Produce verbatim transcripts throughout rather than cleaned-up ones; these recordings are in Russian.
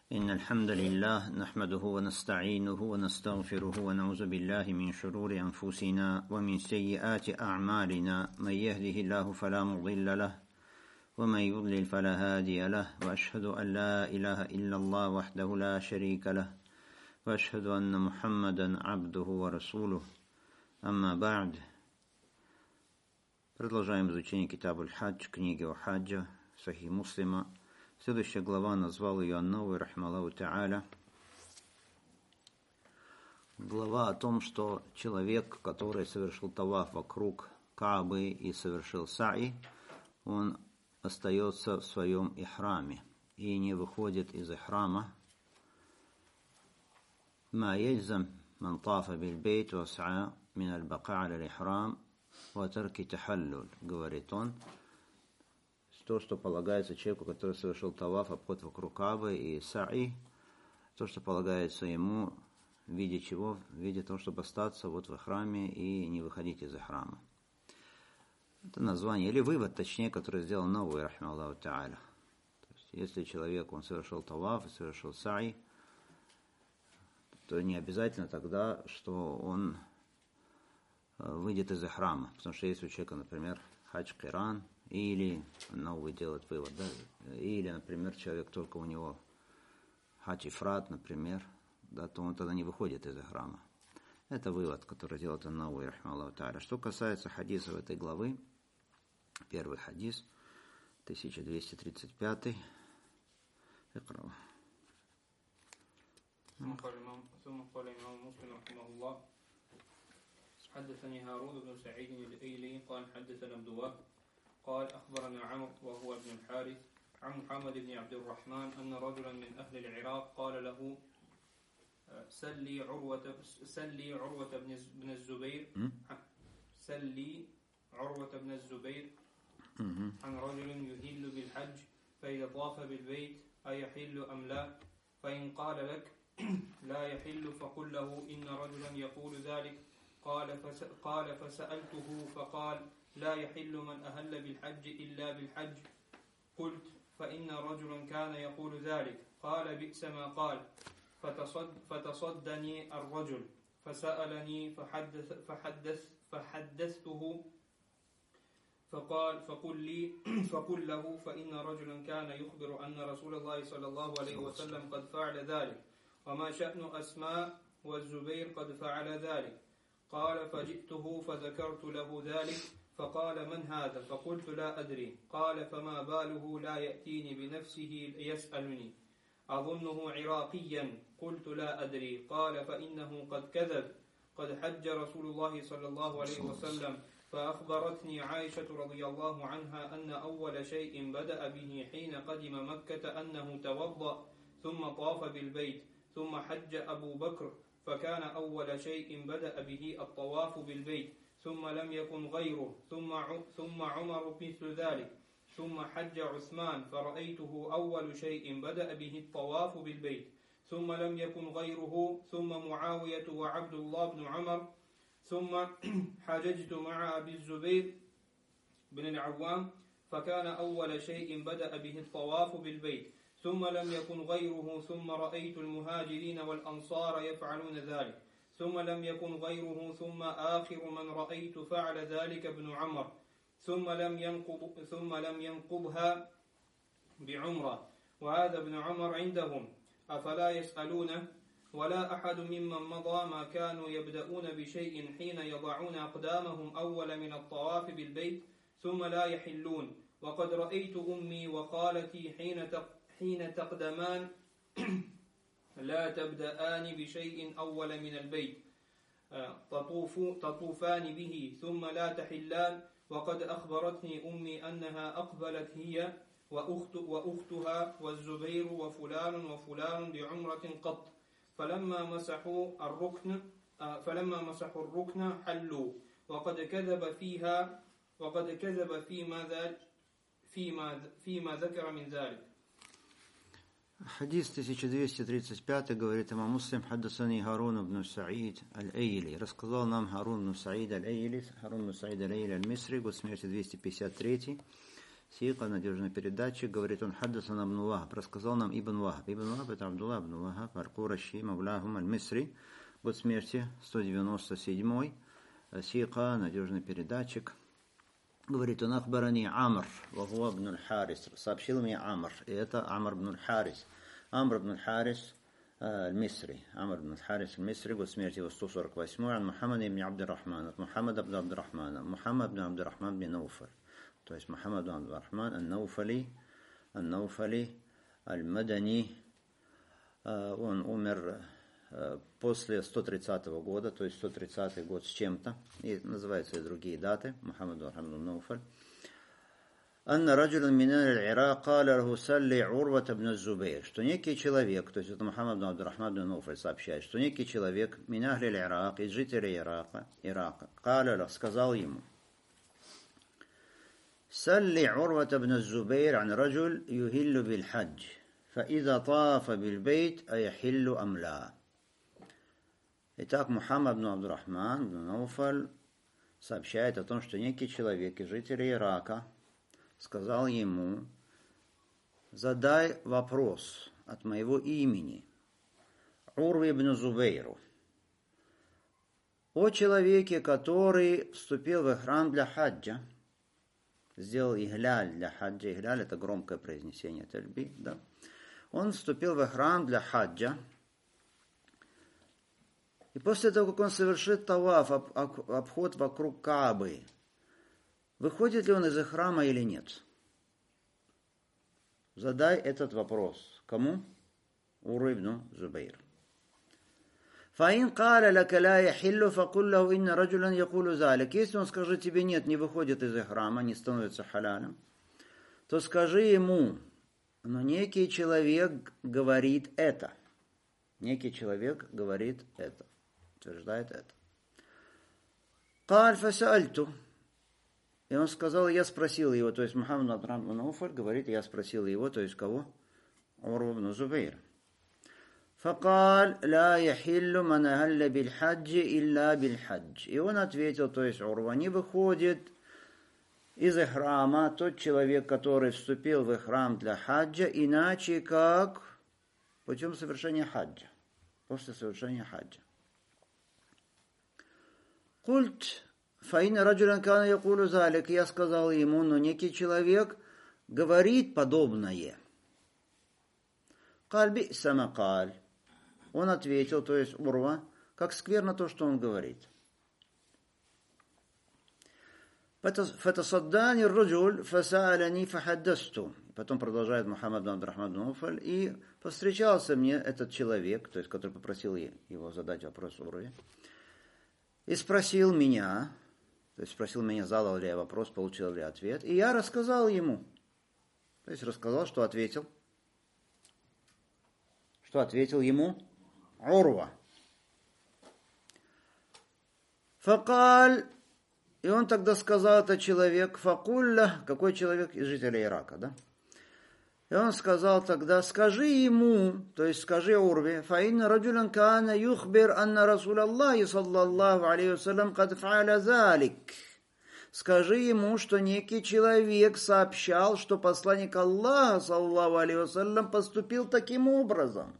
إن الحمد لله نحمده ونستعينه ونستغفره ونعوذ بالله من شرور أنفسنا ومن سيئات أعمالنا. من يهده الله فلا مضل له ومن يضلل فلا هادي له، وأشهد أن لا إله إلا الله وحده لا شريك له، وأشهد أن محمدا عبده ورسوله. أما بعد. Продолжаем изучение Китаб аль-Хадж, книги о хаджа, Сахих Муслима. Следующая глава, назвал ее Ан-Навави рахимахуллаху та'аля. Глава о том, что человек, который совершил таваф вокруг Каабы и совершил са'i, он остается в своем ихраме и не выходит из ихрама. ма яджзам ман тафа биль-бейт ва са'a мин аль-бака' аля аль-ихрам ва тарки тахаллуль, говорит он. То, что полагается человеку, который совершил таваф, обход вокруг Каабы и са'i, то, что полагается ему в виде чего? В виде того, чтобы остаться вот в храме и не выходить из храма. Это название, или вывод, точнее, который сделал Ан-Навави рахимахуллаху та'аля. То есть, если человек, он совершил таваф и совершил са'i, то не обязательно тогда, что он выйдет из храма. Потому что если у человека, например, хадж киран, или Ан-Навави делает вывод, да, или, например, человек только у него хадж ифрат, например, да, то он тогда не выходит из храма. Это вывод, который делает Ан-Навави рахимахуллаху та'аля. Что касается хадисов этой главы, первый хадис, тысяча двести тридцать пятый. Икрава. ثم قال الإمام مسلم رحمه الله: حدثني هارون بن سعيد الأيلي قال حدثنا عبد الوهاب قال أخبرنا عمرو وهو ابن الحارث عن محمد بن عبد الرحمن أن رجلا من أهل العراق قال له: سلي عروة سلي عروة بن الزبير سلي عروة بن الزبير عن رجل يهل بالحج فإذا طاف بالبيت أيحل أم لا؟ فإن قال لك لا يحل فقل له إن رجلا يقول ذلك. قال فس قال فسألته فقال: لا يحل من أهل بالحج إلا بالحج. قلت: فإن رجلا كان يقول ذلك. قال: بئس ما قال. فتصد فتصدني الرجل فسألني فحدث فحدث فحدثته فقال: فقل لي فقل له فإن رجلا كان يخبر أن رسول الله صلى الله عليه وسلم قد فعل ذلك، وما شأن أسماء والزبير قد فعل ذلك. قال: فجئته فذكرت له ذلك فقال: من هذا؟ فقلت: لا أدري. قال: فما باله لا يأتيني بنفسه يسألني؟ أظنه عراقيا. قلت: لا أدري. قال: فإنه قد كذب، قد حج رسول الله صلى الله عليه وسلم. فأخبرتني عائشة رضي الله عنها أن أول شيء بدأ به حين قدم مكة أنه توضأ ثم طاف بالبيت ثم حج أبو بكر، فكان أول شيء بدأ به الطواف بالبيت ثم لم يكن غيره، ثم ثم عمر مثل ذلك، ثم حج عثمان فرأيته أول شيء بدأ به الطواف بالبيت ثم لم يكن غيره، ثم معاوية وعبد الله بن عمر، ثم حججت مع أبي الزبير بن العوام فكان أول شيء بدأ به الطواف بالبيت ثم لم يكن غيره، ثم رأيت المهاجرين والأنصار يفعلون ذلك ثم لم يكن غيره، ثم آخر من رأيت فعل ذلك ابن عمر، ثم لم ينقض ثم لم ينقضها بعمرة، وهذا ابن عمر عندهم أفلا يسألونه؟ ولا أحد ممن مضى ما كانوا يبدأون بشيء حين يضعون أقدامهم أول من الطواف بالبيت ثم لا يحلون. وقد رأيت أمي وخالتي حين حين تقدمان لا تبدأان بشيء أول من البيت تطوف تطوفان به ثم لا تحلان. وقد أخبرتني أمي أنها أقبلت هي وأخت وأختها والزبير وفلان وفلان بعمرة قط، فلما مسحوا الركن فلما مسحوا الركن حلوا. وقد كذب فيها وقد كذب فيما ذلك فيما فيما ذكر من ذلك. Хадис тысяча двести тридцать пять говорит имам Муслим: حدثني هارون بن سعيد الأيلي. Рассказал нам Харун бн Саид аль-Айли, Харун бн Саид аль-Айли аль-Мисри, год смерти двести пятьдесят третий. Сика, надежный передатчик, говорит он, хаддасан ибн Вахаб, рассказал нам Ибн Вахаб. Ибн Вахаб это Абдулла ибн Вахаб, аль-Кураши, мавляхум аль-Мисри, год смерти сто девяносто седьмой. Сика, надежный передатчик. Говорит он, ахбарани Амр, вахуа ибн аль-Харис, сообщил мне Амр, и это Амр ибн аль-Харис. Амр ибн аль-Харис المصري عمرو بن الحارث المصري وسمعته وستو сорок восемь عن محمد بن عبد الرحمن محمد بن عبد الرحمن محمد بن عبد الرحمن بن نوفل то есть محمد بن عبد الرحمن النوفلي النوفلي المدني он умер после сто тридцатого года, то есть сто тридцатый год с чем-то, и называются и другие даты, Мухаммад бн Науфаль. أن رجلا من العراق قال له سل عروة بن الزبير, что некий человек, то есть это Мухаммад бн Абдуррахман бн Науфаль сообщает, что некий человек من أهل العراق, из жителей Ирака, Ирака, قال له, сказал ему, سل عروة بن الزبير عن رجل يهل بالحج فإذا طاف بالبيت أيحل أم لا. Итак, Мухаммад бн Абдуррахман бн Науфаль сообщает о том, что некий человек из жителей Ирака сказал ему, задай вопрос от моего имени Урве ибн Зубейру о человеке, который вступил в ихрам для хаджа, сделал ихляль для хаджа. Ихляль — это громкое произнесение тальби, да. Он вступил в ихрам для хаджа, и после того, как он совершит таваф, обход вокруг Каабы, выходит ли он из ихрама или нет? Задай этот вопрос. Кому? Урве ибн Зубейр. فَإِنْ قَالَ لَكَ لَا يَحِلُّ فَقُلْ لَهُ إِنَّ رَجُلًا يَقُولُ ذَلِكَ. Если он скажет тебе нет, не выходит из ихрама, не становится халялем, то скажи ему, но некий человек говорит это. Некий человек говорит это. Утверждает это. قال فسألت. И он сказал, я спросил его, то есть Мухаммад Абдуррахман бн Науфаль говорит, я спросил его, то есть кого? Урву ибн Зубейр. فقال لا يحل من أهل بالحج إلا بالحج. И он ответил, то есть Урва, не выходит из ихрама тот человек, который вступил в ихрам для хаджа, иначе как путем совершения хаджа, после совершения хаджа. قلت فإن رجلا كان يقول ذلك. Я сказал ему, но некий человек говорит подобное. قال بئس ما قال. Он ответил, то есть Урва, как скверно то, что он говорит. فتصداني الرجل فسألني فحدثته. Потом продолжает Мухаммад бн Абдуррахман бн Науфаль, и повстречался мне этот человек, то есть который попросил его задать вопрос Урве, и спросил меня, то есть спросил меня, задал ли я вопрос, получил ли ответ, и я рассказал ему, то есть рассказал, что ответил, что ответил ему Урва. Факаль, и он тогда сказал, это человек, факулля, какой человек из жителей Ирака, да? И он сказал тогда, скажи ему, то есть скажи Урве, фаинна раджулян каана юхбир анна Расулаллахи саллаллаху алейхи вассалям кад фааля залик. Скажи ему, что некий человек сообщал, что посланник Аллаха саллаллаху алейхи вассалям поступил таким образом.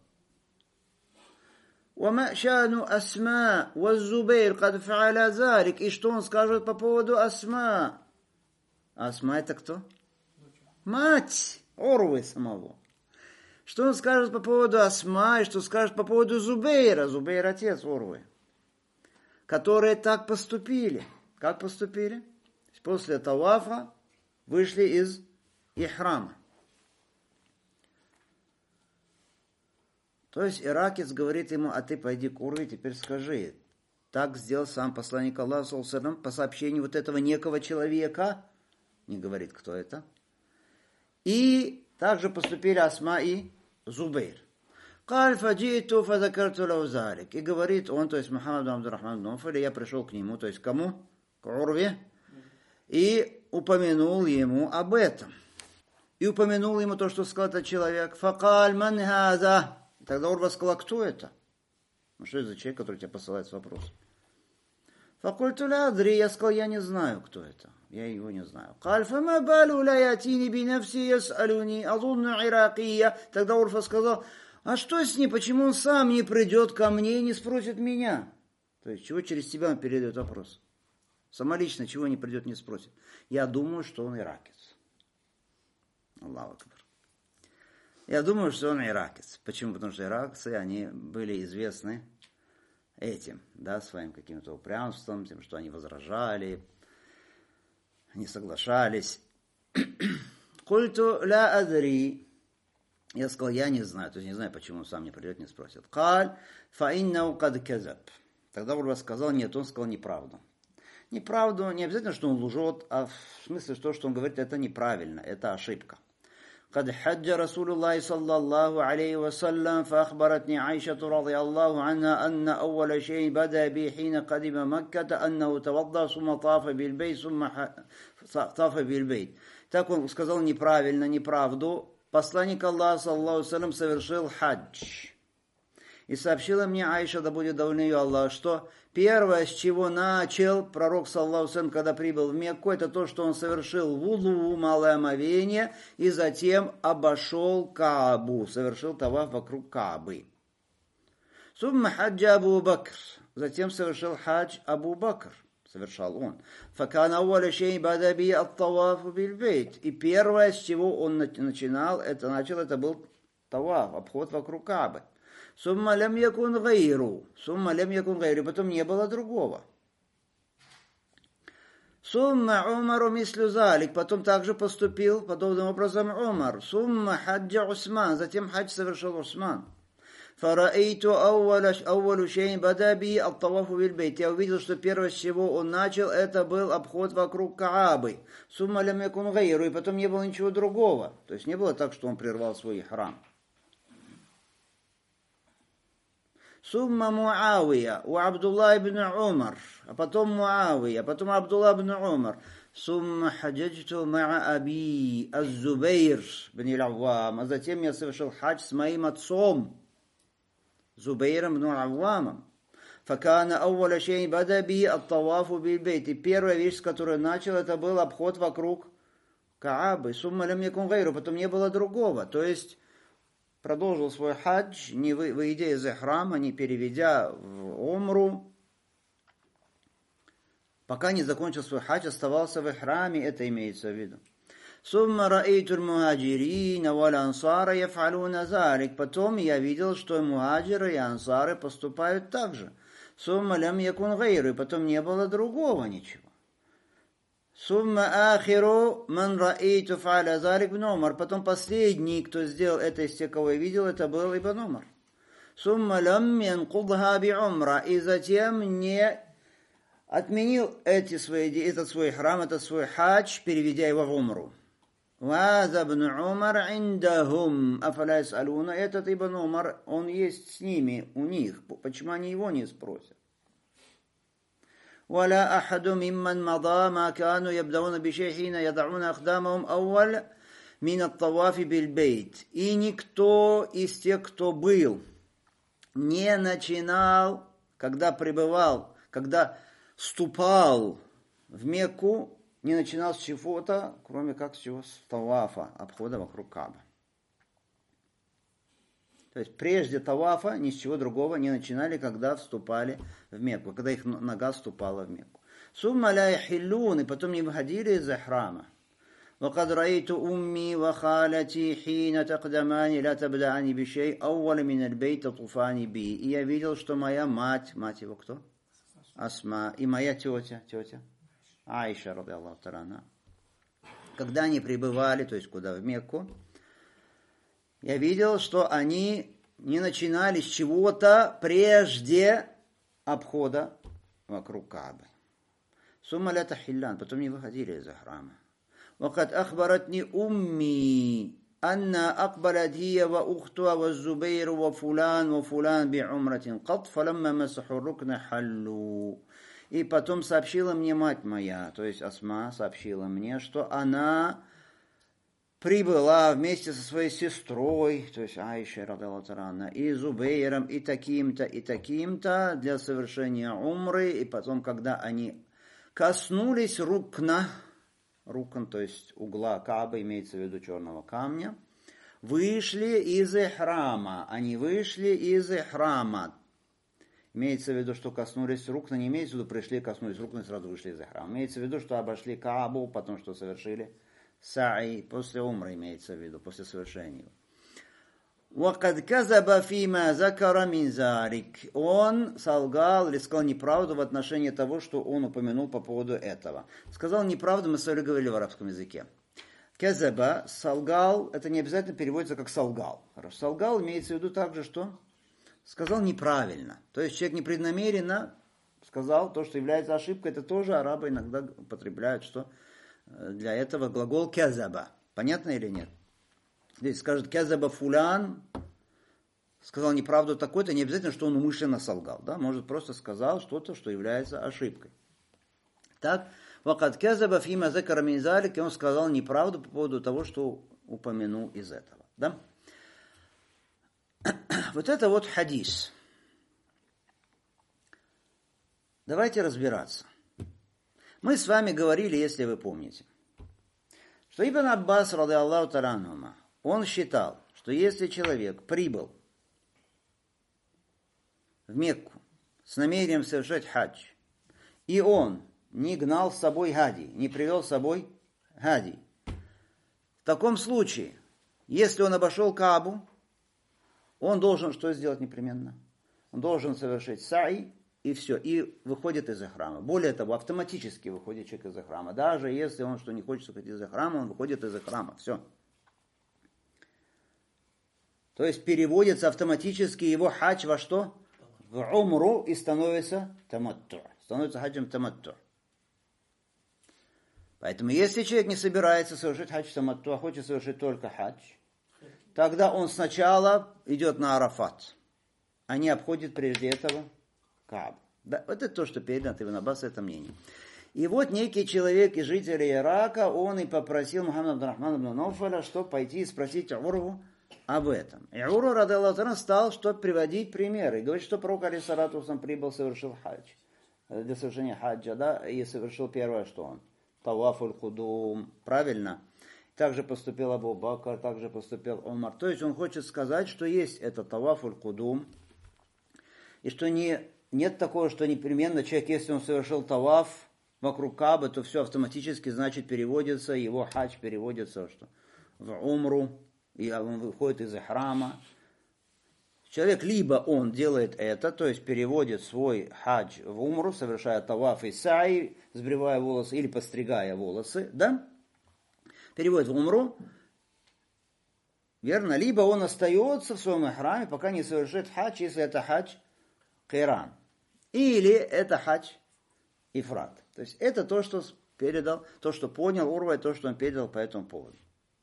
وما شأن أسماء والزبير قد فعل ذلك. И что он скажет по поводу Асма? Асма это кто? Мать Урвы самого. Что он скажет по поводу Асма и что скажет по поводу Зубейра? Зубейр отец Урвы. Которые так поступили. Как поступили? После тавафа вышли из ихрама. То есть иракец говорит ему, а ты пойди к Урве, теперь скажи. Так сделал сам посланник Аллаха саллаллаху алейхи ва саллям по сообщению вот этого некого человека. Не говорит, кто это. И также поступили Асма и Зубейр. قال فجئت فذكرت له ذلك. И говорит он, то есть Мухаммад бн Абдуррахман бн Науфаль, я пришел к нему, то есть кому? К Урве. И упомянул ему об этом. И упомянул ему то, что сказал этот человек. فقال من هذا. Тогда Урва сказал, кто это? Ну что это за человек, который тебя посылает с вопросом? Факульту ля адри, я сказал, я не знаю, кто это. я его не знаю. قال فما بال لا يأتيني بنفسي يسألني أظن عراقية. Тогда Урфа сказал, а что с ним, почему он сам не придет ко мне и не спросит меня? То есть, чего через тебя он передает вопрос? Самолично, чего не придет, не спросит. Я думаю, что он иракец. Аллаху акбар. Я думаю, что он иракец. Почему? Потому что иракцы, они были известны этим, да, своим каким-то упрямством, тем, что они возражали, не соглашались. Культу ля адри. Я сказал, я не знаю. То есть не знаю, почему он сам не придет, не спросит. Каль фа иннау кад казаб. Тогда Урва сказал, нет, он сказал неправду. Неправду, не обязательно, что он лжет, а в смысле, что, что он говорит, это неправильно, это ошибка. قد حج رسول الله صلى الله عليه وسلم فأخبرتني عائشة رضي الله عنها أن أول شيء بدأ به حين قدم مكة أنه توضأ ثم طاف بالبيت ثم طاف بالبيت. Так он сказал неправильно, неправду. Посланник Аллаха, саллаллаху алейхи ва саллям, совершил хадж. И сообщила мне Аиша, да будет довольна ее Аллах, что первое, с чего начал пророк, саллаллаху алейхи ва саллям, когда прибыл в Мекку, это то, что он совершил вуду, малое омовение, и затем обошел Каабу, совершил таваф вокруг Каабы. Сумма хаджа Абу Бакр. Затем совершил хадж Абу Бакр. Совершал он. Факана уаля шей бада би ат-тавафу биль-бейт. И первое, с чего он начинал, это начал, это был таваф, обход вокруг Каабы. Сумма лям якун гайру. Сумма лям якун гайру. Потом не было другого. Сумма Умару мислю залик. Потом также поступил подобным образом Умар. Сумма хаджа Усман. Затем хадж совершил Усман. Фараэйту аувалу шейн бадаби ат-тавафу биль-бейт. Я увидел, что первое, с чего он начал, это был обход вокруг Каабы. Сумма лям якун гайру. И потом не было ничего другого. То есть не было так, что он прервал свой храм. Сумма Муавия, у Абдулла ибн Умар, а потом Муавия, а потом Абдулла ибн Умар. Сумма хаджаджту ма'a аби аз-Зубейр бн Аль-Аввам. А затем я совершил хадж с моим отцом, Зубейром бн Аль-Аввамом. Факана ауваля шейн бада би ат-тавафу биль-бейт. И первая вещь, с которой начал, это был обход вокруг Каабы. Сумма лям якун гайру. Потом не было другого. То есть продолжил свой хадж, не выйдя из ихрама, не переведя в умру, пока не закончил свой хадж, оставался в ихраме, это имеется в виду. Сумма раэйту мухаджирина валь ансара яфалуна залик. Потом я видел, что мухаджиры и ансары поступают так же. Сумма лям якун гайру. И потом не было другого ничего. Сумма ахиру ман раэйту фа'аля залик ибн Умар. Потом последний, кто сделал это из тех, кого я видел, это был Ибн Умар. Сумма лам янкудха би умра. И затем не отменил эти свои, этот свой храм, этот свой хадж, переведя его в умру. Ваза ибн Умар индахум афаля яс'алуна. Этот Ибн Умар, он есть с ними, у них. Почему они его не спросят? ولا أحد ممن مضى ما كانوا يبدأون بشيء حين يضعون أقدامهم أول من الطواف بالبيت. И никто из тех, кто был, не начинал, когда пребывал, когда ступал в Мекку, не начинал с чего-то, кроме как с чего, с тавафа, обхода вокруг Каабы. То есть прежде тавафа ни с чего другого не начинали, когда вступали в Мекку, когда их нога вступала в Мекку. Сумма ля яхиллун, и потом не выходили из храма. وقد رأيت أمي وخالتي حين تقدمان لا تبدأني بشيء أول من البيت طوفان بي. И я видел, что моя мать, мать его кто? Асма. И моя тетя, тетя Аиша, ради Аллаху та'ала, когда они прибывали, то есть куда, в Мекку, я видел, что они не начинали с чего-то прежде обхода вокруг Каабы. Сумма ля тахиллян, потом не выходили из храма. وقد أخبرتني أمي أن أقبلت هي وأختها والزبير وفلان وفلان بعمرة قط فلما مسحوا الركن حلوا. И потом сообщила мне мать моя, то есть Асма сообщила мне, что она прибыла вместе со своей сестрой, то есть Аишей, радиаллаху та'ала, и Зубейром, и таким-то, и таким-то для совершения умры. И потом, когда они коснулись рукна, рукн, то есть угла Каабы, имеется в виду черного камня, вышли из ихрама. Они вышли из ихрама. Имеется в виду, что коснулись рукна, не имеется в виду, пришли, коснулись рукна и сразу вышли из ихрама. Имеется в виду, что обошли Каабу, потом что совершили са'i, после умры имеется в виду, после совершения его. وَقَدْ كَذَبَ فِيمَا ذَكَرَ مِنْ ذَلِكَ. Он солгал или сказал неправду в отношении того, что он упомянул по поводу этого. Сказал неправду, мы с вами говорили в арабском языке. Казаба, солгал, это не обязательно переводится как солгал. Хорошо, солгал имеется в виду также, что сказал неправильно. То есть человек непреднамеренно сказал то, что является ошибкой. Это тоже арабы иногда употребляют, что для этого глагол казаба. Понятно или нет? Здесь скажет казаба фулян, сказал неправду такой-то, не обязательно, что он умышленно солгал. Да? Может, просто сказал что-то, что является ошибкой. Так, вакад казаба фима закара мин залик, и он сказал неправду по поводу того, что упомянул из этого. Да? Вот это вот хадис. Давайте разбираться. Мы с вами говорили, если вы помните, что Ибн Аббас, ради Аллаху та'аля анхума, он считал, что если человек прибыл в Мекку с намерением совершать хадж, и он не гнал с собой хади, не привел с собой хади, в таком случае, если он обошел Каабу, он должен что сделать непременно? Он должен совершить са'i, и все, и выходит из храма. Более того, автоматически выходит человек из храма. Даже если он что не хочет выходить из храма, он выходит из храма. Все. То есть переводится автоматически его хадж во что? В умру и становится таматту. Становится хаджем таматту. Поэтому если человек не собирается совершить хадж таматту, а хочет совершить только хадж, тогда он сначала идет на Арафат, а не обходит прежде этого Каабу. Да, вот это то, что передано от Ибн Аббаса, это мнение. И вот некий человек из жителей Ирака, он и попросил Мухаммада Абдурахмана ибн Науфаля, чтобы пойти и спросить Урву об этом. И Урва, ради Аллаху та'аля, стал, чтобы приводить примеры. И говорит, что пророк алейхиссалату вассалям прибыл, совершил хадж. Для совершения хаджа, да, и совершил первое, что он. Тавафуль кудум. Правильно? Также поступил Абу Бакр, также поступил Умар. То есть он хочет сказать, что есть это тавафуль кудум, и что не, нет такого, что непременно человек, если он совершил таваф вокруг Каабы, то все автоматически, значит, переводится, его хадж переводится что? В умру, и он выходит из храма. Человек либо он делает это, то есть переводит свой хадж в умру, совершая таваф и са'i, сбривая волосы или постригая волосы, да? Переводит в умру, верно? Либо он остается в своем храме, пока не совершит хадж, если это хадж киран. Или это хадж ифрат. То есть это то, что передал, то, что понял Урва, и то, что он передал по этому поводу.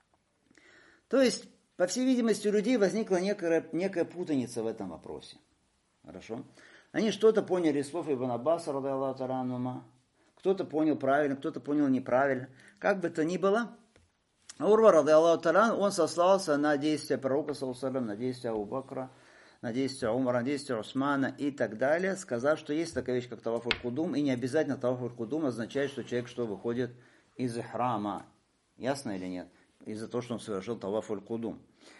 То есть, по всей видимости, у людей возникла некая, некая путаница в этом вопросе. Хорошо? Они что-то поняли из слов Ибн Аббаса, ради Аллаху та'аля анхума, кто-то понял правильно, кто-то понял неправильно. Как бы то ни было, Урва, ради Аллаху та'аля, он сослался на действия пророка, на действия Абу Бакра, на действия Умара, на действия Усмана и так далее, сказав, что есть такая вещь, как тавафуль кудум, и не обязательно тавафуль кудум означает, что человек что выходит из храма. Ясно или нет? Из-за того, что он совершил тавафуль кудум.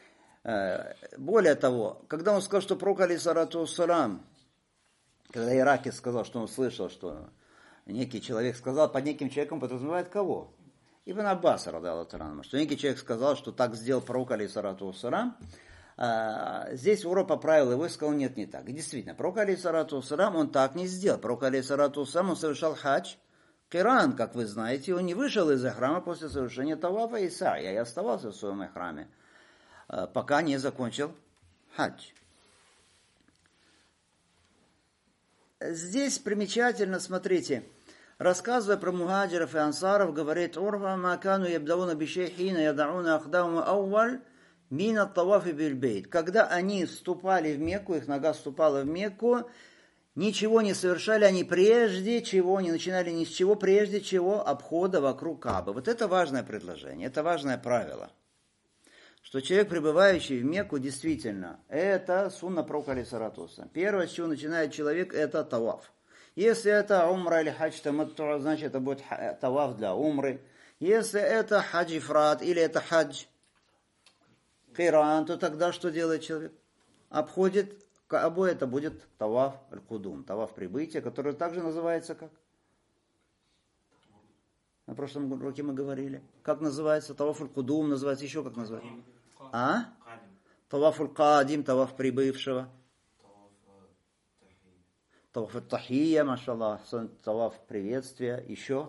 Более того, когда он сказал, что пророк алейхиссалату вассалам, когда иракец сказал, что он слышал, что некий человек сказал, под неким человеком подразумевает кого? Ибн Аббас, ради Аллаху та'аля, что некий человек сказал, что так сделал пророк алейхиссалату вассалам. Здесь Урва поправил его и сказал, нет, не так. И действительно, пророк алейхиссалату вассалам, он так не сделал. Пророк алейхиссалату вассалам, он совершал хадж киран, как вы знаете, он не вышел из храма после совершения тавафа и са'я, и оставался в своем храме, пока не закончил хадж. Здесь примечательно, смотрите, рассказывая про мухаджиров и ансаров, говорит Урва, макану ябдауна бишейхина ядауна ахдаму ауваль мин ат-тавафи биль-бейт. Когда они вступали в Мекку, их нога вступала в Мекку, ничего не совершали они прежде чего, не начинали ни с чего, прежде чего обхода вокруг Каабы. Вот это важное предложение, это важное правило. Что человек, пребывающий в Мекку, действительно, это сунна пророка алейхиссалату вассалам. Первое, с чего начинает человек, это таваф. Если это умра или хадж таматту, значит это будет таваф для умры. Если это хадж ифрад или это хадж киран, то тогда что делает человек? Обходит Каабу, это будет таваф аль-кудум, таваф прибытия, который также называется как? На прошлом уроке мы говорили. Как называется? Таваф аль-кудум называется, еще как называется? А? Таваф аль-кадим, таваф прибывшего. Таваф аль-тахия, машаллах, таваф приветствия, еще?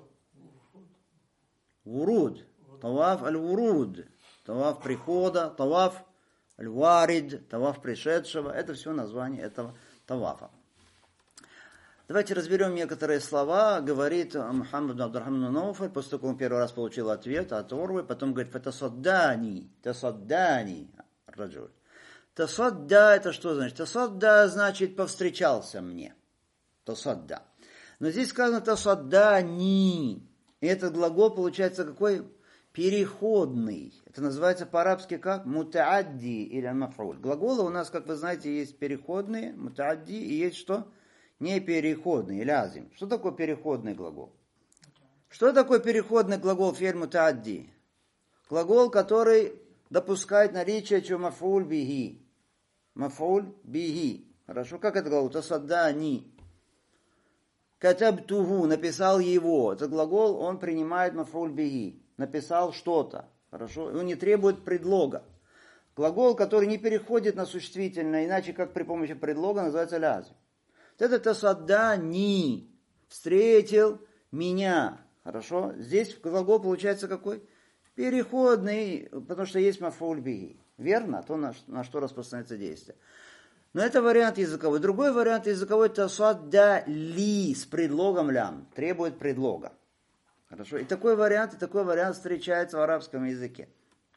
Вуруд, таваф аль-вуруд, таваф прихода, таваф аль-варид, таваф пришедшего. Это все название этого тавафа. Давайте разберем некоторые слова. Говорит Мухаммад Абдурахман Науфаль, после того, как он первый раз получил ответ от Урвы, потом говорит, «Фатасаддани, тасаддани, раджуль». Тасадда, это что значит? Тасадда значит повстречался мне. Тасадда. Но здесь сказано тасаддани. И этот глагол получается какой? Переходный. Это называется по-арабски как? Мутаадди или маф'уль. Глаголы у нас, как вы знаете, есть переходные, мутаадди, и есть что? Не переходный, лязим. Что такое переходный глагол? Что такое переходный глагол фи'ль мутаадди? Глагол, который допускает наличие чего маф'уль биги. Маф'уль биги. Хорошо, как это глагол? Тасаддани. Катабтуху, написал его. Это глагол, он принимает маф'уль биги. Написал что-то. Хорошо, он не требует предлога. Глагол, который не переходит на существительное, иначе как при помощи предлога, называется лязим. Вот это тасаддани. Встретил меня. Хорошо, здесь глагол получается какой? Переходный, потому что есть маф'уль биги. Верно? То, на, на что распространяется действие. Но это вариант языковой. Другой вариант языковой тасаддали с предлогом лям. Требует предлога. Хорошо. И такой вариант, и такой вариант встречается в арабском языке.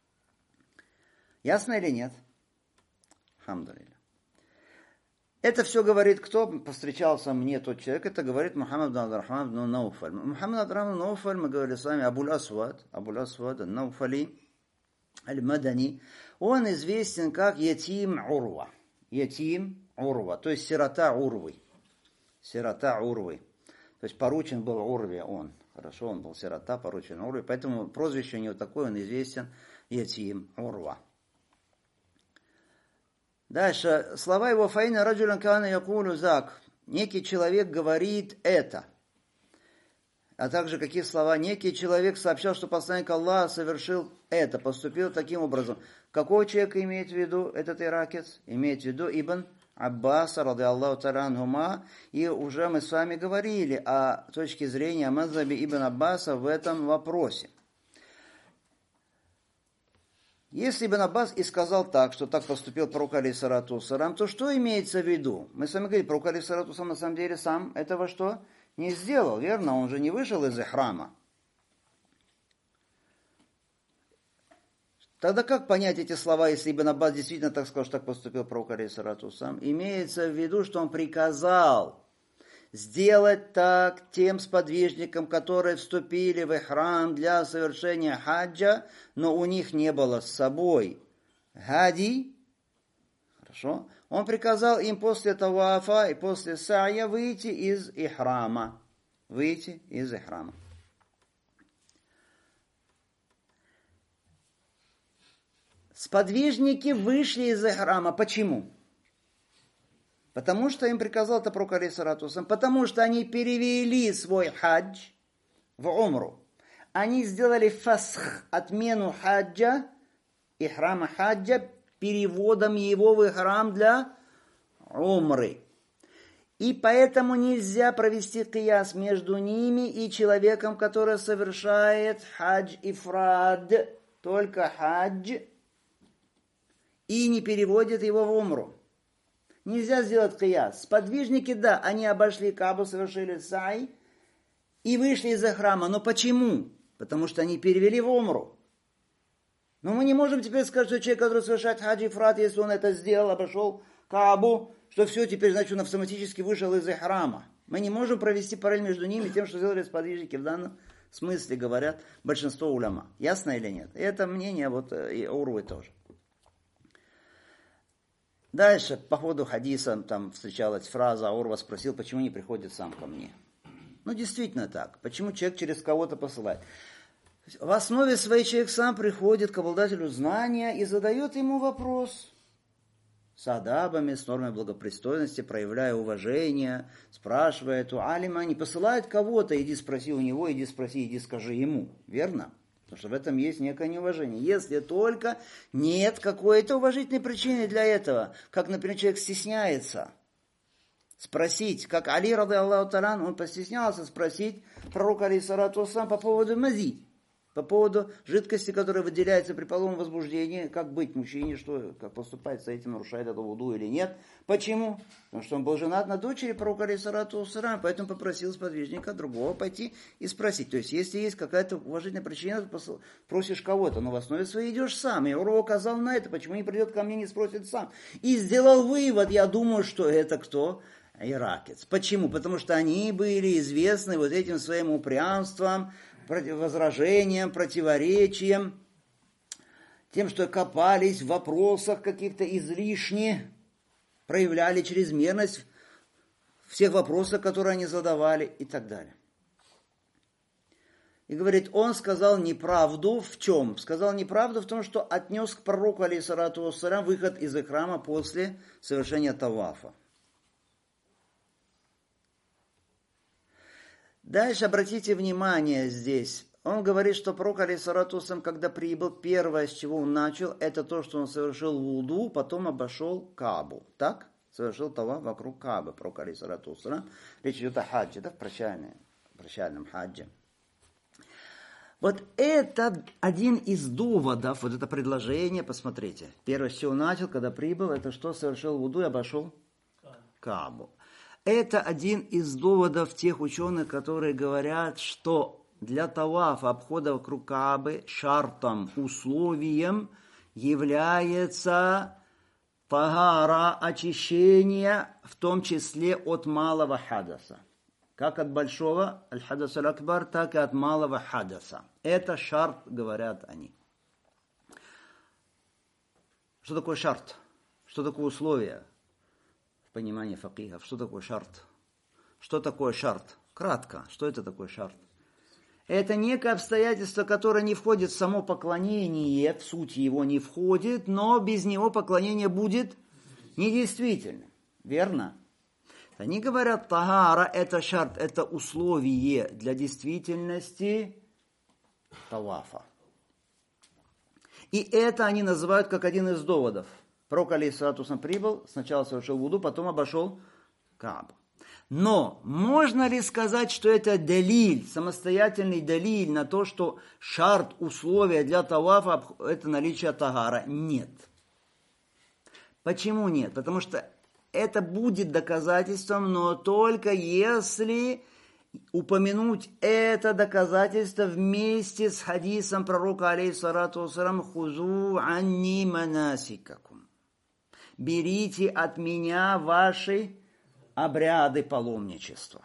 Ясно или нет? Хамдулилля. Это все говорит кто? Повстречался мне тот человек. Это говорит Мухаммад Абдурахман ибн Науфаль. Мухаммад Абдурахман ибн Науфаль, мы говорили с вами, Абуль Асвад, Абуль Асвад, Науфали, Аль-Мадани. Он известен как Ятим Урва. Ятим Урва, то есть сирота Урвы. Сирота Урвы. То есть поручен был Урве он. Хорошо, он был сирота, поручен Урве. Поэтому прозвище у него такое, он известен Ятим Урва. Дальше. Слова его фаина раджулян кана якулу зак. Некий человек говорит это. А также какие слова? Некий человек сообщал, что посланник Аллаха совершил это, поступил таким образом. Какого человека имеет в виду этот иракец? Имеет в виду Ибн Аббаса, ради Аллаху та'аля анхума. И уже мы с вами говорили о точке зрения мазхаби Ибн Аббаса в этом вопросе. Если Ибн Аббас и сказал так, что так поступил пророк алейхиссалату вассалям, то что имеется в виду? Мы с вами говорили, пророк алейхиссалату вассалям на самом деле сам этого что? Не сделал, верно? Он же не вышел из ихрама. Тогда как понять эти слова, если Ибн Аббас действительно так сказал, что так поступил пророк алейхиссалату вассалям? Имеется в виду, что он приказал сделать так тем сподвижникам, которые вступили в ихрам для совершения хаджа, но у них не было с собой хади. Хорошо. Он приказал им после тавафа и после сая выйти из ихрама. Выйти из ихрама. Сподвижники вышли из ихрама. Почему? Потому что им приказал это пророк алейхиссалату вассалям. Потому что они перевели свой хадж в умру. Они сделали фасх, отмену хаджа, ихрама хаджа, переводом его в ихрам для умры. И поэтому нельзя провести кияс между ними и человеком, который совершает хадж ифрад, только хадж, и не переводит его в умру. Нельзя сделать кияс. Сподвижники, да, они обошли Каабу, совершили сай и вышли из храма. Но почему? Потому что они перевели в умру. Но мы не можем теперь сказать, что человек, который совершает хадж ифрад, если он это сделал, обошел Каабу, что все, теперь, значит, он автоматически вышел из храма. Мы не можем провести параллель между ними и тем, что сделали сподвижники. В данном смысле говорят большинство уляма. Ясно или нет? И это мнение вот и Урвы тоже. Дальше, по ходу хадиса, там встречалась фраза, Урва спросил, почему не приходит сам ко мне. Ну, действительно так. Почему человек через кого-то посылает? В основе своей человек сам приходит к обладателю знания и задает ему вопрос. С адабами, с нормой благопристойности, проявляя уважение, спрашивает у алима, не посылает кого-то, иди спроси у него, иди спроси, иди скажи ему. Верно? Потому что в этом есть некое неуважение. Если только нет какой-то уважительной причины для этого, как, например, человек стесняется спросить, как Али, рады Аллаху таран, он постеснялся спросить пророка алейхиссалату вассалам по поводу мази, по поводу жидкости, которая выделяется при половом возбуждении, как быть мужчине, что, как поступать с этим, нарушает это вуду или нет. Почему? Потому что он был женат на дочери пророка алейхиссалату вассалам, поэтому попросил сподвижника другого пойти и спросить. То есть, если есть какая-то уважительная причина, то просишь кого-то, но в основе своей идешь сам. И Урва указал на это, почему не придет ко мне, не спросит сам. И сделал вывод, я думаю, что это кто? Иракец. Почему? Потому что они были известны вот этим своим упрямством, возражением, противоречием, тем, что копались в вопросах каких-то излишне, проявляли чрезмерность в тех вопросах, которые они задавали и так далее. И говорит, он сказал неправду в чем? Сказал неправду в том, что отнес к пророку, алейхиссалату вассалям, выход из ихрама после совершения тавафа. Дальше обратите внимание здесь. Он говорит, что пророк, алейхиссалату вассалям, когда прибыл, первое, с чего он начал, это то, что он совершил вуду, потом обошел Каабу. Так? Совершил таваф вокруг Каабы, пророк, алейхиссалату вассалям. Речь идет о хаджи, да, в прощальном, прощальном хаджи. Вот это один из доводов, вот это предложение, посмотрите. Первое, с чего он начал, когда прибыл, это что, совершил вуду и обошел Каабу. Это один из доводов тех ученых, которые говорят, что для тавафа, обхода вокруг Каабы, шартом, условием является тагара, очищение, в том числе от малого хадаса. Как от большого аль-хадас аль-акбар, так и от малого хадаса. Это шарт, говорят они. Что такое шарт? Что такое условие? В понимании факихов, что такое шарт? Что такое шарт? Кратко, что это такое шарт? Это некое обстоятельство, которое не входит в само поклонение, в суть его не входит, но без него поклонение будет недействительным. Верно? Они говорят, тагара это шарт, это условие для действительности тавафа. И это они называют как один из доводов. Пророк, алейхиссалату вассалям, прибыл, сначала совершил вуду, потом обошел Каабу. Но можно ли сказать, что это далиль, самостоятельный далиль на то, что шарт, условия для тавафа, это наличие тагара? Нет. Почему нет? Потому что это будет доказательством, но только если упомянуть это доказательство вместе с хадисом пророка, алейхиссалату вассалям, «Хузу анни манасикакум». Берите от меня ваши обряды паломничества.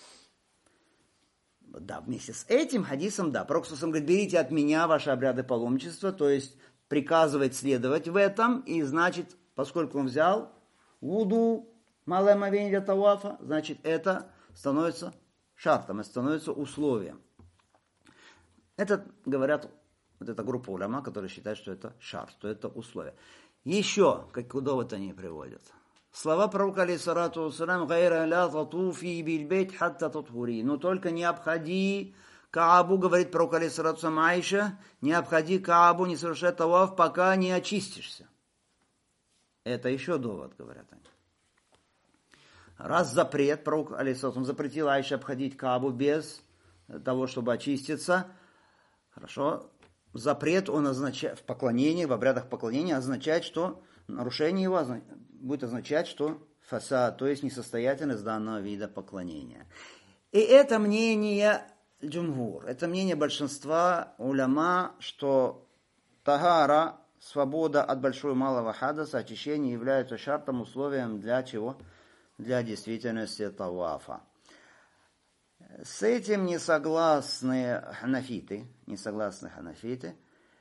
Да, вместе с этим хадисом, да, пророк сам говорит, берите от меня ваши обряды паломничества, то есть приказывает следовать в этом, и значит, поскольку он взял вуду, малое омовение для тавафа, значит, это становится шартом, это становится условием. Это говорят, вот эта группа уляма, которые считают, что это шарт, что это условие. Еще, как довод они приводят. Слова пророка, алейхиссалату вассалям, «Гайра ля татуфи бильбейт хатта татхури». Но только не обходи Каабу, говорит пророк, алейхиссалату вассалям, Аиша, не обходи Каабу, не совершай таваф, пока не очистишься. Это еще довод, говорят они. Раз запрет, пророк, алейхиссалату вассалям, запретил Аише обходить Каабу без того, чтобы очиститься, хорошо, запрет, он означает, в поклонении, в обрядах поклонения означает, что нарушение его будет означать, что фасад, то есть несостоятельность данного вида поклонения. И это мнение джумгур, это мнение большинства уляма, что тагара, свобода от большого и малого хадаса, очищение является шартом, условием для чего? Для действительности тавафа. С этим не согласны ханафиты, не согласны ханафиты.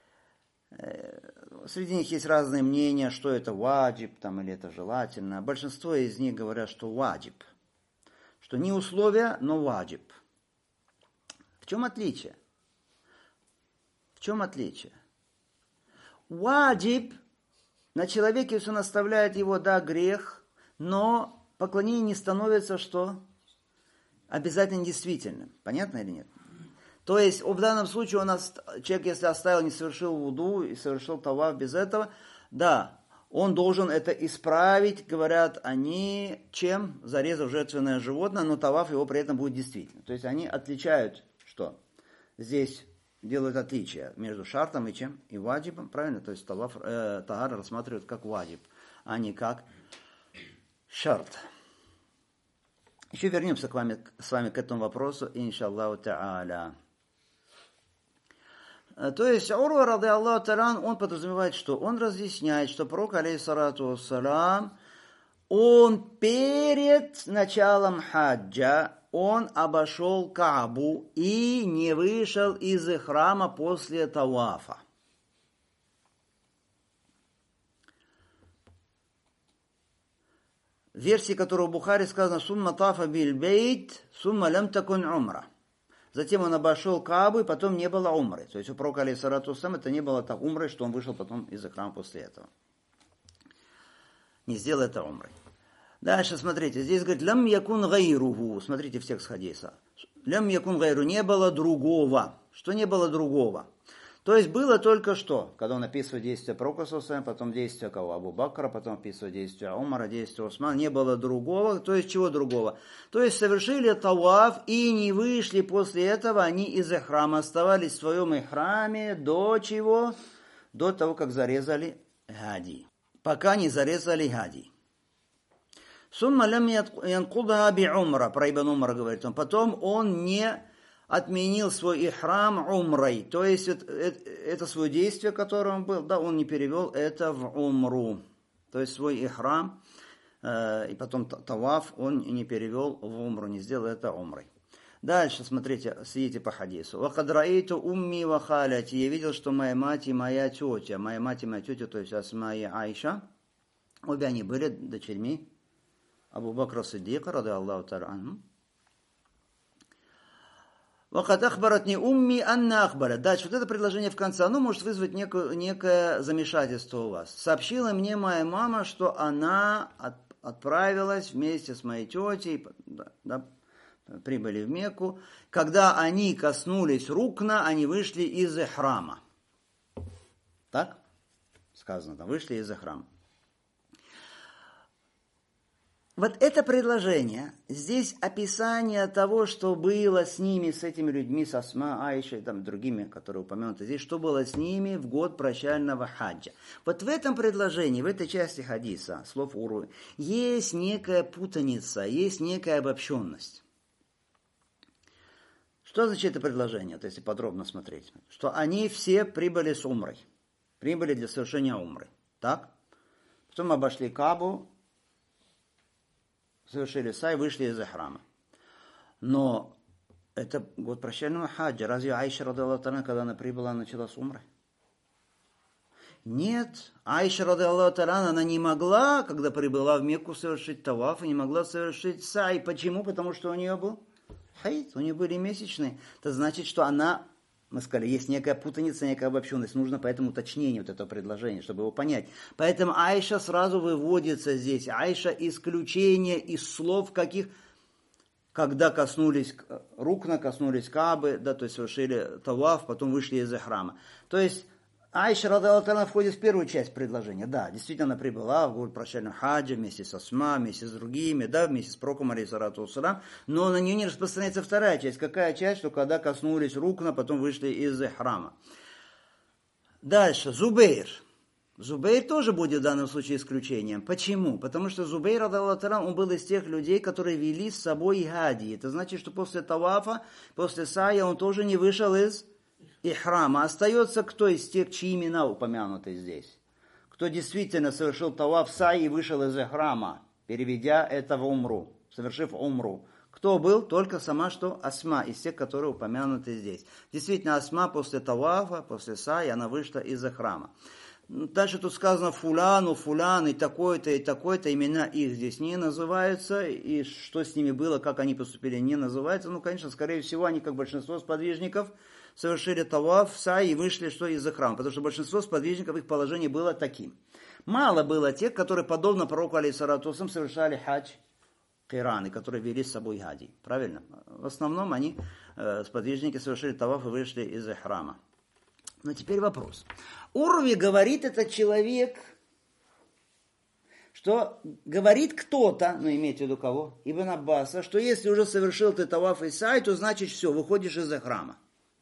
Среди них есть разные мнения, что это ваджиб, там, или это желательно. Большинство из них говорят, что ваджиб. Что не условие, но ваджиб. В чем отличие? чем отличие? Ваджиб, на человеке, если он оставляет его, да, грех, но поклонение не становится, что? Обязательно действительным. Понятно или нет? То есть, в данном случае, он, человек, если оставил, не совершил вуду и совершил таваф без этого, да, он должен это исправить, говорят они, чем? Зарезав жертвенное животное, но таваф его при этом будет действительно. То есть, они отличают, что? Здесь делают отличие между шартом и чем? И ваджибом, правильно? То есть, таваф, э, тагар рассматривают как ваджиб, а не как шарт. Еще вернемся к вами, с вами к этому вопросу, иншаллаху та'аля. То есть, Урва, рады Аллаху та'аля, он подразумевает, что он разъясняет, что пророк, алейхиссалату вассалям, он перед началом хаджа, он обошел Каабу и не вышел из храма после тавафа. В версии, которой в Бухари сказано «Сумма тафа биль бейт, сумма лям такун умра». Затем он обошел Каабу, и потом не было умры. То есть у пророка, алейхиссалату вассалям, это не было так умры, что он вышел потом из храма после этого. Не сделал это умрой. Дальше, смотрите, здесь говорит «Лям якун гайруху». Смотрите в текст хадиса. «Лям якун гайру». Не было другого. Что не было другого? То есть было только что, когда он описывает действия пророка, потом действия кого? Абу Бакра, потом описывает действия Умара, действия Усмана, не было другого, то есть чего другого? То есть совершили таваф и не вышли после этого, они из ихрама оставались в своем ихраме до чего? До того, как зарезали гади. Пока не зарезали гади. Сумма лям янкуда би умра, про Ибн Умара говорит он, потом он не отменил свой ихрам умрой, то есть это, это, это свое действие, которое он был, да, он не перевел это в умру, то есть свой ихрам э, и потом таваф он не перевел в умру, не сделал это умрой. Дальше, смотрите, следите по хадису. «Вахад раиту умми ва халяти». Я видел, что моя мать и моя тетя, моя мать и моя тетя, то есть Асма и Айша, обе они были дочерьми Абу Бакра Сиддика, рады Аллаху та'аля анху. «Вахад ахбаратни умми анна ахбара». Дальше, вот это предложение в конце, оно может вызвать некое, некое замешательство у вас. «Сообщила мне моя мама, что она от, отправилась вместе с моей тетей, да, да, прибыли в Мекку. Когда они коснулись рукна, они вышли из ихрама». Так? Сказано там, вышли из ихрама. Вот это предложение, здесь описание того, что было с ними, с этими людьми, с Асма, Айшей, там, другими, которые упомянуты здесь, что было с ними в год прощального хаджа. Вот в этом предложении, в этой части хадиса, слов Урвы, есть некая путаница, есть некая обобщенность. Что значит это предложение, то если подробно смотреть? Что они все прибыли с умрой, прибыли для совершения умры, так? Потом обошли Каабу, совершили сай, вышли из храма. Но это год прощального хаджа. Разве Айша, рады Аллаху та'аля, когда она прибыла, начала с умры? Нет. Айша, рады Аллаху та'аля, она не могла, когда прибыла в Мекку, совершить таваф, и не могла совершить сай. Почему? Потому что у нее был хайд, у нее были месячные. Это значит, что она, мы сказали, есть некая путаница, некая обобщенность. Нужно поэтому уточнение вот этого предложения, чтобы его понять. Поэтому Айша сразу выводится здесь. Айша исключение из слов каких, когда коснулись рукна, коснулись Каабы, да, то есть совершили таваф, потом вышли из храма. То есть Айша, рады Аллаху та'аля, входит в первую часть предложения. Да, действительно, она прибыла в год прощального хаджа вместе с Асма, вместе с другими, да, вместе с пророком, алейхиссалату вассалям, но на нее не распространяется вторая часть. Какая часть? Что когда коснулись рукна, потом вышли из храма. Дальше, Зубейр. Зубейр тоже будет в данном случае исключением. Почему? Потому что Зубейр, рады Аллаху та'аля, он был из тех людей, которые вели с собой хади. Это значит, что после тавафа, после сая он тоже не вышел из и храма. Остается кто из тех, чьи имена упомянуты здесь? Кто действительно совершил таваф сай и вышел из храма, переведя это в умру, совершив умру. Кто был? Только сама что? Асма, из тех, которые упомянуты здесь. Действительно, Асма после тавафа, после сай, она вышла из храма. Дальше тут сказано фуляну, фулян, и такой-то, и такой-то, имена их здесь не называются, и что с ними было, как они поступили, не называется. Ну, конечно, скорее всего, они, как большинство сподвижников, совершили таваф, сай и вышли что из-за храма, потому что большинство сподвижников, их положение было таким. Мало было тех, которые, подобно пророку алейхиссалату вассалам, совершали хадж кираны, которые вели с собой хади. Правильно? В основном они, э, сподвижники, совершили таваф и вышли из-за храма. Но теперь вопрос. Урви говорит этот человек, что говорит кто-то, ну имеется в виду кого? Ибн Аббаса, что если уже совершил ты таваф и сай, то значит все, выходишь из-за храма.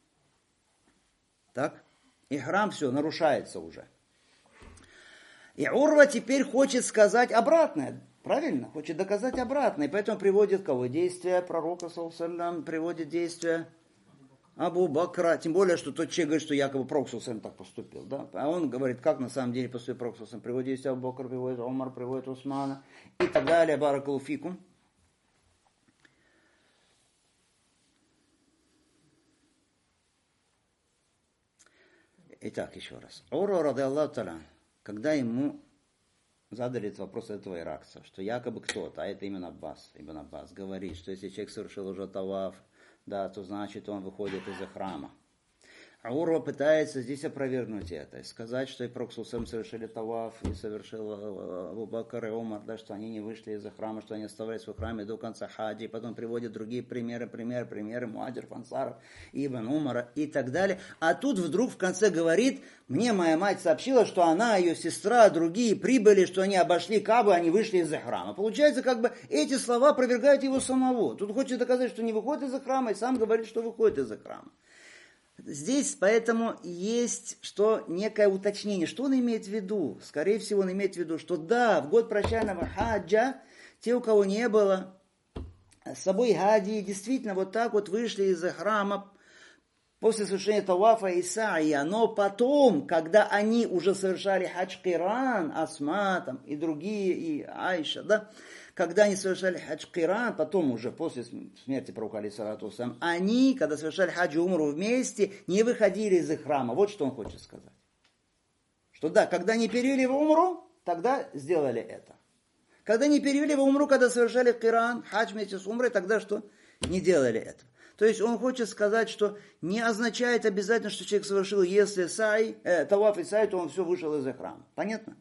Так? И храм все, нарушается уже. И Урва теперь хочет сказать обратное. Правильно? Хочет доказать обратное. И поэтому приводит кого? Действия пророка, саллаллаху алейхи ва саллям, приводит действия Абу Бакра, тем более, что тот человек говорит, что якобы пророк саллаллаху алейхи ва саллям так поступил, да? А он говорит, как на самом деле поступил пророк саллаллаху алейхи ва саллям. Приводит действия Абу Бакра, приводит Умар, приводит Усмана и так далее. Баракаллаху фикум. Итак, еще раз. Урва ради Аллаху та'аля, когда ему задали этот вопрос этого иракца, что якобы кто-то, а это именно Аббас, Ибн Аббас, говорит, что если человек совершил уже таваф, да, то значит он выходит из-за храма. А Урва пытается здесь опровергнуть это, и сказать, что и пророк саллаллаху алейхи ва саллям совершили таваф, и совершил Абу Бакр и Умар, да, что они не вышли из-за храма, что они оставались в храме до конца хаджи, и потом приводят другие примеры, примеры, примеры Муаджир, Ансаров, Ибн Умара и так далее. А тут вдруг в конце говорит, мне моя мать сообщила, что она, ее сестра, другие прибыли, что они обошли Каабу, они вышли из-за храма. Получается, как бы эти слова опровергают его самого. Тут хочет доказать, что не выходит из-за храма, и сам говорит, что выходит из-за храма. Здесь поэтому есть что некое уточнение. Что он имеет в виду? Скорее всего, он имеет в виду, что да, в год прощального хаджа, те, у кого не было с собой хади, действительно вот так вот вышли из-за храма после совершения тавафа и саия. Но потом, когда они уже совершали хадж киран, Асма там, и другие, и Айша, да, когда они совершали хадж киран, потом уже после смерти пророка алейхиссалату вассалям, они, когда совершали хадж и умру вместе, не выходили из их храма. Вот что он хочет сказать. Что да, когда не перевели в умру, тогда сделали это. Когда не перевели в умру, когда совершали киран, хадж вместе с умрой, тогда что? Не делали это. То есть он хочет сказать, что не означает обязательно, что человек совершил, если сай, э, таваф и сай, то он все вышел из храма. Понятно?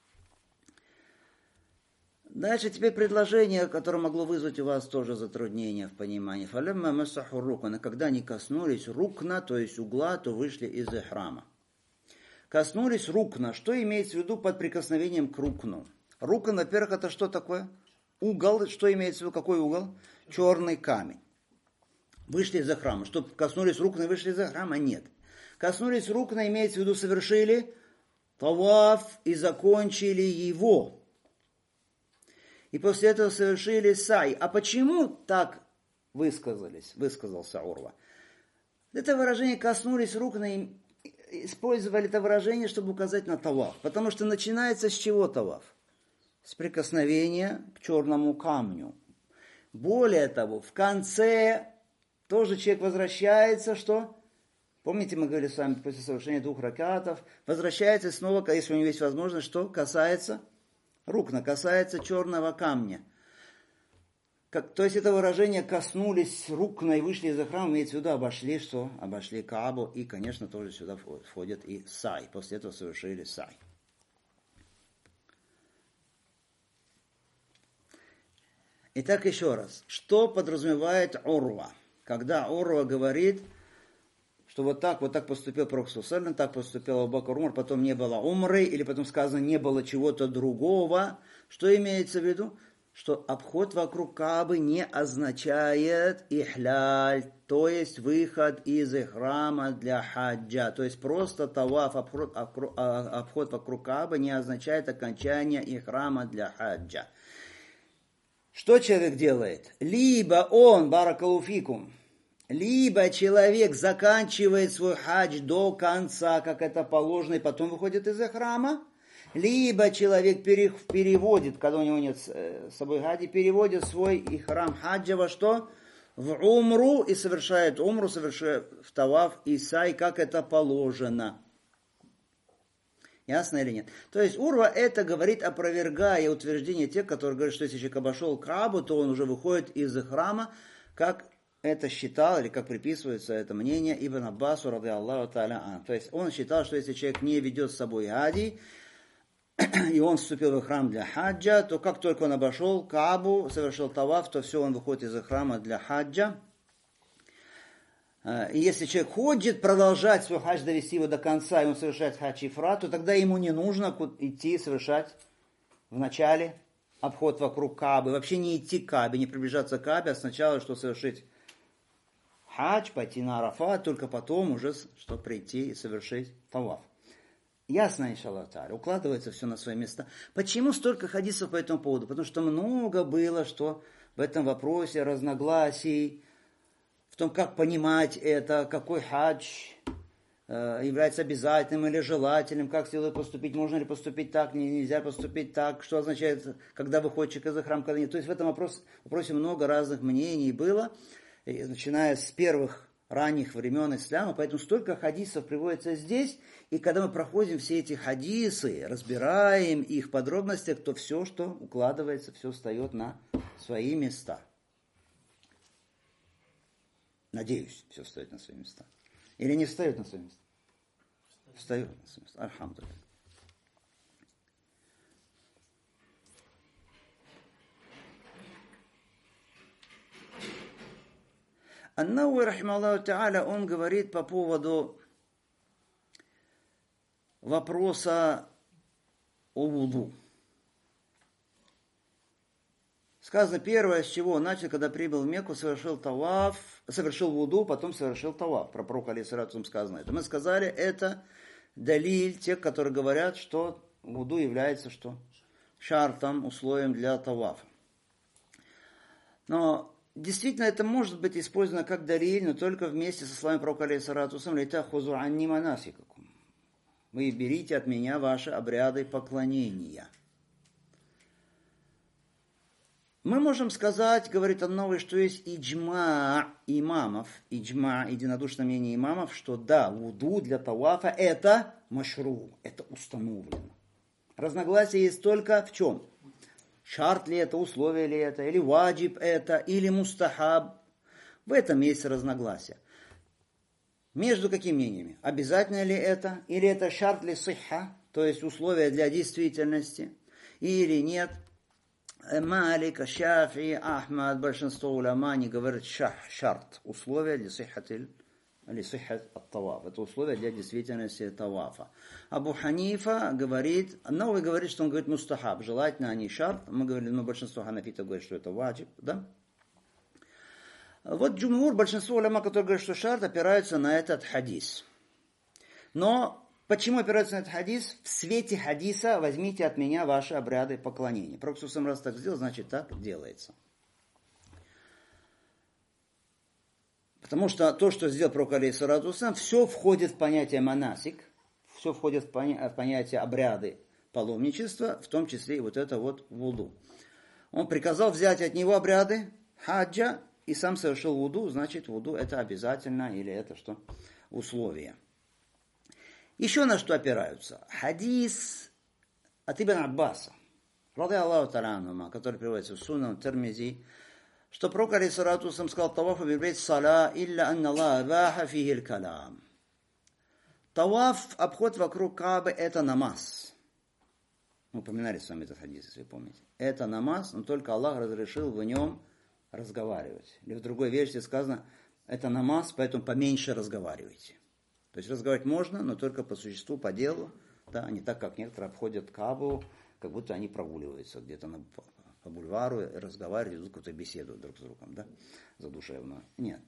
Дальше теперь предложение, которое могло вызвать у вас тоже затруднение в понимании. Фалямма массаху рукна, когда они коснулись рукна, то есть угла, то вышли из храма. Коснулись рукна. Что имеется в виду под прикосновением к рукну? Рукна, во-первых, это что такое? Угол. Что имеется в виду? Какой угол? Черный камень. Вышли из храма. Что коснулись рукна и вышли из храма? Нет. Коснулись рукна, имеется в виду, совершили таваф и закончили его. И после этого совершили сай. А почему так высказались, высказался Урва? Это выражение «коснулись рукна», и использовали это выражение, чтобы указать на таваф. Потому что начинается с чего таваф? С прикосновения к черному камню. Более того, в конце тоже человек возвращается, что? Помните, мы говорили с вами после совершения двух ракатов, возвращается снова, если у него есть возможность, что касается рукна, касается черного камня. Как, то есть это выражение «коснулись рукна и вышли из храма», имеется в виду обошли что? Обошли Каабу, и, конечно, тоже сюда входит и сай. После этого совершили сай. Итак, еще раз. Что подразумевает Урва? Когда Урва говорит, что вот так, вот так поступил пророк саллаллаху алейхи ва саллям, так поступил Абу Бакр, Умар, потом не было умры, или потом сказано, не было чего-то другого. Что имеется в виду? Что обход вокруг Каабы не означает ихляль, то есть выход из храма для хаджа. То есть просто таваф, обход, обход вокруг Каабы не означает окончание ихрама для хаджа. Что человек делает? Либо он, баракаллаху фикум, либо человек заканчивает свой хадж до конца, как это положено, и потом выходит из храма, либо человек переводит, когда у него нет с собой хаджи, переводит свой ихрам хаджа во что? В умру и совершает умру, совершает в таваф и сай, как это положено. Ясно или нет? То есть Урва это говорит, опровергая утверждение тех, которые говорят, что если человек обошел Каабу, то он уже выходит из храма, как это считал, или как приписывается это мнение Ибн Аббасу, ради Аллаху та'аля ан. То есть он считал, что если человек не ведет с собой хади, и он вступил в храм для хаджа, то как только он обошел Каабу, совершил таваф, то все, он выходит из храма для хаджа. И если человек хочет продолжать свой хадж, довести его до конца, и он совершает хадж ифрат, то тогда ему не нужно идти совершать в начале обход вокруг Каабы. Вообще не идти к Каабе, не приближаться к Каабе, а сначала что совершить хадж, пойти на Арафат, только потом уже что прийти и совершить таваф. Ясно, иншаллах та'аля, укладывается все на свои места. Почему столько хадисов по этому поводу? Потому что много было, что в этом вопросе разногласий, в том, как понимать это, какой хадж э, является обязательным или желательным, как следует поступить, можно ли поступить так, нельзя поступить так, что означает, когда выходит человек из храма, когда нет. То есть в этом вопрос, вопросе много разных мнений было, и, начиная с первых ранних времен ислама, поэтому столько хадисов приводится здесь, и когда мы проходим все эти хадисы, разбираем их в подробностях, то все, что укладывается, все встает на свои места. Надеюсь, все встает на свои места. Или не встает на свои места? Встает на свои места. Альхамдулилля. Ан-Науи, рахималлаху та'аля, он говорит по поводу вопроса о вуду. Сказано, первое, с чего он начал, когда прибыл в Мекку, совершил таваф, совершил вуду, потом совершил таваф. Про пророка алейхиссалату сказано это. Мы сказали, это далиль тех, которые говорят, что вуду является что? Шартом, условием для тавафа. Но действительно это может быть использовано как далиль, но только вместе со словами пророка алейхиссалату «Литахузу анни манасикакум». Вы берите от меня ваши обряды поклонения. Мы можем сказать, говорит Ан-Науи, что есть иджма имамов, иджма, единодушное мнение имамов, что да, вуду для тавафа это машру, это установлено. Разногласия есть только в чем? Шарт ли это, условие ли это, или ваджиб это, или мустахаб. В этом есть разногласия. Между какими мнениями? Обязательно ли это, или это шарт ли сихха, то есть условия для действительности, или нет. Малик, Шафи, Ахмад, большинство уляма не говорят шарт, условия для сиххати, или сиххат ат-таваф. Это условия для действительности тавафа. Абу Ханифа говорит, Ан-Науи говорит, что он говорит мустахаб, желательно, а не шарт. Мы говорили, но большинство ханафитов говорит, что это ваджиб, да? Вот джумхур, большинство уляма, которые говорят, что шарт, опираются на этот хадис. Но почему опираются на этот хадис? В свете хадиса возьмите от меня ваши обряды поклонения. Пророк сам раз так сделал, значит так делается. Потому что то, что сделал пророк алейхиссалату вассалям, все входит в понятие манасик, все входит в понятие обряды паломничества, в том числе и вот это вот вуду. Он приказал взять от него обряды хаджа и сам совершил вуду, значит вуду это обязательно или это что? Условие. Еще на что опираются? Хадис от Ибн Аббаса, ради Аллаху та'аля анхума, который приводится в Сунан Тирмизи, что пророк алейхиссалату вассалям сказал: «Тавафу биль-бейт сала, илля анна Аллаха баха фихи аль-калам». Таваф, обход вокруг Каабы, это намаз. Мы упоминали с вами этот хадис, если вы помните. Это намаз, но только Аллах разрешил в нем разговаривать. Или в другой версии сказано, это намаз, поэтому поменьше разговаривайте. То есть разговаривать можно, но только по существу, по делу, да, не так, как некоторые обходят Каабу, как будто они прогуливаются где-то на, по бульвару, разговаривают, идут какую-то беседу друг с другом, да, задушевную. Нет.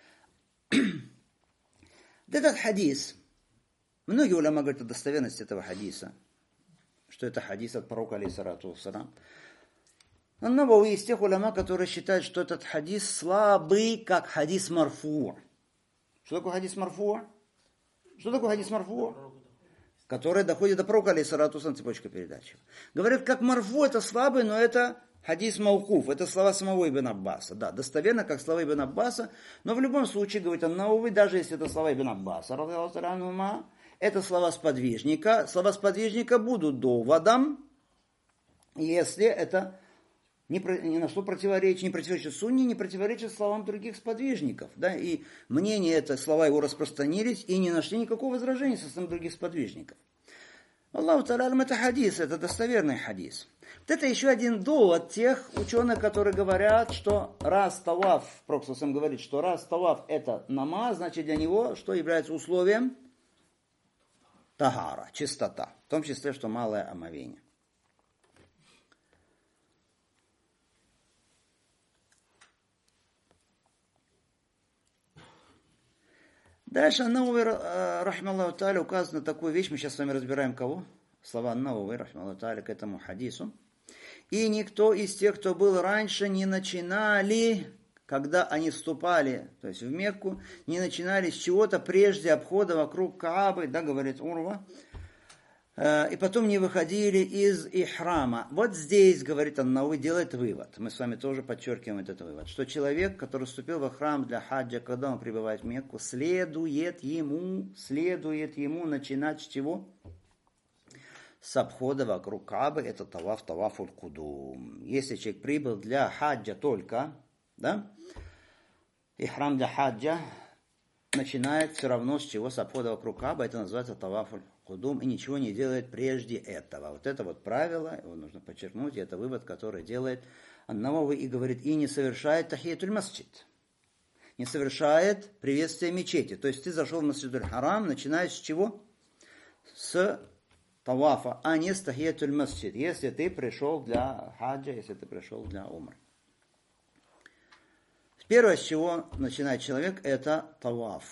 Этот хадис, многие уляма говорят о достоверности этого хадиса, что это хадис от пророка алейхиссалату вассалям. Но есть тех уляма, которые считают, что этот хадис слабый, как хадис марфу. Что такое хадис марфу? Что такое хадис марфу? Который доходит до пророка алейхиссалату вассалям, цепочка передачи. Говорят, как марфу это слабый, но это хадис маукуф, это слова самого Ибн Аббаса. Да, достоверно, как слова Ибн Аббаса, но в любом случае, говорит Ан-Науи, даже если это слова Ибн Аббаса, Это слова сподвижника. Слова сподвижника будут доводом, если это ни, ни на что противоречит, не противоречит сунне, не противоречит словам других сподвижников. Да? И мнение это, слова его распространились и не нашли никакого возражения со стороны других сподвижников. Аллаху та'алям, это хадис, это достоверный хадис. Вот это еще один довод тех ученых, которые говорят, что раз таваф, Пророк сам говорит, что раз таваф это намаз, значит для него что является условием? Тагара, чистота. В том числе, что малое омовение. Дальше Науви, рахмаллаху тааля, указано на такую вещь. Мы сейчас с вами разбираем кого? Слова Науви, рахмаллаху тааля, к этому хадису. И никто из тех, кто был раньше, не начинали, когда они вступали, то есть в Мекку, не начинали с чего-то прежде обхода вокруг Каабы, да, говорит Урва, и потом не выходили из ихрама. Вот здесь, говорит Ан-Науви, делает вывод. Мы с вами тоже подчеркиваем этот вывод, что человек, который вступил в храм для хаджа, когда он прибывает в Мекку, следует ему, следует ему начинать с чего? С обхода вокруг Каабы, это таваф, таваф уль-кудум. Если человек прибыл для хаджа только, да, ихрам для хаджа начинает все равно с чего? С обхода вокруг Каабы, это называется таваф уль-кудум, и ничего не делает прежде этого. Вот это вот правило, его нужно подчеркнуть, и это вывод, который делает Ан-Науви и говорит, и не совершает тахиятуль масджид. Не совершает приветствие мечети. То есть ты зашел в масджидуль харам, начинаешь с чего? С тавафа, а не с тахиятуль масджид, если ты пришел для хаджа, если ты пришел для умры. Первое, с чего начинает человек, это таваф.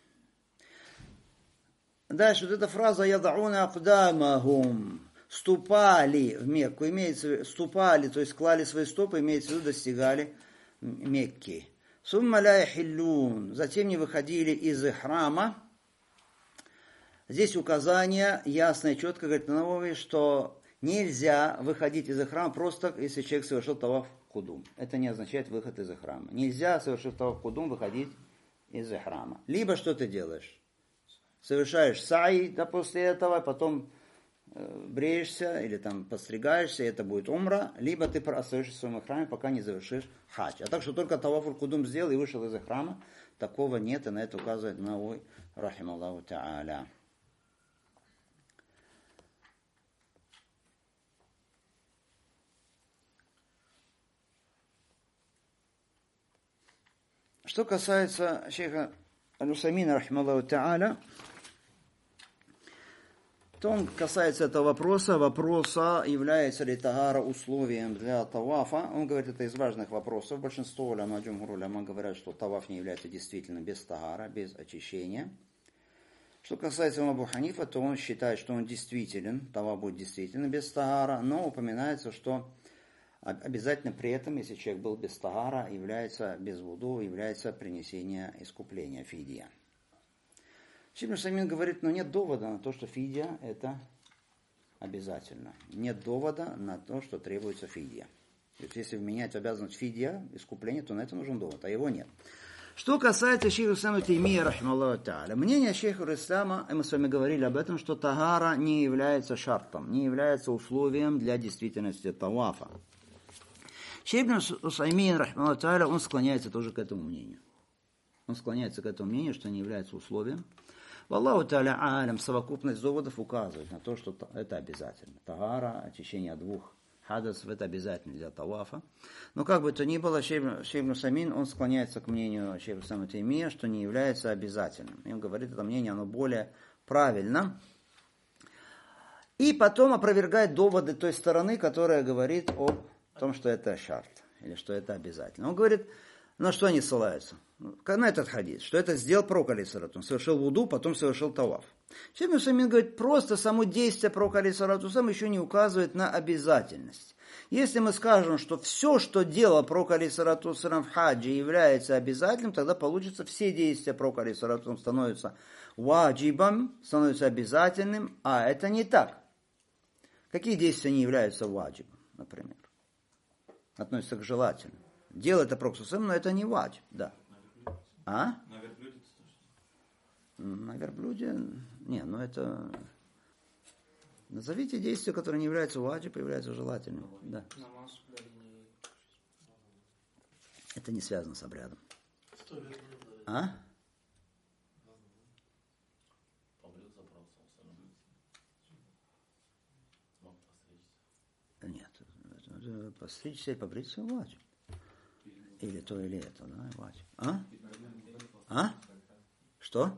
Дальше вот эта фраза «ядауна акдамахум» ступали в Мекку, имеется в виду, ступали, то есть клали свои стопы, имеется в виду, достигали Мекки. «Сумма ля яхиллун», затем не выходили из храма. Здесь указание ясно и четко говорит Науви, что нельзя выходить из храма просто, если человек совершил таваф кудум. Это не означает выход из храма. Нельзя, совершив таваф кудум, выходить из храма. Либо что ты делаешь? Совершаешь саи, да, после этого, потом э, бреешься или там подстригаешься, и это будет умра, либо ты остаешься в своем храме, пока не завершишь хадж. А так что только таваф кудум сделал и вышел из храма, такого нет, и на это указывает Науви, рахималлаху та'аля. Что касается шейха Аль-Усаймина, рахималлаху та'аля, то он касается этого вопроса, вопроса, является ли тагара условием для тавафа. Он говорит, это из важных вопросов. Большинство уляма, джумхур уляма говорят, что таваф не является действительно без тагара, без очищения. Что касается Абу Ханифа, то он считает, что он действителен, таваф будет действительно без тагара, но упоминается, что обязательно при этом, если человек был без тагара, является без вуду, является принесение искупления, фидия. Шейх Усаймин говорит, но нет довода на то, что фидия это обязательно. Нет довода на то, что требуется фидия. Ведь если вменять обязанность фидия, искупления, то на это нужен довод, а его нет. Что касается шейха Ислама Таймия, рахималлаху та'аля, мнение шейха Ислама, мы с вами говорили об этом, что тагара не является шартом, не является условием для действительности тавафа. Шейх Усаймин, рахималлаху та'аля, он склоняется тоже к этому мнению. Он склоняется к этому мнению, что не является условием. Аллаху та'аля алям, совокупность доводов указывает на то, что это обязательно. Тагара, очищение двух хадасов, это обязательно для тавафа. Но как бы то ни было, шейх Усаймин, он склоняется к мнению шейха Ислама Таймия, что не является обязательным. И он говорит, это мнение, оно более правильно. И потом опровергает доводы той стороны, которая говорит о том, что это шарт, или что это обязательно. Он говорит, на что они ссылаются? На этот хадис, что это сделал пророк, алейхиссалату, он совершил вуду, потом совершил таваф. Шейх Усаймин говорит, просто само действие пророка, алейхиссалату, сам еще не указывает на обязательность. Если мы скажем, что все, что делал пророк, алейхиссалату, в хаджи является обязательным, тогда получится все действия пророка, алейхиссалату, становятся ваджибом, становятся обязательным, а это не так. Какие действия не являются ваджибом, например? Относятся к желательным. Дело это пророк, но это не ваджиб, да. А? На верблюде? На верблюде Не, ну это... Назовите действия, которые не являются ваджиб, являются желательным. Да. Это не связано с обрядом. А? Нет. Постричься и побриться ваджиб. Или то, или это, да, ваджиб. А? А? Что?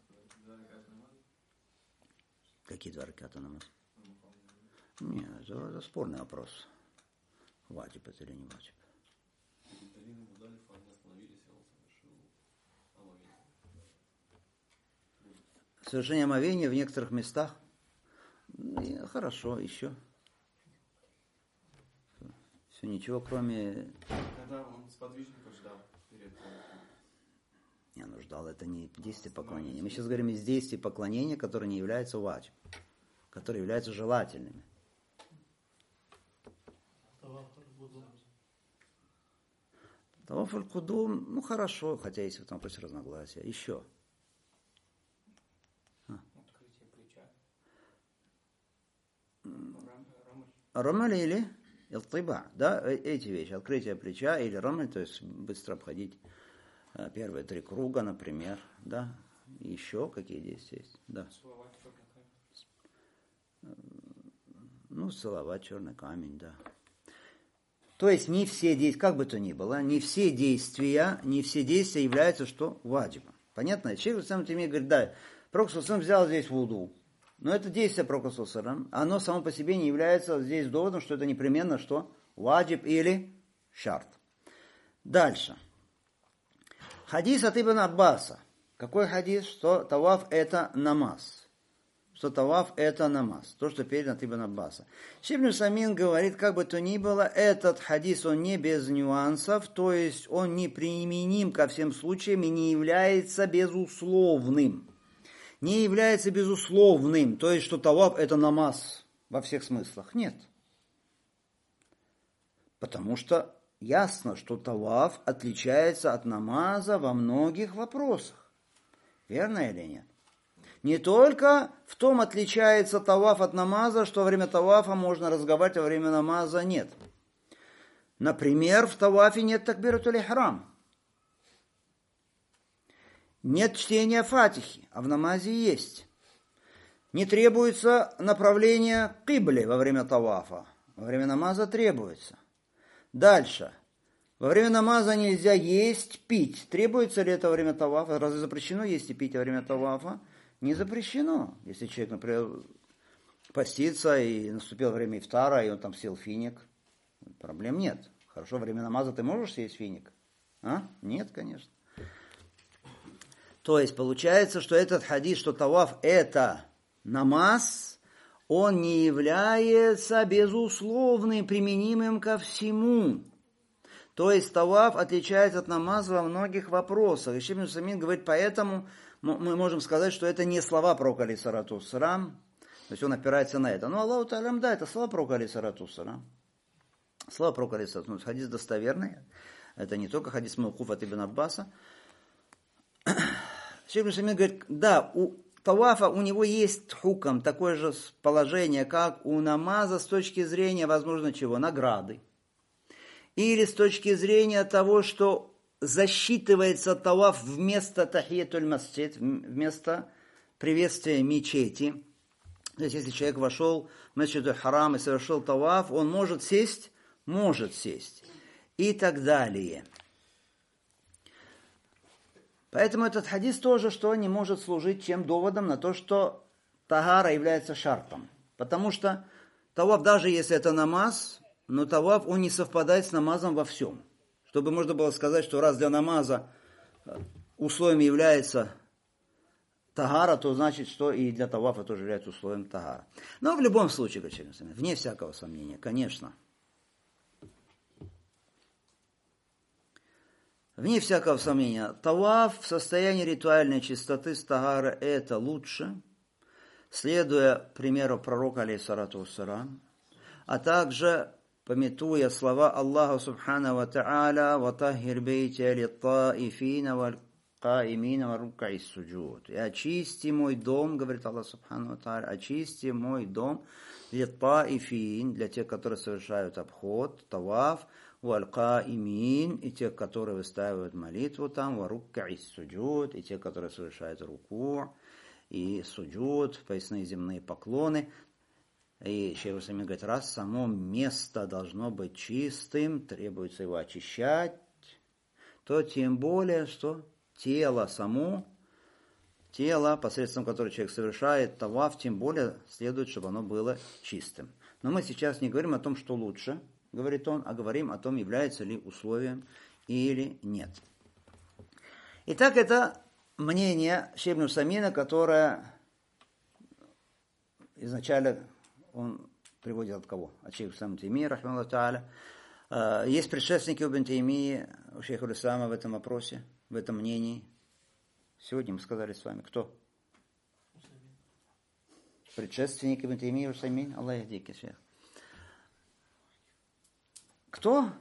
Какие два раката намаз? Нет, это, это спорный вопрос. Ваджиб это или не ваджиб. Совершение омовения в некоторых местах. Хорошо, еще. Все, ничего, кроме... Когда он сподвижников ждал перед... Не, ну ждал, это не действие поклонения. Мы сейчас говорим из действий поклонения, которые не являются ваджиб, которые являются желательными. Таваф аль-кудум, ну хорошо, хотя есть в этом вопросе разногласия. Еще. Открытие плеча. Рамаль или илтиба, да, эти вещи. Открытие плеча или рамаль, то есть быстро обходить первые три круга, например, да. Еще какие действия есть? Да. Целовать черный камень. Ну, целовать черный камень, да. То есть не все действия, как бы то ни было, не все действия, не все действия являются что? Ваджибом. Понятно? Человек сам тебе говорит, да, Пророк ﷺ взял здесь вуду. Но это действие Пророка ﷺ, оно само по себе не является здесь доводом, что это непременно что? Ваджиб или шарт. Дальше. Хадис от Ибн Аббаса. Какой хадис? Что таваф это намаз. Что таваф это намаз. То, что передано от Ибн Аббаса. Шейх ибн Самин говорит, как бы то ни было, этот хадис, он не без нюансов, то есть он не применим ко всем случаям и не является безусловным. Не является безусловным, то есть что таваф это намаз во всех смыслах. Нет. Потому что ясно, что таваф отличается от намаза во многих вопросах. Верно или нет? Не только в том отличается таваф от намаза, что во время тавафа можно разговаривать, а во время намаза нет. Например, в тавафе нет такбиратуль ихрам. Нет чтения фатихи, а в намазе есть. Не требуется направление кибли во время тавафа. Во время намаза требуется. Дальше. Во время намаза нельзя есть, пить. Требуется ли это во время тавафа? Разве запрещено есть и пить во время тавафа? Не запрещено. Если человек, например, постится и наступило время ифтара, и он там съел финик, проблем нет. Хорошо, во время намаза ты можешь съесть финик? А? Нет, конечно. То есть получается, что этот хадис, что таваф это намаз, он не является безусловным, применимым ко всему. То есть таваф отличается от намаза во многих вопросах. И Шейх ибн Самин говорит, поэтому мы можем сказать, что это не слова пророка алейхиссалату вассалям, то есть он опирается на это. Но Аллаху та'алям, да, это слова пророка алейхиссалату вассалям. Слова пророка алейхиссалату вассалям. Хадис достоверный. Это не только хадис мауқуф от Ибн Аббаса. Шейх ибн Самин говорит, да, у тавафа у него есть хукам, такое же положение, как у намаза с точки зрения, возможно, чего? Награды. Или с точки зрения того, что засчитывается таваф вместо тахиятуль масджид, вместо приветствия мечети. То есть, если человек вошел в масджид харам и совершил таваф, он может сесть, может сесть. И так далее. Поэтому этот хадис тоже, что не может служить чем доводом на то, что тагара является шартом. Потому что таваф, даже если это намаз, но таваф, он не совпадает с намазом во всем. Чтобы можно было сказать, что раз для намаза условием является тагара, то значит, что и для тавафа тоже является условием тагара. Но в любом случае, вне всякого сомнения, конечно. Вне всякого сомнения, таваф в состоянии ритуальной чистоты с тагара это лучше, следуя примеру пророка алейхиссалату вассалям, а также памятуя слова Аллаха субхану ва та'аля «Ватахир бейти литтаифина каимин ва рук'и суджуд. И очисти мой дом, говорит Аллах Субхану ва Тааля, очисти мой дом для таифин, для тех, которые совершают обход, таваф, валь каимин, и тех, которые выстаивают молитву там, ва рук'и суджуд, и тех, которые совершают руку и суджуд, поясные земные поклоны. И Шейх Усаймин говорит, раз само место должно быть чистым, требуется его очищать, то тем более, что тело само, тело, посредством которого человек совершает таваф, тем более следует, чтобы оно было чистым. Но мы сейчас не говорим о том, что лучше, говорит он, а говорим о том, является ли условием или нет. Итак, это мнение Шейх Усаймина, которое изначально он приводит от кого? От Шейха Ибн Таймии, рахмаллаху тааля. Есть предшественники Ибн Таймии, у Шейха аль-Ислама в этом вопросе, в этом мнении. Сегодня мы сказали с вами, кто? Предшественник Ибн Таймии, Усаймин, Аллах яхдики, шейх. Кто?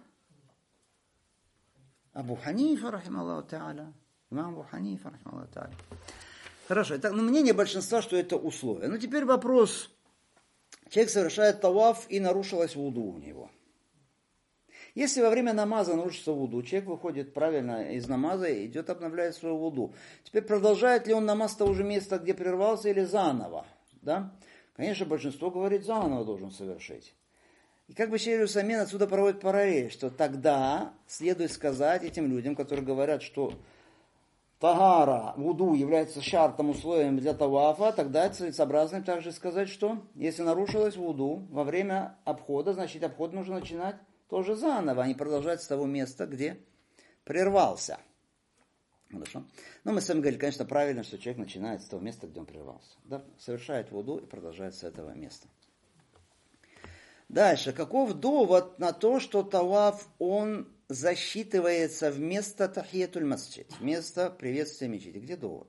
Абу Ханифа, рахмаллаху тааля. Имам Абу Ханифа, рахмаллаху тааля. Хорошо, это ну, мнение большинства, что это условие. Но теперь вопрос. Человек совершает таваф и нарушилось вуду у него. Если во время намаза нарушится вуду, человек выходит правильно из намаза и идет обновляет свою вуду. Теперь продолжает ли он намаз с того же места, где прервался, или заново? Да? Конечно, большинство говорит, заново должен совершить. И как бы Шейх Усаймин отсюда проводит параллель, что тогда следует сказать этим людям, которые говорят, что тагара, вуду является шартом, условием для тавафа, тогда целесообразно также сказать, что если нарушилось вуду во время обхода, значит обход нужно начинать тоже заново, а не продолжать с того места, где прервался. Хорошо. Но мы с вами говорили, конечно, правильно, что человек начинает с того места, где он прервался. Да? Совершает вуду и продолжает с этого места. Дальше. Каков довод на то, что таваф, он засчитывается вместо тахиятуль масджид, вместо приветствия мечети? Где довод?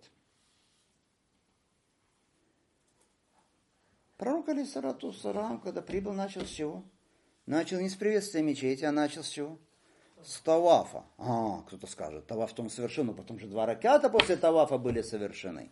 Пророк, алейхиссалату вассалам, когда прибыл, начал с чего? Начал не с приветствия мечети, а начал с чего? С тавафа. А, кто-то скажет, таваф в том совершен, но потом же два раката после тавафа были совершены.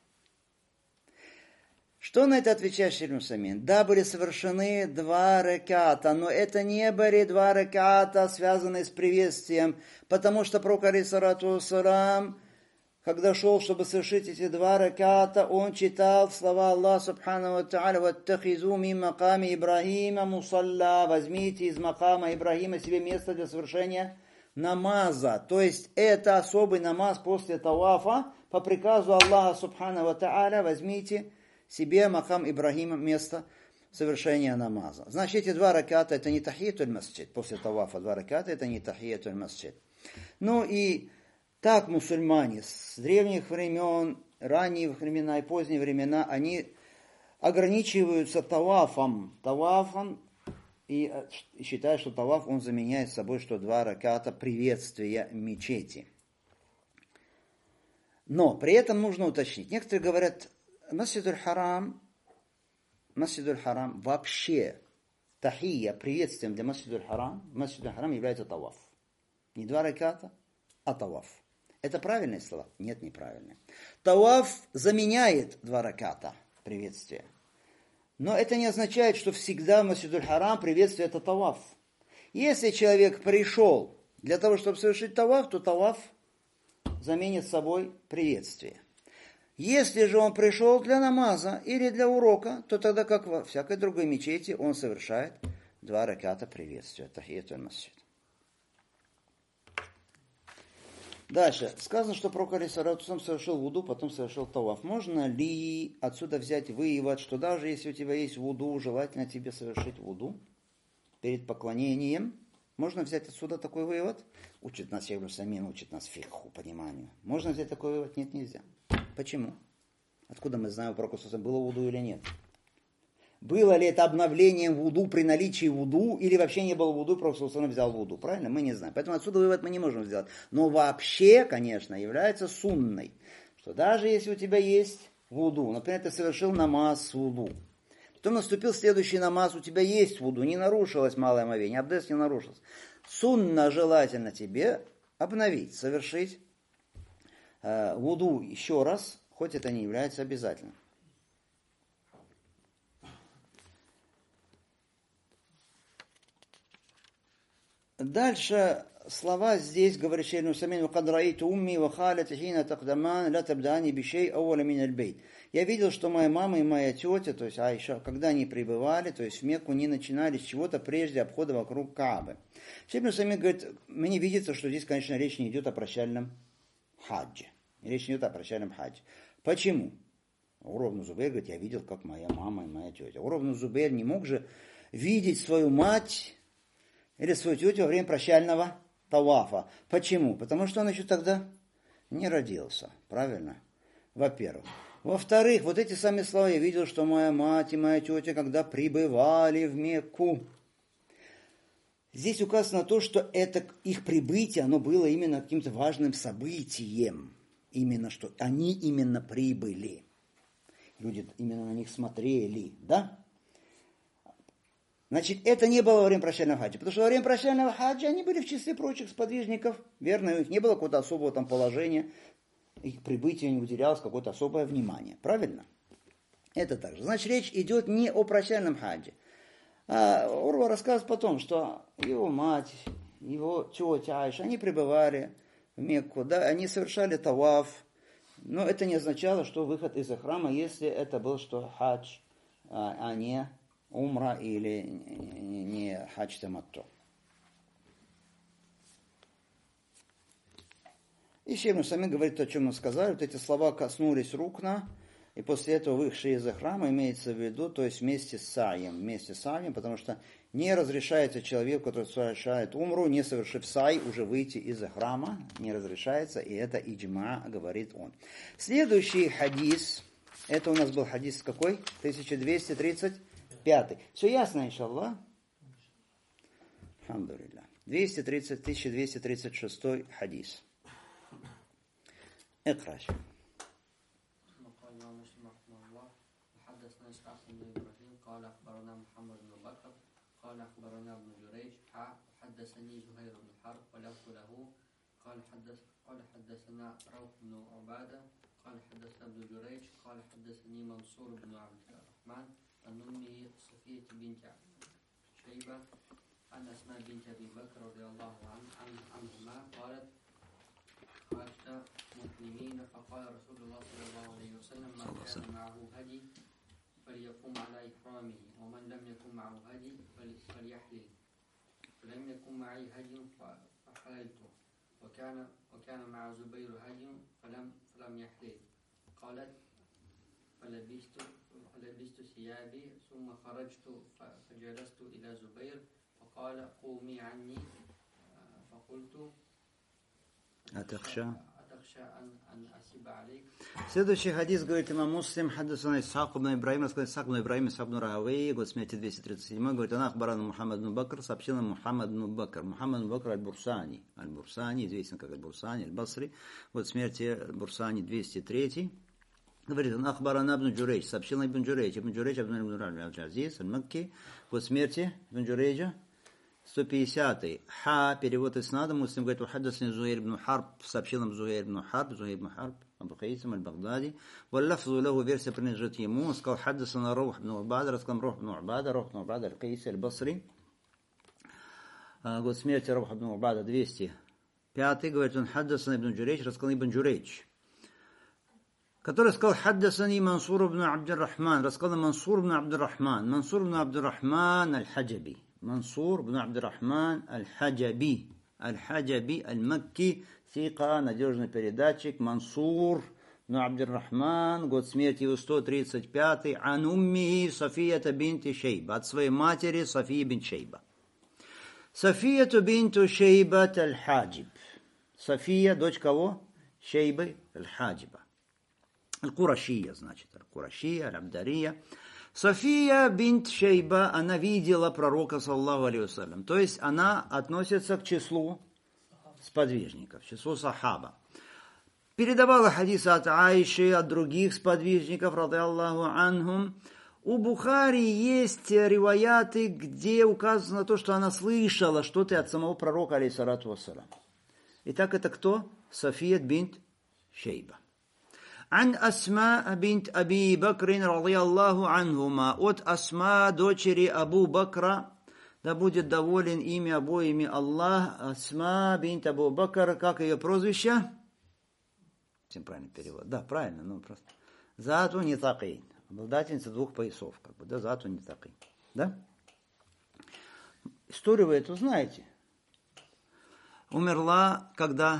Что на это отвечает Шейх Усаймин? Да, были совершены два раката, но это не были два раката, связанные с приветствием, потому что пророк, алейхиссалату вассалам, когда шел, чтобы совершить эти два раката, он читал слова Аллаха Субхану ва Тааля: «Ваттахизу мин маками Ибрахима мусалла», возьмите из макама Ибрахима себе место для совершения намаза. То есть это особый намаз после тавафа, по приказу Аллаха Субхану ва Тааля возьмите себе макам Ибрахима место совершения намаза. Значит, эти два раката это не тахиятуль масджид. После тавафа два раката это не тахиятуль масджид. Ну и так мусульмане с древних времен, ранних времена и поздние времена, они ограничиваются тавафом. Тавафом и считают, что таваф он заменяет собой, что два раката приветствия мечети. Но при этом нужно уточнить. Некоторые говорят, Масджидуль Харам, Масджидуль Харам вообще тахия, приветствием для Масджидуль Харам, Масджидуль Харам является таваф. Не два раката, а таваф. Это правильные слова? Нет, неправильные. Таваф заменяет два раката приветствия. Но это не означает, что всегда в Масджидуль Харам приветствие это таваф. Если человек пришел для того, чтобы совершить таваф, то таваф заменит собой приветствие. Если же он пришел для намаза или для урока, то тогда, как во всякой другой мечети, он совершает два раката приветствия. Тахиятуль масджид. Дальше. Сказано, что пророк алейхиссалату вассалам совершил вуду, потом совершил таваф. Можно ли отсюда взять вывод, что даже если у тебя есть вуду, желательно тебе совершить вуду перед поклонением? Можно взять отсюда такой вывод? Учит нас Шейх Усаймин, учит нас фикху, пониманию. Можно взять такой вывод? Нет, нельзя. Почему? Откуда мы знаем, у пророка было вуду или нет? Было ли это обновлением вуду при наличии вуду, или вообще не было вуду, и пророк взял вуду? Правильно? Мы не знаем. Поэтому отсюда вывод мы не можем сделать. Но вообще, конечно, является сунной, что даже если у тебя есть вуду, например, ты совершил намаз с вуду, потом наступил следующий намаз, у тебя есть вуду, не нарушилось малое омовение, абдес не нарушился. Сунна желательно тебе обновить, совершить э, вуду еще раз, хоть это не является обязательным. Дальше слова здесь, говорит Шейх Нусамин, «Вакад раиту умми ва халати хина тақдаман ла табдаани бишей ауаля мин аль-бейт». Я видел, что моя мама и моя тетя, то есть Айша, когда они пребывали, то есть в Мекку, не начинали с чего-то прежде обхода вокруг Каабы. Шейх Нусамин говорит, мне видится, что здесь, конечно, речь не идет о прощальном хаджи. Речь не идет о прощальном хаджи. Почему? Урва ибн Зубейр говорит, я видел, как моя мама и моя тетя. Урва ибн Зубейр не мог же видеть свою мать или свою тетю во время прощального тавафа. Почему? Потому что он еще тогда не родился. Правильно? Во-первых. Во-вторых, вот эти самые слова, я видел, что моя мать и моя тетя, когда прибывали в Мекку. Здесь указано то, что это их прибытие, оно было именно каким-то важным событием. Именно что они именно прибыли. Люди именно на них смотрели, да? Значит, это не было во время прощального хаджа, потому что во время прощального хаджа они были в числе прочих сподвижников, верно, у них не было какого-то особого там положения, их прибытию не уделялось какое-то особое внимание, правильно? Это так же. Значит, речь идет не о прощальном хаджи. А Урва рассказывает потом, что его мать, его тетя Айша, они пребывали в Мекку, да, они совершали таваф, но это не означало, что выход из храма, если это был что хадж, а не умра или не хадж таматту. И Шейх Нусамин говорит, о чем мы сказали, вот эти слова коснулись рукна, и после этого вышли из храма, имеется в виду, то есть вместе с саем, вместе с саем, потому что не разрешается человеку, который совершает умру, не совершив сай, уже выйти из храма, не разрешается, и это иджма, говорит он. Следующий хадис, это у нас был хадис какой? тысяча двести тридцать пятый. Все ясно, иншаллах? Алхамдулилля. двести тридцать, тысяча двести тридцать шестой хадис. اقرأ. قال الإمام مسلم رحمه الله وحدثنا إسحاق بن إبراهيم قال أخبرنا محمد بن بكر قال أخبرنا ابن جريج حدثني زهير بن حرب ولفظ له قال حدث قال حدثنا روح بن عبادة قال حدثنا ابن جريج قال حدثني منصور بن عبد الرحمن عن أمه صفية بنت شيبة عن أسماء بنت أبي بكر رضي الله عنهما قالت خرجت مسلمين فقال رسول الله صلى الله عليه وسلم من كان معه هدي فليقوم على إحرامه ومن لم يكن معه هدي فليحلل فلم يكن معي هدي فحللت وكان وكان مع زبير هدي فلم فلم يحلل قالت فلبست فلبست ثيابي ثم خرجت فجلست إلى زبير فقال قومي عني فقلت أتخشى أتخشى أن أن أسيب عليك. Следующий хадис, говорит имам Муслим, хадисана Исхак ибн Ибраим, рассказывает Исхак ибн Ибраим, Исхак ибн Рахавей, год смерти двести тридцать седьмой, говорит, она ахбарана Мухаммад ибн Бакр, сообщил нам Мухаммад ибн Бакр. Мухаммад ибн Бакр аль-Бурсани, аль-Бурсани, известен как аль-Бурсани, аль-Басри, год смерти Бурсани двести третий. Говорит, он ахбарана ибн Джурейдж, сообщил нам ибн Джурейдж, ибн Джурейдж, ибн ибн аль-Азиз, аль-Макки, год смерти ибн Джурейджа, сто пятидесятый. Ха, перевод иснада, Муслим говорит, ухаддасни Зухайр ибн Харб, сообщил нам Зухайр ибн Харб, Зухайр ибн Харб, Абу Хаисам аль-Багдади. Валлафзу лаху, версия принадлежит ему, он сказал, хаддасана Рух ибн Убада, рассказал Рух ибн Убада, Рух ибн Убада, аль-Каиси, аль-Басри. Год смерти Рух ибн Убада, двести пятый, говорит, он хаддасана ибн Джурейдж, рассказал ибн Джурейдж, который сказал, хаддасани Мансур ибн Абдир-Рахман, рассказал Мансур ибн Абдир-Рахман, Мансур ибн Абдир-Рахман аль-Хаджаби. منصور بن عبد الرحمن الحجبي الحجبي المكي ثقة, надежный передатчик, Мансур бн Абдир-Рахман, год смерти его сто тридцать пятый, ан умми Софията бинти Шейба, от своей матери Софии бин Шейба. Софияту бинту Шейба аль-Хаджиб. София, дочь кого? Шейбы аль-Хаджиба. Аль-Курашия, значит, Аль-Курашия, Аль-Абдария. София бинт Шейба, она видела пророка, саллаллаху алейхи вассалям. То есть она относится к числу сподвижников, к числу сахаба. Передавала хадисы от Аиши, от других сподвижников, ради Аллаху анхум. У Бухари есть риваяты, где указано то, что она слышала что-то от самого пророка, алейхиссалату вассалям. Итак, это кто? София бинт شيبة. عن أسماء بنت أبي بكر رضي الله عنهما. От Асма, дочери Абу Бакра, да будет доволен ими обоими Аллах. Асма бинт Абу Бакр, как ее прозвище? Всем правильный перевод. Да, правильно, ну просто. Зату нитакин. Обладательница двух поясов, как бы, да, зату нитакин. Да? Историю вы эту знаете. Умерла, когда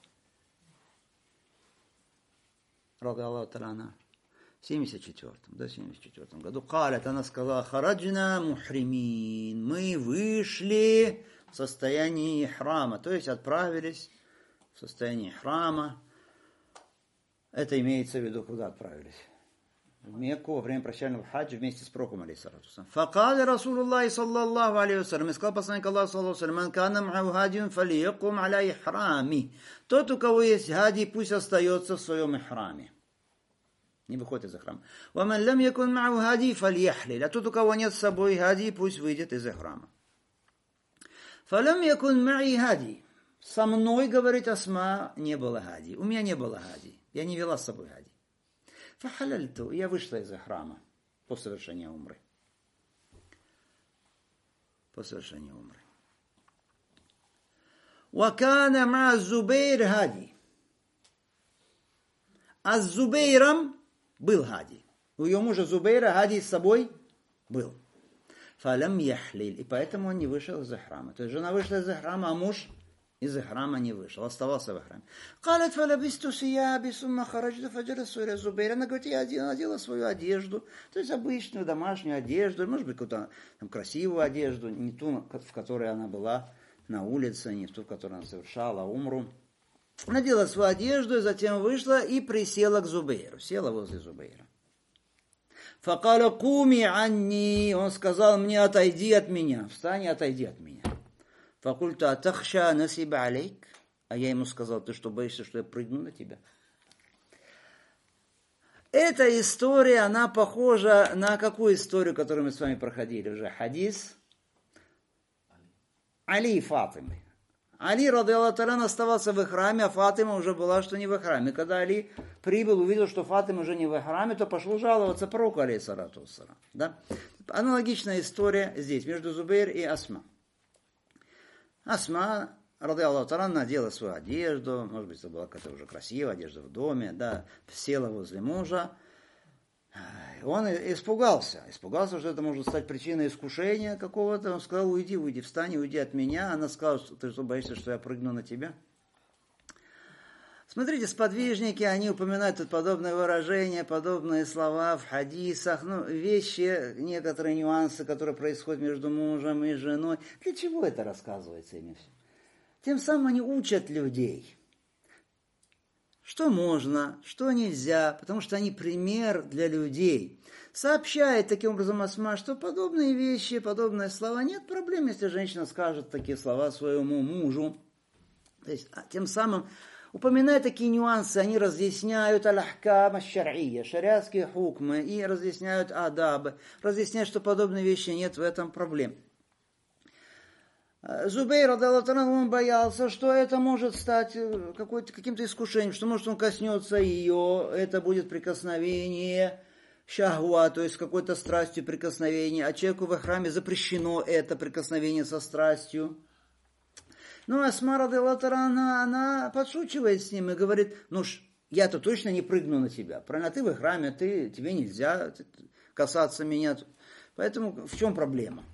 ради Аллаху та'аля, в семьдесят четвёртом, да, семьдесят четвёртом году. Калят, она сказала, хараджина мухримин. Мы вышли в состоянии храма, то есть отправились в состоянии храма. Это имеется в виду, куда отправились? В Мекку во время прощального хаджа вместе с пророком, алейхиссалату вассалям. Факали Расулуллахи саллаллаху алейхи вассалям. И сказал посланник Аллаха саллаллаху алейхи вассалям, кана маху хадиюн фалиякум аля ихрами. Тот, у кого есть хади, пусть остается в своем ихраме. Не выходит из ихрама. Ваман лам якун маху хади фалияхлиль. А тот, у кого нет с собой хади, пусть выйдет из ихрама. Фалам якун ма'и хади. Со мной, говорит Асма, не было хади. У меня не было хади. Я не вела с собой хади. Фахаляльту, я вышла из храма по совершению умры. По совершению умры. Вакана ма Зубейр хади. А с Зубейром был хади. У ее мужа Зубейра хади с собой был. Фалам яхлиль. И поэтому он не вышел из храма. То есть жена вышла из храма, а муж из храма не вышел, оставался в храме. Калат фалабисту сияби сумма хараджда фаджарасу иля Зубейра. Она говорит, я надела свою одежду, то есть обычную домашнюю одежду, может быть, какую-то там красивую одежду, не ту, в которой она была на улице, не в ту, в которой она совершала умру. Надела свою одежду, и затем вышла и присела к Зубейру, села возле Зубейра. Факаля куми анни, он сказал мне, отойди от меня, встань и отойди от меня. Факульту атахша насиба алейк. А я ему сказал, ты что, боишься, что я прыгну на тебя? Эта история, она похожа на какую историю, которую мы с вами проходили уже? Хадис Али и Фатимы. Али, ради Аллаху та'аля, оставался в храме, а Фатима уже была, что не в храме. Когда Али прибыл, увидел, что Фатима уже не в храме, то пошел жаловаться пророку, алейхиссалату вассалам. Да? Аналогичная история здесь, между Зубейр и Асма. Асма, ради Аллаху та'аля, надела свою одежду, может быть, это была какая-то уже красивая одежда в доме, да, села возле мужа. Он испугался, испугался, что это может стать причиной искушения какого-то. Он сказал, уйди, уйди, встань, уйди от меня. Она сказала, ты что, боишься, что я прыгну на тебя? Смотрите, сподвижники, они упоминают тут подобные выражения, подобные слова в хадисах, ну, вещи, некоторые нюансы, которые происходят между мужем и женой. Для чего это рассказывается ими все? Тем самым они учат людей, что можно, что нельзя, потому что они пример для людей. Сообщает таким образом Асма, что подобные вещи, подобные слова, нет проблем, если женщина скажет такие слова своему мужу. То есть, тем самым, упоминая такие нюансы, они разъясняют аль-ахкам аш-шар'ия, шариатские хукмы, и разъясняют адабы, разъясняют, что подобные вещи нет в этом проблем. Зубейр, он боялся, что это может стать каким-то искушением, что может он коснется ее, это будет прикосновение шахва, то есть какой-то страстью прикосновение, а человеку в храме запрещено это прикосновение со страстью. Ну, Асма, она, она подшучивает с ним и говорит, ну, я-то точно не прыгну на тебя, правильно, ты в храме, ты, тебе нельзя касаться меня, поэтому в чем проблема?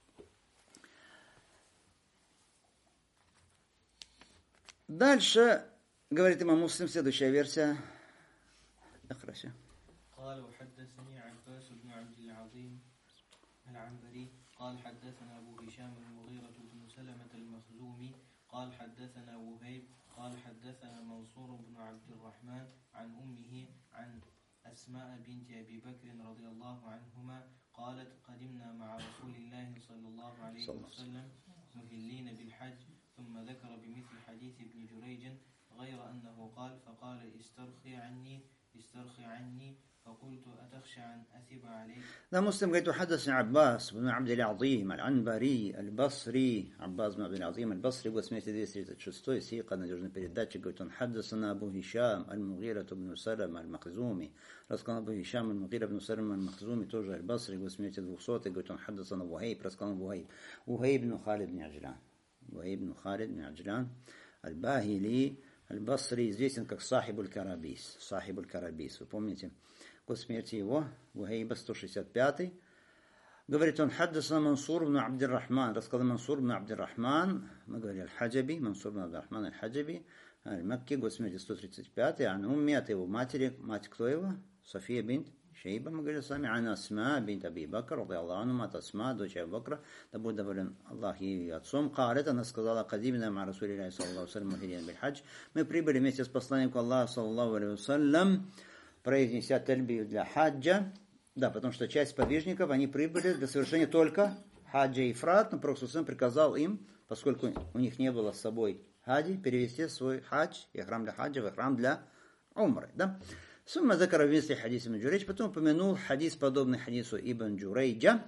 Дальше, говорит имам Муслим, следующая версия. Хорошо. قال وحدثني عباس بن عبد العظيم العنبري قال حدثنا أبو هشام المغيرة بن سلمة المخزومي قال حدثنا وهيب قال حدثنا منصور بن عبد الرحمن عن أمه عن أسماء بنت أبي بكر رضي الله عنهما قالت قدمنا مع رسول الله صلى الله عليه وسلم مهلين بالحج ثم ذكر بمثل حديث ابن جريج غير أنه قال فقال استرخي عني استرخي عني فقلت أتخشى أن أثب عليك. ده مسلم قلت حدثني عباس بن عبد العظيم العنبري البصري. عباس بن عبد العظيم البصري وسمعت двести тридцать шестой сиqa надежный передатчик, говорит, он حدثنا أبو هشام المغيرة بن سلمة المخزومي. Рассказал أبو هشام المغيرة بن سلمة المخزومي тоже البصري وسمعت двухсотый, говорит, он حدثنا وهيب. Рассказал وهيب وهيب بن خالد بن عجلان. وهيب بن خالد بن عجلان الباهلي البصري известен как صاحب الكرابيس. صاحب الكرابيس, вы помните? Год смерти его, Вухейба, сто шестьдесят пятый. Говорит он, حدثنا Мансур бн Абдир-Рахман. Рассказал Мансур бн Абдир-Рахман, мы говорили Аль-Хаджаби, Мансур бн Абдир-Рахман Аль-Хаджаби, Аль-Макки, год смерти сто тридцать пятый. Ан умми, от его матери, мать кто его? София бинт Шейба, мы говорили сами. Ан Асма бинт Аби Бакр, ради Аллаху, мат Асма, дочь Аби Бакра, да будет доволен Аллах ее отцом. Калет, она сказала, кадимна ма Расулиллахи саллаллаху алейхи ва саллям мухидин биль-хадж. Мы прибыли вместе с посланником Аллаха саллаллаху алейхи ва саллям, произнеся тальбию для хаджа. Да, потому что часть подвижников, они прибыли для совершения только хаджа и фрат, но Пророк приказал им, поскольку у них не было с собой хаджи, перевести свой хадж, ихрам для хаджа, в ихрам для умры. Да? Сумма закара в мисли хадис Ибн Джурейдж, потом упомянул хадис, подобный хадису Ибн Джурейджа.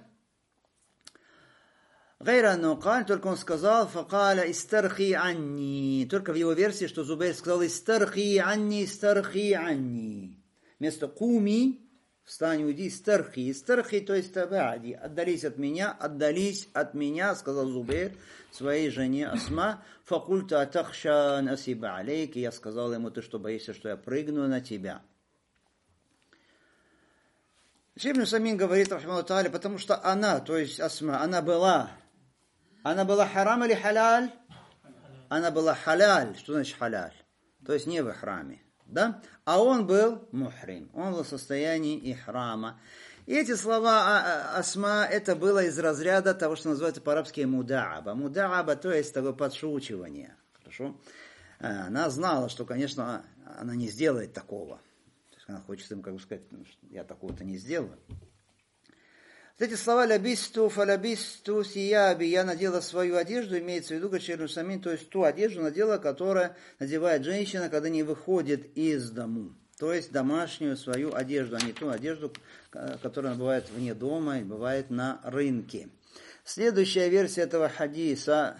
Гайра аннукаль, только он сказал, факаля истархи анни. Только в его версии, что Зубейр сказал истархи анни, истархи анни. Вместо куми, встань, уйди, стархи, стархи, то есть табади, отдались от меня, отдались от меня, сказал Зубейр своей жене Асма, факульта атахша насиба алейки, я сказал ему, ты что, боишься, что я прыгну на тебя? Ибн Самин говорит, рахмаллаху тааля, потому что она, то есть Асма, она была, она была харам или халяль? Она была халяль, что значит халяль? То есть не в храме. Да? А он был мухрим, он был в состоянии ихрама. И эти слова Асма, это было из разряда того, что называется по-арабски мудааба. Мудааба, то есть такое подшучивание. Хорошо? Она знала, что, конечно, она не сделает такого. То есть она хочет им, как бы сказать, я такого-то не сделаю. Эти слова «лябисту фалябисту сияби», я надела свою одежду, имеется в виду, говорит Самин, то есть ту одежду надела, которая надевает женщина, когда не выходит из дому. То есть домашнюю свою одежду, а не ту одежду, которая бывает вне дома и бывает на рынке. Следующая версия этого хадиса.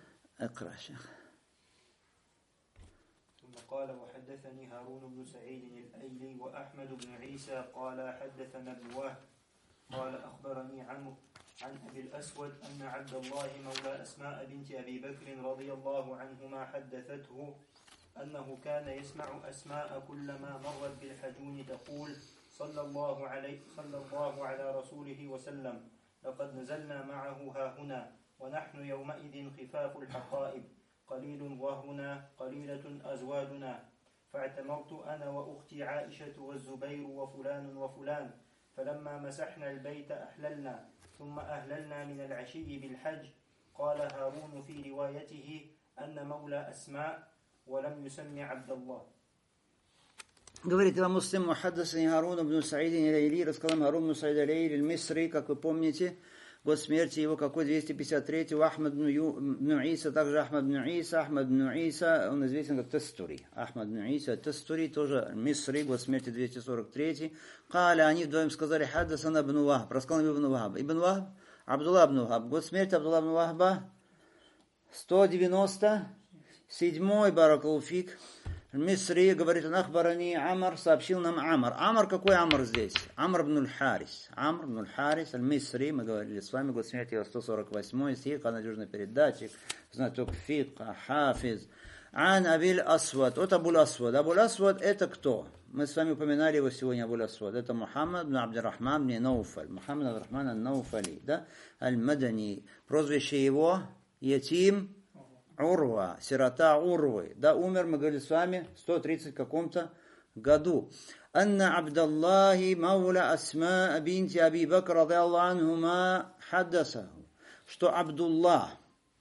قال وحدثني هارون بن سعيد الأيلي وأحمد بن عيسى قال حدثنا ابن وهب قال أخبرني عمرو عن أبي الأسود أن عبد الله مولى أسماء بنت أبي بكر رضي الله عنهما حدثته أنه كان يسمع أسماء كلما مرت بالحجون تقول صلى الله عليه صلى الله على رسوله وسلم لقد نزلنا معه ها هنا ونحن يومئذ خفاف الحقائب قليل ظهرنا قليلة أزوادنا فاعتمرت أنا وأختي عائشة والزبير وفلان وفلان فلما مسحنا البيت أحللنا ثم أهللنا من العشي بالحج قال هارون في روايته أن مولى أسماء ولم يسمي عبد الله. Говорит имам Муслим, мухаддасани Харун ибн Саид аль-Айли, рассказал Харун ибн Саид аль-Айли аль-Мисри, как вы помните, год смерти его какой, двести пятьдесят третий, у Ахмад ибн Иса, также Ахмад ибн Иса, Ахмад ибн Иса, он известен как Тастури. Ахмад ибн Иса, Тастури, тоже Мисри, год смерти двести сорок третий. Каля, они вдвоем сказали, хаддасана ибн Вахб, рассказал ибн Вахб. Ибн Вахб, Абдулла ибн Вахб, год смерти Абдулла ибн Вахба, сто девяносто седьмой, баракалуфик. Мисри, говорит, он ахбарани Амар, сообщил нам Амар. Амар, какой Амар здесь? Амар ибн аль-Харис. Амар ибн аль-Харис, аль-Мисри, мы говорили с вами, год смерти его сто сорок восьмой, сиха, надежный передатчик, знаток фикха, хафиз. Ан Абиль Асвад, вот Абуль Асвад. Абуль Асвад это кто? Мы с вами упоминали его сегодня, Абуль Асвад. Это Мухаммад ибн Абдир-Рахман ибн Науфаль. Мухаммад ибн Абдир-Рахман ан-Науфали, да? Аль-Мадани. Прозвище его Ятим Урва, сирота Урвы. Да, умер, мы говорили с вами, в сто тридцать каком-то году. Анна Абдаллахи мауля Асма бинти Аби Бакр ради Аллаху анхума хаддасаху. Что Абдуллах,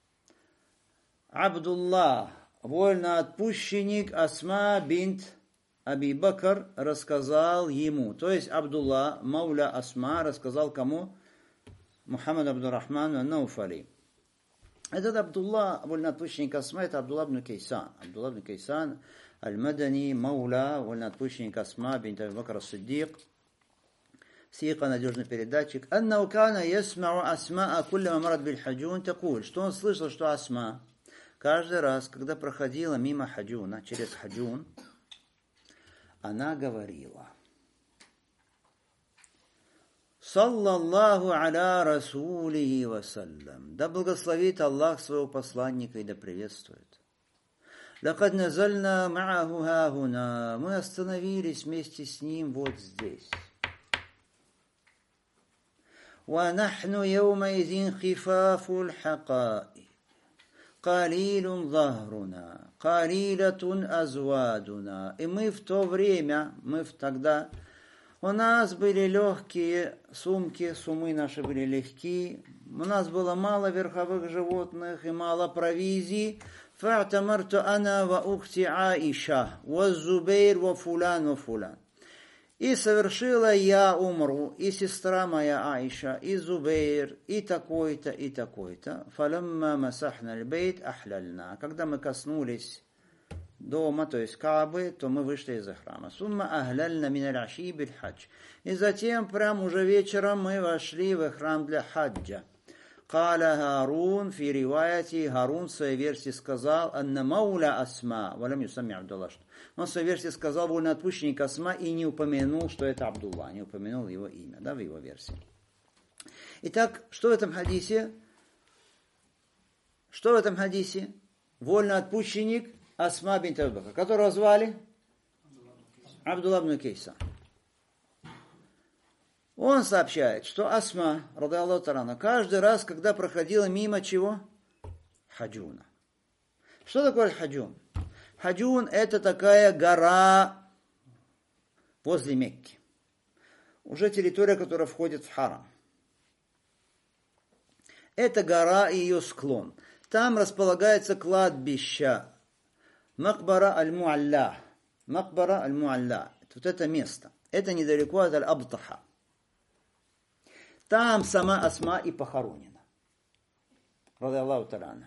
Абдуллах, вольноотпущенник Асма бинт Аби Бакр рассказал ему. То есть Абдуллах, мауля Асма, рассказал кому? Мухаммад Абдур-Рахман ан-Науфали. Этот Абдулла, вольноотпущенник Асма, это Абдулла ибн Кейсан. Абдулла ибн Кейсан, аль-Мадани, маула, вольноотпущенник Асма, бинт Аби Бакр ас-Сиддик, Сиха, надежный передатчик. Анна укана ясмау асмаа кулля марат биль хаджун такуль. Что он слышал, что Асма каждый раз, когда проходила мимо хаджуна, через хаджун, она говорила: Саллаллаху аля расулихи вассалям. Да благословит Аллах своего посланника и да приветствует. Лакад назальна мааху хахуна. Мы остановились вместе с ним вот здесь. Ва нахну яумайзин хифафул хакаи. Калилун захруна. Калилатун азвадуна. И мы в то время, мы в тогда, у нас были легкие сумки, сумы наши были легкие. У нас было мало верховых животных и мало провизии. فاعتمرت أنا وأختي عائشة والزبير وفلان وفلان. И совершила я умру, и сестра моя Аиша, и Зубейр, и такой-то, и такой-то. فلما مسحنا البيت أحللنا. Когда мы коснулись дома, то есть Каабы, то мы вышли из храма. ثم أهللنا من العشي بالحج. И затем, прям уже вечером, мы вошли в храм для хаджа. Каля Харун, фи риваяти, Харун в своей версии сказал, анна мауля Асма, валям юсами Абдулла. Он в своей версии сказал, вольноотпущенник Асма, и не упомянул, что это Абдулла, не упомянул его имя, да, в его версии. Итак, что в этом хадисе? Что в этом хадисе? Вольноотпущенник Асма бинт Аби Бакр, которого звали Абдулла ибн Кейса. Он сообщает, что Асма, радиаллаху та'ала, каждый раз, когда проходила мимо чего? Хаджуна. Что такое хаджун? Хаджун – это такая гора возле Мекки. Уже территория, которая входит в харам. Это гора и ее склон. Там располагается кладбище Макбара аль-Муалла. Макбара аль-Муалла. Вот это место. Это недалеко от Аль-Абтаха. Там сама Асма и похоронена. Радиаллаху та'ала.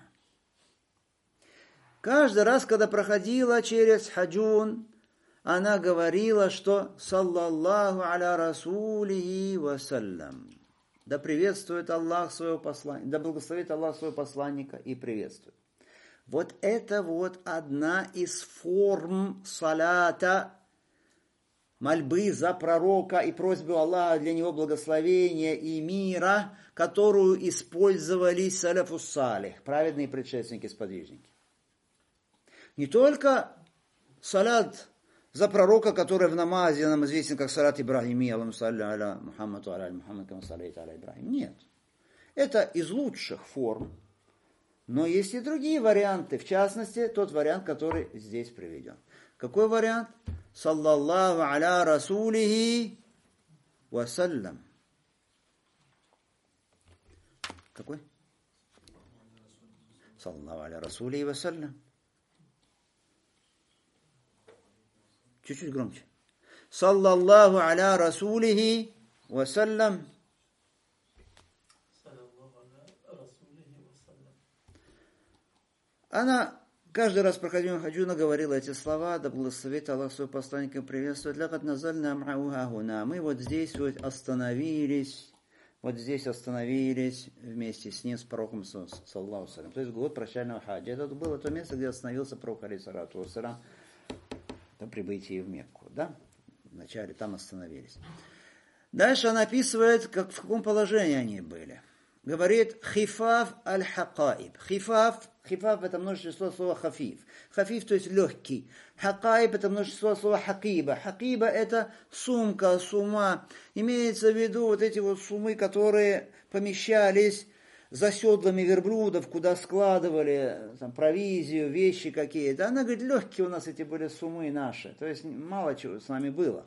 Каждый раз, когда проходила через хаджун, она говорила, что саллаллаху аля расулихи вассалям. Да приветствует Аллах своего посланника, да благословит Аллах своего посланника и приветствует. Вот это вот одна из форм салата, мольбы за пророка и просьбу Аллаха для него благословения и мира, которую использовали салафус салих, праведные предшественники-сподвижники. Не только салат за пророка, который в намазе нам известен как салат Ибрахими, Аллаху салли аля Мухаммаду аля Мухаммад, кама саллайта аля Ибрахим. Нет. Это из лучших форм. Но есть и другие варианты, в частности, тот вариант, который здесь приведен. Какой вариант? Саллаллаху аля расулихи вассалям. Какой? Саллаллаху аля расулихи вассалям. Чуть-чуть громче. Саллаллаху аля расулихи вассалям. Она каждый раз, проходя хаджуна, говорила эти слова, да благословит Аллах своего посланника приветствует. Лякат назальна мауахуна. Мы вот здесь вот остановились, вот здесь остановились вместе с ним, с пророком саллаллаху салям. То есть год прощального хаджа. Это было то место, где остановился пророк алейхиссалату вассалям до прибытия в Мекку, да? Вначале там остановились. Дальше она описывает, как, в каком положении они были. Говорит, хифаф аль-хакаиб. Хифаф, хифаф это множество слова хафиф. Хафиф, то есть легкий. Хакаиб это множество слова хакиба. Хакиба это сумка, сума. Имеется в виду вот эти вот сумы, которые помещались за седлами верблюдов, куда складывали там, провизию, вещи какие-то. Она говорит, легкие у нас эти были сумы наши. То есть мало чего с нами было.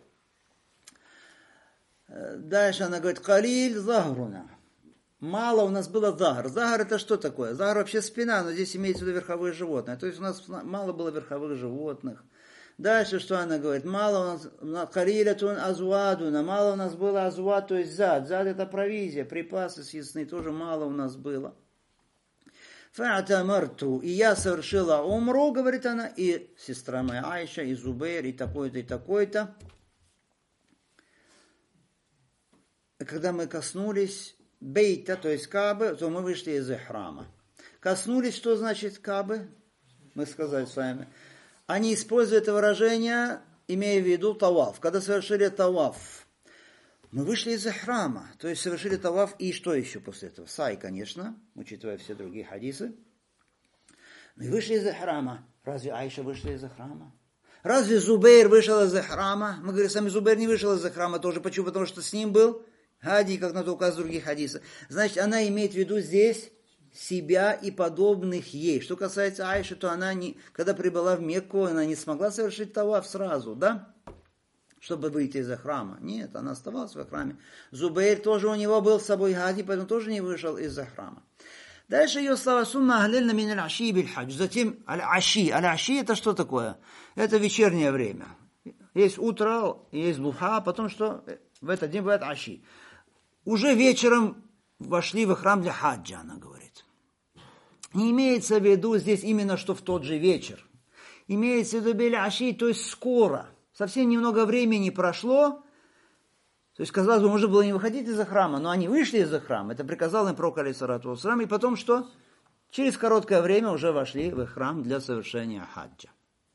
Дальше она говорит, калиль захруна. Мало у нас было загар. Загар это что такое? Загар вообще спина, но здесь имеется в виду верховые животные. То есть у нас мало было верховых животных. Дальше что она говорит? Мало у нас, калилятун азвадуна, мало у нас было азвад, то есть зад. Зад это провизия, припасы съестные, тоже мало у нас было. Фа'тамарту, и я совершила умру, говорит она, и сестра моя Аиша, и Зубейр, и такой-то, и такой-то. когда мы коснулись бейта, то есть Каабы, то мы вышли из ихрама. Коснулись, что значит Каабы? Мы сказали с вами. Они используют это выражение, имея в виду таваф. Когда совершили таваф, мы вышли из ихрама, то есть совершили таваф, и что еще после этого? Сай, конечно, учитывая все другие хадисы. Мы вышли из ихрама. Разве Айша вышла из ихрама? Разве Зубейр вышел из ихрама? Мы говорим, сами Зубейр не вышел из ихрама тоже. Почему? Потому что с ним был Хади, как на то указано в других хадисах. Значит, она имеет в виду здесь себя и подобных ей. Что касается Айши, то она, не, когда прибыла в Мекку, она не смогла совершить таваф сразу, да? Чтобы выйти из храма. Нет, она оставалась в храме. Зубейр тоже у него был с собой Хади, поэтому тоже не вышел из храма. Дальше ее слова сумма аглельна мин аль-аши биль-хадж. Затем аль-аши. Аль-аши это что такое? Это вечернее время. Есть утро, есть духа, потом что? В этот день бывает аши. Уже вечером вошли в храм для хаджа, она говорит. Не имеется в виду здесь именно, что в тот же вечер. Имеется в виду биль-аши, то есть скоро. Совсем немного времени прошло. То есть, казалось бы, можно было не выходить из храма, но они вышли из храма. Это приказал им пророк алейхиссалату вассалам. И потом что? Через короткое время уже вошли в храм для совершения хаджа.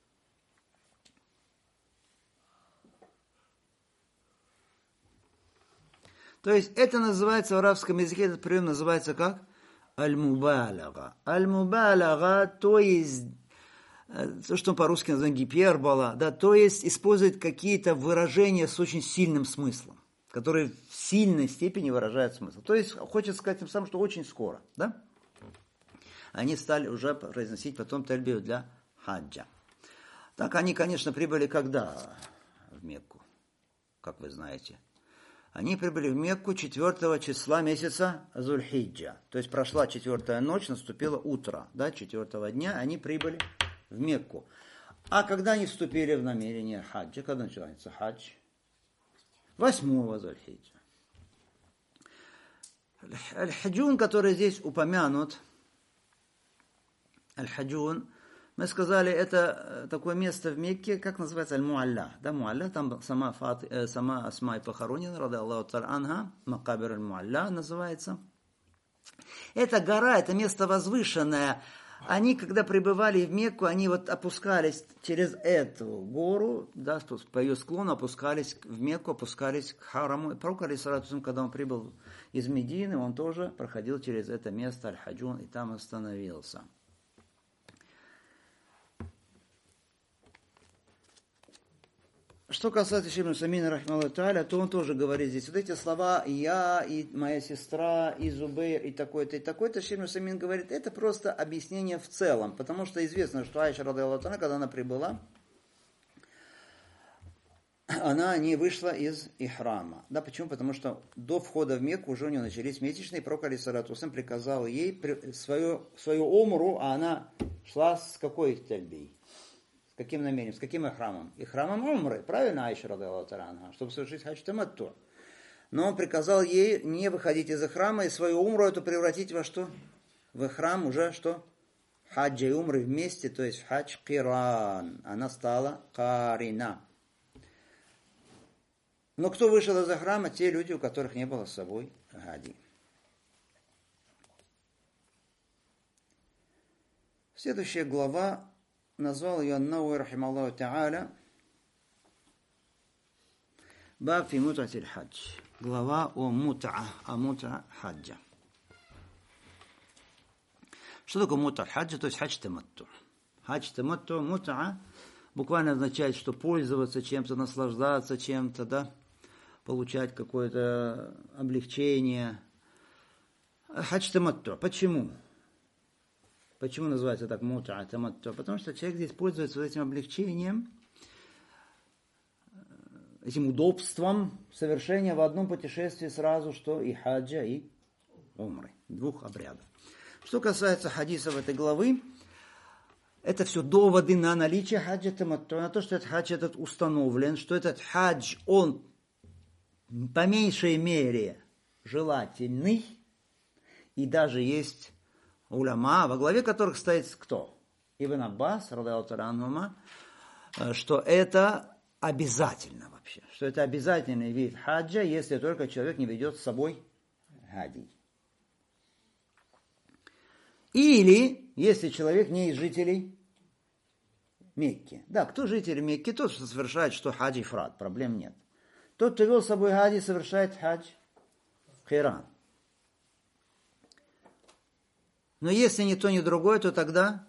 То есть, это называется в арабском языке, этот прием называется как? Аль-мубалага. Аль-мубалага, то есть, то, что по-русски называют гипербола, да, то есть, использует какие-то выражения с очень сильным смыслом, которые в сильной степени выражают смысл. То есть, хочется сказать тем самым, что очень скоро, да? Они стали уже произносить потом тальбию для хаджа. Так, они, конечно, прибыли когда в Мекку, как вы знаете. Они прибыли в Мекку четвёртого числа месяца Зуль-Хиджа. То есть, прошла четвёртая ночь, наступило утро, да, четвёртого дня, они прибыли в Мекку. А когда они вступили в намерение хаджа, когда начинается хадж? Восьмого Зуль-Хиджа. Аль-Хаджун, который здесь упомянут, Аль-Хаджун, мы сказали, это такое место в Мекке, как называется, Аль-Муалля. Да, Муалля, там сама, Фати, сама Асма похоронена, рады Аллаху та'аля анха, Макабир Аль-Муалля называется. Это гора, это место возвышенное. Они, когда прибывали в Мекку, они вот опускались через эту гору, да, по ее склону опускались в Мекку, опускались к хараму. И пророк, алейхиссалату, когда он прибыл из Медины, он тоже проходил через это место Аль-Хаджун и там остановился. Что касается Шейх ибн Усаймина, рахимахуллаху тааля, то он тоже говорит здесь. Вот эти слова «я», и «моя сестра», и «Зубейр», и такой-то, и такой-то. Шейх ибн Усаймин говорит, это просто объяснение в целом. Потому что известно, что Айша, рады Аллаху та'аля, когда она прибыла, она не вышла из ихрама. Да, почему? Потому что до входа в Мекку уже у нее начались месячные. Пророк, алейхиссалату вассалям, приказал ей свою, свою омру, а она шла с какой тальбией? Каким намерением, с каким ихрамом? Ихрамом умры, правильно, Айша, рады Аллаху та'аля анха, чтобы совершить хадж таматту. Но он приказал ей не выходить из ихрама и свою умру эту превратить во что? В ихрам уже что? Хаджа и умры вместе, то есть хадж киран. Она стала карина. Но кто вышел из ихрама? Те люди, у которых не было с собой хади. Следующая глава. Назвал ее Ан-Навави, рахимахуллаху та'аля, баб фи мут'атиль хадж. Глава о мут'а, о мут'а хаджа. Что такое мут'а хаджа? То есть хадж таматту. Хадж таматту, мут'а, буквально означает, что пользоваться чем-то, наслаждаться чем-то, да, получать какое-то облегчение. Хадж таматту. Почему? Почему называется так мут'а таматту? Потому что человек здесь пользуется вот этим облегчением, этим удобством совершения в одном путешествии сразу, что и хаджа, и умры. Двух обрядов. Что касается хадисов этой главы, это все доводы на наличие хаджа таматту, на то, что этот хадж этот установлен, что этот хадж, он по меньшей мере желательный, и даже есть уляма, во главе которых стоит кто? Ибн Аббас, ради Аллаху та'аля анхума, что это обязательно вообще. Что это обязательный вид хаджа, если только человек не ведет с собой гадий. Или, если человек не из жителей Мекки. Да, кто житель Мекки, тот совершает, что хадж ифрад, проблем нет. Тот, кто вел с собой хади, совершает хадж хиран. Но если ни то, ни другое, то тогда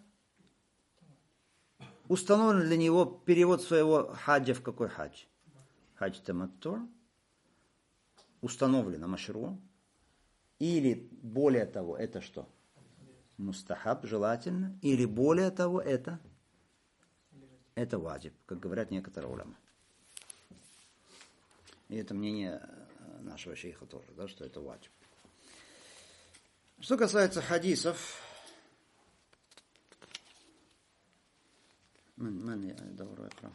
установлен для него перевод своего хаджа в какой хадж? Хадж таматту, установлено машру, или более того, это что? Мустахаб, желательно, или более того, это это ваджиб, как говорят некоторые уляма. И это мнение нашего шейха тоже, да, что это ваджиб. Что касается хадисов, من من دور اقرا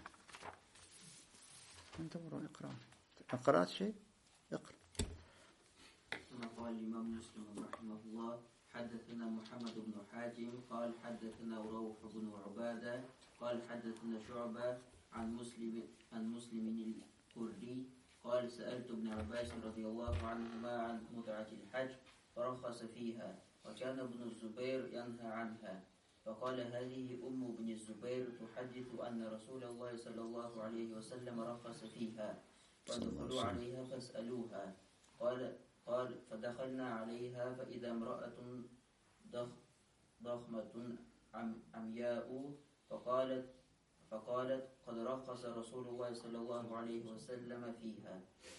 من دور اقرا قرأت شيء اقرأ. قال الإمام مسلم رحمه الله حدثنا محمد بن حاتم قال حدثنا روح بن عبادة قال حدثنا شعبة عن مسلم عن مسلم الكردي قال سألت ابن عباس رضي الله عنهما عن متعة الحج فرخص فيها وكان ابن الزبير ينهى عنها فقال هذه أم ابن الزبير تحدث أن رسول الله صلى الله عليه وسلم رخص فيها فادخلوا عليها فاسألوها قال قال فدخلنا عليها فإذا امرأة ضخمة عمياء فقالت فقالت قد رخص رسول الله صلى الله عليه وسلم فيها.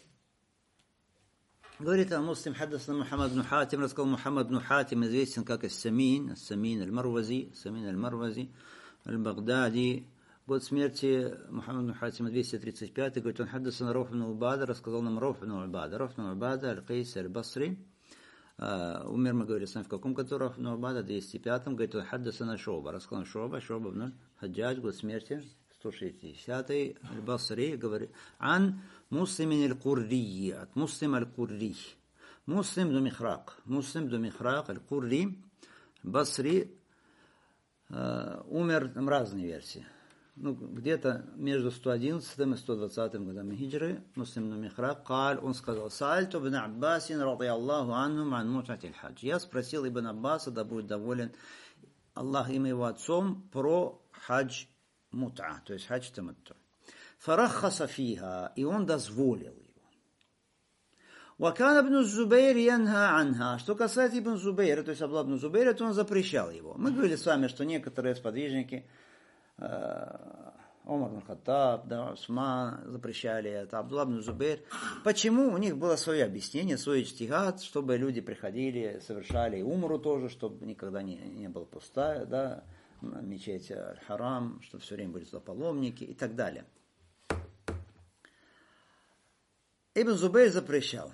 Говорит Муслим, حدثنا محمد بن حاتم, рассказал Мухаммад бн Хатим, известен как Ас-Самин, Ас-Самин аль-Марвази, Самин аль-Марвази, аль-Багдади. Год смерти Мухаммад бн Хатима двести тридцать пятый, говорит, он حدثنا Рауф бн Убада, рассказал нам Рауф бн Убада. Рауф бн Убада, аль-Кайс аль-Басри. Умер, мы говорили с вами, в каком году Рауф бн Убада, двести пятом, говорит, он حدثنا Шуба, рассказал Шуба, Шуба бн Хаджадж, год смерти сто шестидесятый, аль-Басри, говорит, ан Муслим аль-Курри, от Муслим аль-Курри. Муслим бн Михрак, Муслим бн Михрак, аль-Курри, Басри, умер, там разные версии. Ну, где-то между сто одиннадцатым и сто двадцатым годами хиджры, Муслим бн Михрак, каль, он сказал, саальту бн Аббасин, ради Аллаху анхум, ан мут'атиль хадж. Я спросил Ибн Аббаса, да будет доволен Аллах им и его отцом, про хадж мут'a, то есть хадж таматту. Фараххаса фиха, и он дозволил его. Вакан ибн Зубейр янха анха. Что касается ибн Зубейра, то есть Абдулла ибн Зубейра, то он запрещал его. Мы говорили с вами, что некоторые сподвижники, Омар ибн Хаттаб, да, Усман запрещали это, Абдулла ибн Зубейр. Почему? У них было свое объяснение, свой иджтихад, чтобы люди приходили, совершали умру тоже, чтобы никогда не, не было пустая, да, мечеть Аль-Харам, чтобы все время были туда паломники и так далее. Ибн Зубейр запрещал.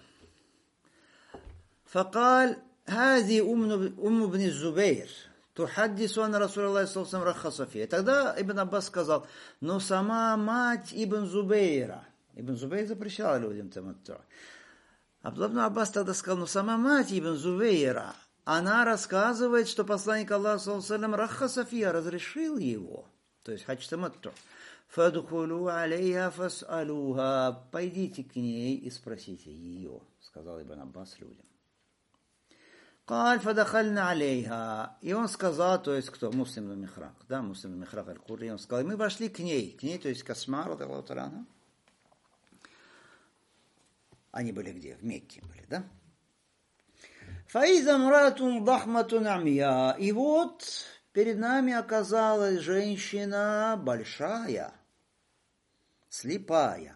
فقال هذه أم ابن الزبير تحدث أن رسول الله صلى الله عليه وسلم رخص فيها. Тогда Ибн Аббас сказал, но сама мать Ибн Зубейра, Ибн Зубейр запрещал людям таматту. Абдулла ибн Аббас тогда сказал, но сама мать Ибн Зубейра, она рассказывает, что посланник Аллаха саллаллаху алейхи ва саллям раххаса фиха, разрешил его, то есть хадж таматту. Фадхулу алейха фас'алуха. Пойдите к ней и спросите ее, сказал Ибн Аббас людям. Каль фадахальна алейха. И он сказал, то есть кто? Муслим бн Михрак. Да, Муслим бн Михрак аль-Курри. Он сказал, и мы вошли к ней. К ней, то есть к Асма, радиаллаху та'аля анха. Они были где? В Мекке были, да? Фаиза мратун дахматун амия. И вот перед нами оказалась женщина большая, слепая.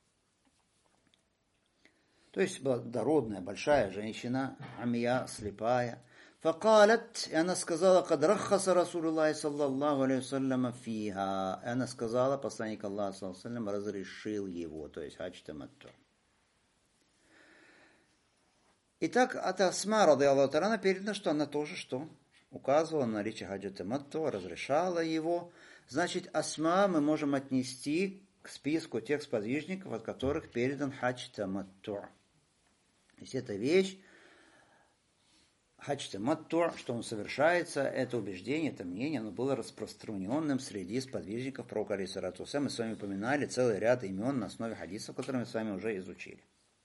То есть была дородная, большая женщина, амия, слепая. Факалат, и она сказала, кад раххаса Расулуллахи саллаллаху алейхи вассалям фиха. И она сказала, посланник Аллаха саллаллаху алейхи вассалям разрешил его, то есть хадж таматту. Итак, от Асма, радиаллаху та'аля, передано, что она тоже что? Указывала на наличие хаджа таматту, разрешала его. Значит, Асма мы можем отнести к списку тех сподвижников, от которых передан хадж таматту. То есть эта вещь хадж таматту, что он совершается, это убеждение, это мнение, оно было распространенным среди сподвижников пророка алейхиссалату вассалям. Мы с вами упоминали целый ряд имен на основе хадисов, которые мы с вами уже изучили.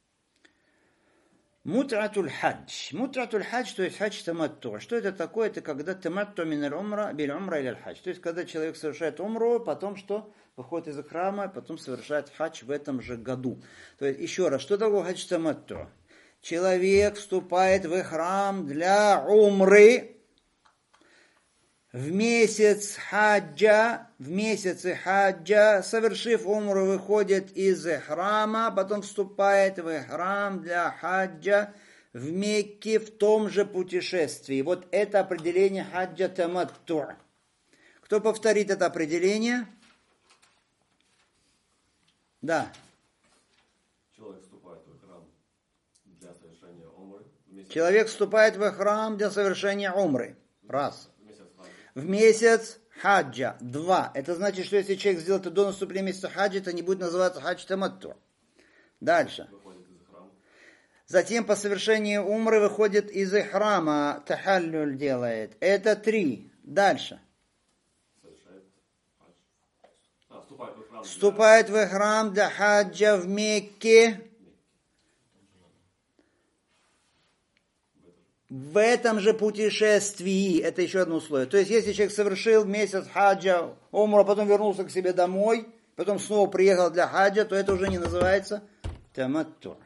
Мут'атуль хадж. Мут'атуль хадж, то есть хадж таматту. Что это такое? Это когда таматту миналь умра биль умра или хадж. То есть когда человек совершает умру, потом что? Выходит из храма, потом совершает хадж в этом же году. То есть еще раз, что такое хадж таматту? Человек вступает в храм для умры в месяц хаджа, в месяце хаджа, совершив умру, выходит из храма, потом вступает в храм для хаджа в Мекке в том же путешествии. Вот это определение хаджа таматту. Кто повторит это определение? Да. Человек вступает в храм для совершения умры. Человек вступает в храм для совершения умры. Раз. В месяц хаджа. Два. Это значит, что если человек сделает это до наступления месяца хаджа, это не будет называться хадж таматту. Дальше. Затем по совершении умры выходит из храма, тахаллюль делает. Это три. Дальше. А, вступает, в храм, вступает в храм для хаджа в Мекке. В этом же путешествии, это еще одно условие. То есть, если человек совершил месяц хаджа, умру, а потом вернулся к себе домой, потом снова приехал для хаджа, то это уже не называется таматту.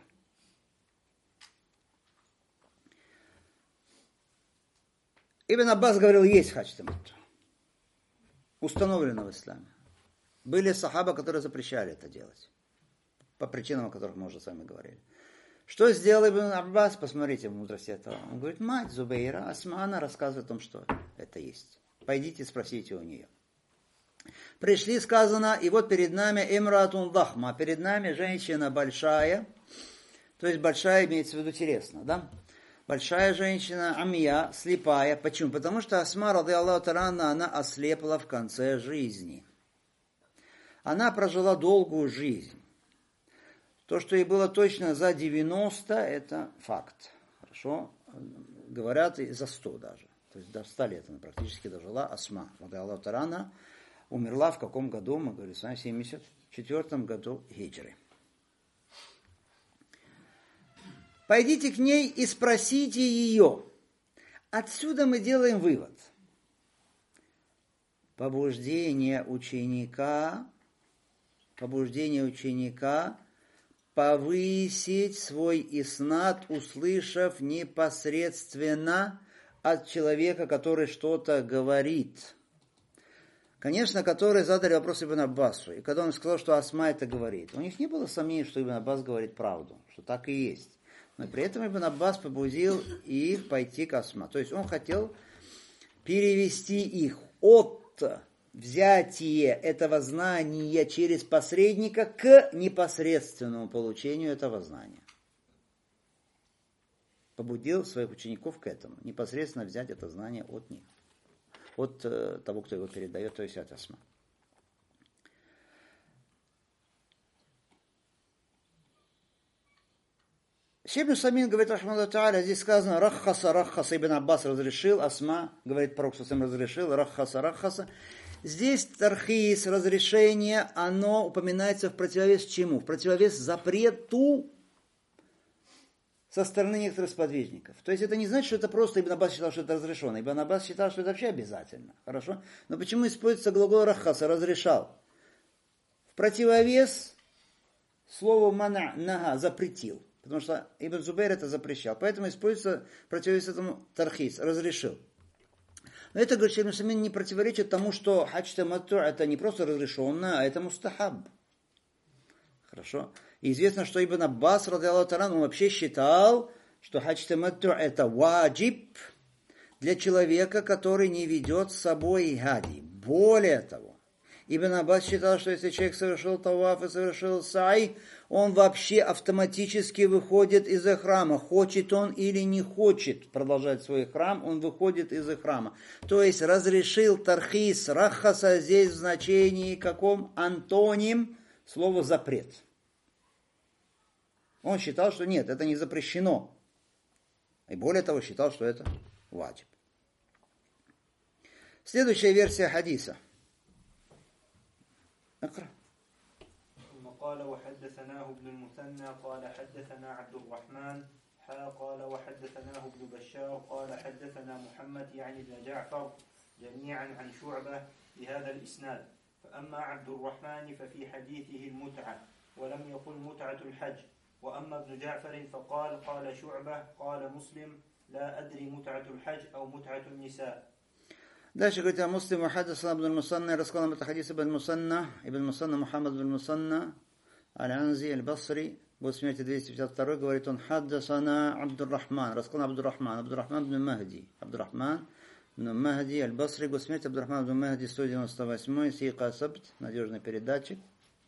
Ибн Аббас говорил, есть хадж таматту. Установлено в исламе. Были сахаба, которые запрещали это делать. По причинам, о которых мы уже с вами говорили. Что сделал Ибн Аббас? Посмотрите в мудрости этого. Он говорит, мать Зубейра, Асма, она рассказывает о том, что это есть. Пойдите спросите у нее. Пришли, сказано, и вот перед нами имратун дахма, перед нами женщина большая, то есть большая имеется в виду телесно, да? Большая женщина, амия, слепая. Почему? Потому что Асма, рады Аллаху та'ала, она ослепла в конце жизни. Она прожила долгую жизнь. То, что ей было точно за девяносто, это факт. Хорошо? Говорят, и за сто даже. То есть до ста лет она практически дожила. Асма, рады Аллаху та'ала, умерла в каком году? Мы говорили с вами, в семьдесят четвёртом году хиджры. Пойдите к ней и спросите ее. Отсюда мы делаем вывод. Побуждение ученика, побуждение ученика повысить свой иснат, услышав непосредственно от человека, который что-то говорит. Конечно, которые задали вопрос Ибн Аббасу. И когда он сказал, что Асма это говорит, у них не было сомнений, что Ибн Аббас говорит правду, что так и есть. Но при этом Ибн Аббас побудил их пойти к Асма. То есть он хотел перевести их от взятия этого знания через посредника к непосредственному получению этого знания. Побудил своих учеников к этому. Непосредственно взять это знание от них. От э, того, кто его передает, то есть от Асма. Шейх ибн Усаймин говорит, рахматуллаху тааля, здесь сказано, раххаса, раххаса, Ибн Аббас разрешил, Асма, говорит, пророк сам разрешил, раххаса, раххаса. Здесь тархис, разрешение, оно упоминается в противовес чему? В противовес запрету со стороны некоторых сподвижников. То есть это не значит, что это просто Ибн Аббас считал, что это разрешено. Ибн Аббас считал, что это вообще обязательно. Хорошо? Но почему используется глагол раххаса, разрешал? В противовес слову мана, нага, запретил. Потому что Ибн Зубейр это запрещал. Поэтому используется противовес этому тархис, разрешил. Но это, говорит, Шейх ибн Усаймин, не противоречит тому, что хадж таматту это не просто разрешенное, а это мустахаб. Хорошо? И известно, что Ибн Аббас, ради Аллаху та'ала, он вообще считал, что хадж таматту это ваджиб для человека, который не ведет с собой хади. Более того, Ибн Аббас считал, что если человек совершил таваф и совершил сай, он вообще автоматически выходит из храма. Хочет он или не хочет продолжать свой храм, он выходит из храма. То есть разрешил тархис, рахаса здесь в значении каком? Антоним, слово запрет. Он считал, что нет, это не запрещено. И более того, считал, что это ваджиб. Следующая версия хадиса. اقرأ. ثم قال وحدثناه ابن المثنى قال حدثنا عبد الرحمن حا قال وحدثناه ابن بشار قال حدثنا محمد يعني ابن جعفر جميعا عن شعبة بهذا الإسناد. فأما عبد الرحمن ففي حديثه المتعة ولم يقل متعة الحج. وأما ابن جعفر فقال قال شعبة قال مسلم لا أدري متعة الحج أو متعة النساء. Дальше говорит, а Муслим حدثنا ابن المثنى, рассказал нам это хадис ибн Мусанна, ибн Мусанна Мухаммад ибн Мусанна, аль-Анзи, аль-Басри, год смерти двести пятьдесят два, говорит он, حدثنا Абдур-Рахман, рассказал Абдур-Рахман, Абдур-Рахман ибн Махди, Абдур-Рахман ибн Махди, аль-Басри, год смерти Абдур-Рахман ибн Махди, сто девяносто восемь, Сика Сабт, надежный передатчик.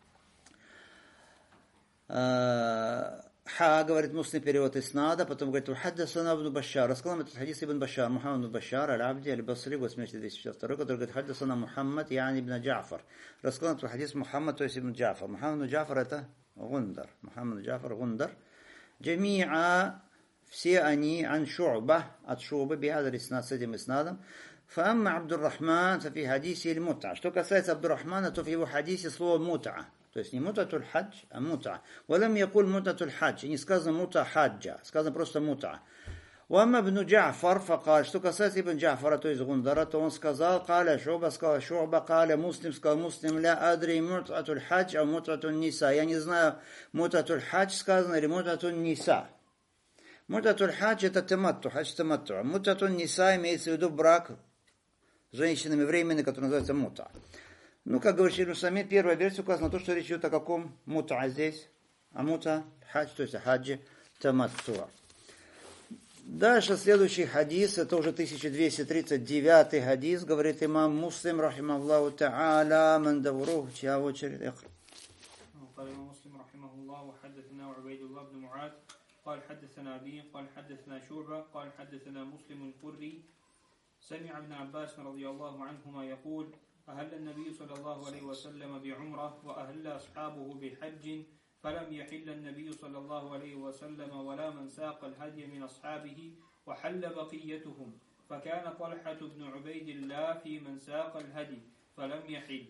Ха, говорит Муслим, перевод Иснада, потом говорит, «Хаддасана ибн Башар». Рассказал нам этот хадис ибн Башар, Мухаммад ибн Башар, аль-Абди, аль-Басри, год смерти двести пятьдесят два, который говорит, «Хаддасана Мухаммад, яни ибн Джафар». Рассказал нам этот хадис Мухаммад, то есть ибн Джафар. Мухаммад ибн Джафар это Гундар. Мухаммад ибн Джафар Гундар. Джамиа, все они, ан Шу'ба, от Шу'бы, бихадар Иснад, с этим Иснадом. Фаамма Абдур-Рахман, фи хадисе иль-мут'a. Что касается Абдур-Рахмана, то в его хадисе слово мут'a. То есть не мутатуль хадж, а мут'a. Валам якуль мутатуль хадж. И не сказано мут'a хаджа. Сказано просто мут'a. Уамма ибн Джафар факаль. Что касается ибн Джафара, то есть Гундара, то он сказал, каля Шу'ба, сказал Шу'ба, каля Муслим, сказал Муслим, ля адри мутатуль хадж, а мутатуль ниса. Я не знаю, мутатуль хадж сказано или мутатуль ниса. Мутатуль хадж это таматту, хадж таматту. Мутатуль ниса имеется в виду брак с женщинами временный, который называется мут'a. Ну, как говорит Шейх Нусаймин, первая версия указана на то, что речь идет о каком мут'a здесь. А мут'a хадж, то есть о хаджи таматту. Дальше следующий хадис, это уже тысяча двести тридцать девятый хадис, говорит имам Муслим, рахимахуллаху та'аля, мандаврух, чья очередь, эхр. قال الإمام مسلم رحمه الله وحدثنا عبيد الله بن معاذ قال حدثنا أبي قال حدثنا شعبة قال حدثنا مسلم القري سمع ابن عباس رضي الله عنهما يقول أهل النبي صلى الله عليه وسلم بعمرة وأهل أصحابه بحج فلم يحل النبي صلى الله عليه وسلم ولا من ساق الهدي من أصحابه وحل بقيتهم فكان طلحة بن عبيد الله في من ساق الهدي فلم يحل.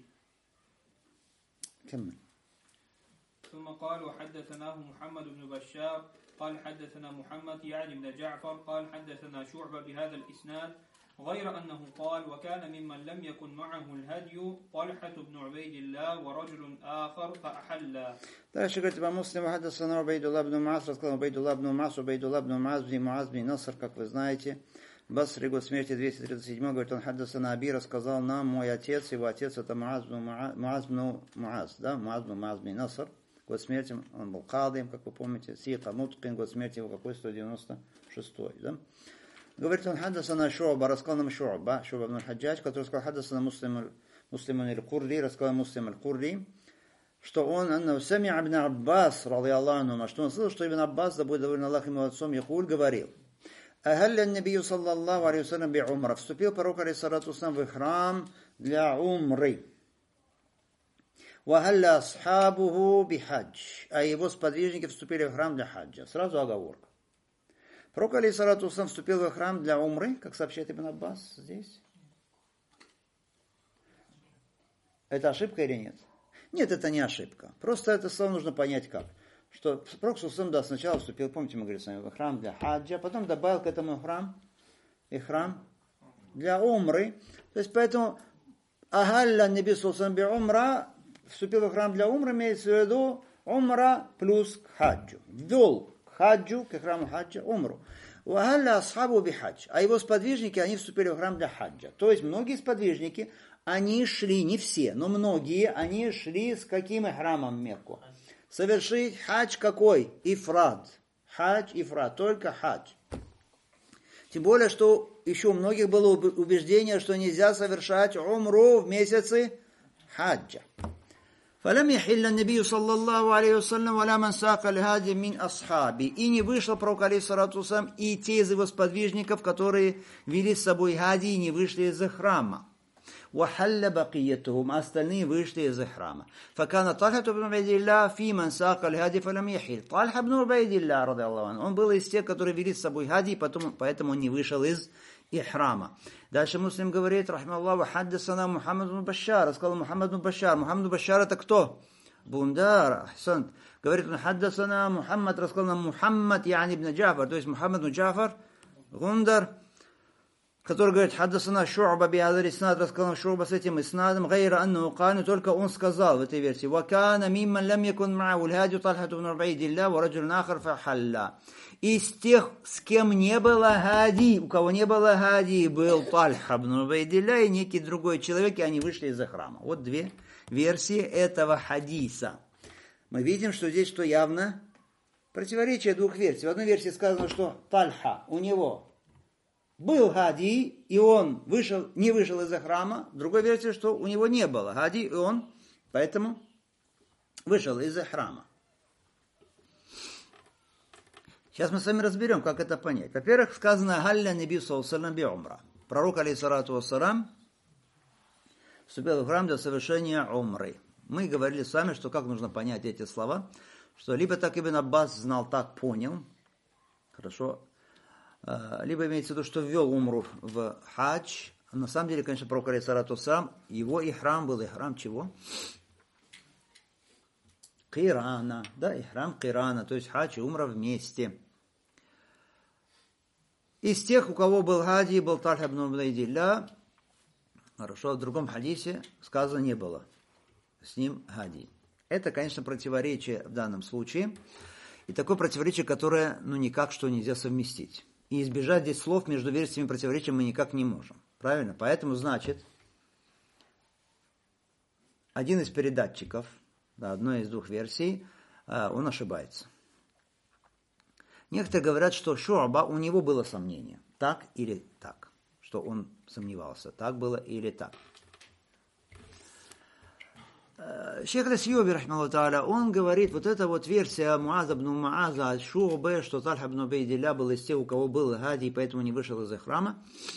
كمل. ثم قال وحدثناه محمد بن بشار قال حدثنا محمد يعني بن جعفر قال حدثنا شعبة بهذا الإسناد غير أنه قال وكان ممن لم يكن معه الهدي طلحة بن عبيد الله ورجل آخر فأحل. Дальше говорит имам Муслим, حدثنا عبيد الله بن معاذ, рассказал عبيد الله بن معاذ, عبيد الله بن معاذ بن معاذ بن نصر, как вы знаете, Басри, год смерти двести тридцать семь, говорит, он حدثنا Аби, рассказал нам мой отец, его отец это Муаз бн Муаз, Муаз, да, Муаз бн Муаз бн Наср, год смерти, он был кадием, как вы помните, Сиqa Муткин, год смерти его какой, сто девяносто шестой, да. Говорит он, حدثنا Шу'ба, рассказал нам Шу'ба, Шу'ба ибн аль-Хаджадж, который сказал, حدثنا Муслим Муслим аль-Курри, рассказал Муслим аль-Курри, что он, анна сами ибн Аббас, радийаллаху анху, что он слышал, что ибн Аббас, да будет доволен Аллах ему отцом, Якуль говорил, ахалля набию саллаллаху алейхи вассалям би умра, вступил пророк алейхиссалату вассалям в храм для умры. Вахалля асхабуху би хадж, а его сподвижники вступили в храм для хаджа. Сразу оговорка. Пророк алейхиссалату вассалям вступил в храм для умры, как сообщает ибн Аббас здесь. Это ошибка или нет? Нет, это не ошибка. Просто это слово нужно понять как. Что пророк саллаллаху да, сначала вступил, помните, мы говорили с вами, в храм для хаджа, потом добавил к этому храм и храм для умры. То есть поэтому ахалля наби саллаллаху би умра, вступил в храм для умры, имеется в виду умра плюс к хаджу. Ввел к хаджу, к храму хаджа, умру. Ахалля асхабу би хадж. А его сподвижники, они вступили в храм для хаджа. То есть многие сподвижники, они шли, не все, но многие, они шли с каким храмом в Мекку? Совершить хадж какой? Ифрад. Хадж, ифрад, только хадж. Тем более, что еще у многих было убеждение, что нельзя совершать умру в месяцы хаджа. فَلَمْ يَحِلَّ النَّبِيُّ صَلَّى اللَّهُ عَلَيْهِ وَسَلَّمَ وَلَا مَنْ سَاقَ الْهَادِيَ مِنْ أَصْحَابِهِ. И не вышел пророк алейхиссалату вассалям, и те из его сподвижников, которые вели с собой хади, не вышли из храма. وحل بقيتهم, остальные вышли из ихрама. فكان طلحة بن عبيد الله في من ساق الهادي فلم يحل. طلحة بن عبيد الله رضي الله عنه, он был из тех, которые вели с собой хади, потом, поэтому он не вышел из ихрама. Дальше Муслим говорит, рахмаллаху, حدثنا محمد بن بشار, сказал Мухаммад бн Башар. Мухаммад бн Башар это кто? Бундар, ахсант. Говорит, он حدثنا Мухаммад, рассказал нам Мухаммад, яни ибн Джафар, то есть Мухаммад бн Джафар, Гундар, который говорит, حدثنا شعبة بهذا الإسناد, рассказал нам Шу'ба с этим иснадом, غير أنه قال, только он сказал в этой версии, وكان ممن لم يكن معه الهادي طلحة بن عبيد الله ورجل آخر فحل. Из тех, с кем не было хади, у кого не было хади, был Тальха бн Убайдилля и некий другой человек, и они вышли из храма. Вот две версии этого хадиса. Мы видим, что здесь что явно противоречие двух версий. В одной версии сказано, что Тальха, у него был хади, и он вышел, не вышел из храма. В другой версии, что у него не было хади, и он поэтому вышел из храма. Сейчас мы с вами разберем, как это понять. Во-первых, сказано «Галля неби саллаллаху би умра». Пророк, алейхиссалату вассалам, вступил в храм для совершения умры. Мы говорили с вами, что как нужно понять эти слова, что либо так Ибн Аббас знал, так понял, хорошо, либо имеется в виду, что ввел умру в хадж. На самом деле, конечно, пророк, алейхиссалату вассалам, его ихрам был ихрам чего? Кирана, да, ихрам кирана, то есть хадж и умра вместе. Из тех, у кого был хади, был Тальха бн Убайдилля, хорошо, в другом хадисе сказано не было с ним хади. Это, конечно, противоречие в данном случае, и такое противоречие, которое, ну, никак что нельзя совместить. И избежать здесь слов между версиями противоречия мы никак не можем. Правильно? Поэтому, значит, один из передатчиков, да, одной из двух версий, он ошибается. Некоторые говорят, что Шу'ба, у него было сомнение, так или так, что он сомневался, так было или так. Шейх Ас-Сьюби, рахмахуллаху тааля, он говорит, вот эта вот версия Муаза бн Муаза от Шу'бы, что Тальха бн Убайдилля был из тех, у кого был хади, и поэтому не вышел из храма.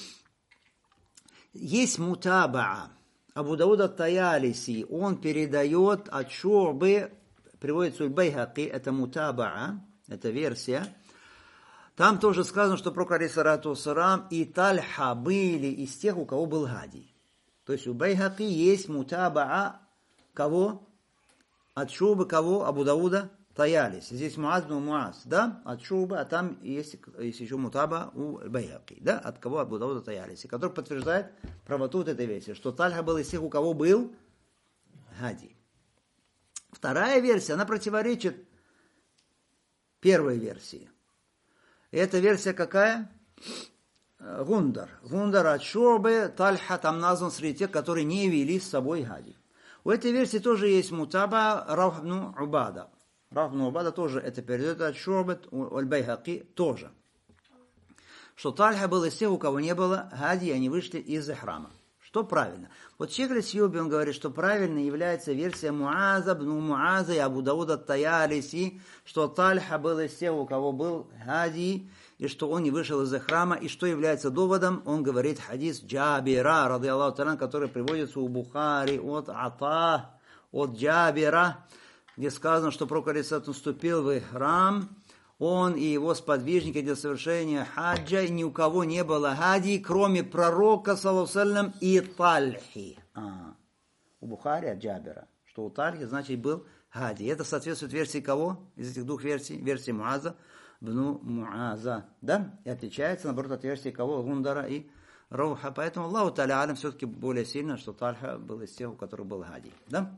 Есть мутабаа. Абу Дауд ат-Таялиси, он передает от Шу'бы, приводится уль-Байхаки, это мутабаа, это версия. Там тоже сказано, что пророк алейхиссалату вассалам и Тальха были из тех, у кого был хади. То есть у Байхаки есть мутабаа, кого? От Шу'бы, кого? Абу Дауда Таялиси. Здесь Муаз бн Муаз, да? От Шу'бы, а там есть, есть еще мутаба у Байхаки, да? От кого? Абу Дауда Таялиси, который подтверждает правоту вот этой версии, что Тальха был из тех, у кого был хади. Вторая версия, она противоречит первой версии. И эта версия какая? Гундар. Гундар от Шу'бы, Тальха там назван среди тех, которые не вели с собой хади. У этой версии тоже есть мутаба Раух бн Убада. Раух бн Убада тоже это передает от Шу'бы, аль-Байхаки тоже. Что Тальха был из тех, у кого не было хади, они вышли из храма. Что правильно? Вот Шейх Ас-Сьюби, он говорит, что правильно является версия Муаза бн Муаза и Абу Дауда ат-Таялиси, что Тальха был из тех, у кого был хади, и что он не вышел из храма, и что является доводом, он говорит хадис Джабира, ради Аллаху та'аля, который приводится у Бухари от Ата, от Джабира, где сказано, что пророк алейхиссалату вступил в храм, он и его сподвижники для совершения хаджа, и ни у кого не было хади, кроме пророка, саллаллаху алейхи ва саллям, и Тальхи. А, у Бухари от Джабира, что у Тальхи, значит, был хади. Это соответствует версии кого? Из этих двух версий, версии Муаза бн Муаза, да? И отличается, наоборот, от версии кого? Гундара и Рауха. Поэтому Аллаху та'аля алям все-таки более сильно, что Тальха был из тех, у которых был хади, да?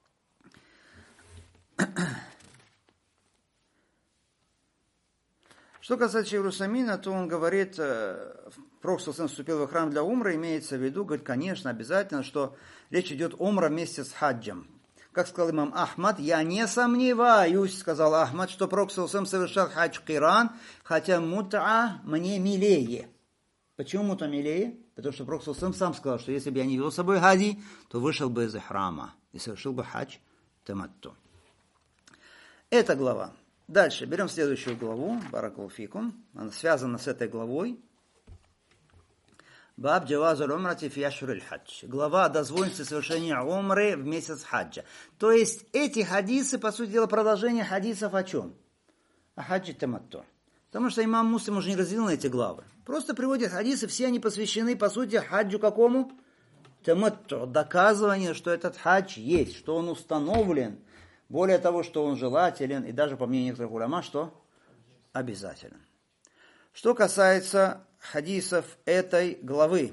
Что касается Иерусалима, то он говорит, пророк саллаллаху вступил в храм для умры, имеется в виду, говорит, конечно, обязательно, что речь идет умра вместе с хаджем. Как сказал имам Ахмад, я не сомневаюсь, сказал Ахмад, что пророк саллаллаху совершал хадж киран, хотя мут'a мне милее. Почему мут'a милее? Потому что пророк саллаллаху сам сказал, что если бы я не вел с собой хади, то вышел бы из храма и совершил бы хадж таматту. Это глава. Дальше, берем следующую главу, баракаллаху фикум, она связана с этой главой. Баб джавазуль умрати фи ашхуриль хадж. Глава о дозволенности совершения умры в месяц хаджа. То есть эти хадисы, по сути дела, продолжение хадисов о чем? О хаджи таматту. Потому что имам Муслим уже не разделил на эти главы. Просто приводит хадисы, все они посвящены, по сути, хаджу какому? Таматту. Доказывание, что этот хадж есть, что он установлен. Более того, что он желателен, и даже по мнению некоторых уляма, что обязателен. Что касается хадисов этой главы.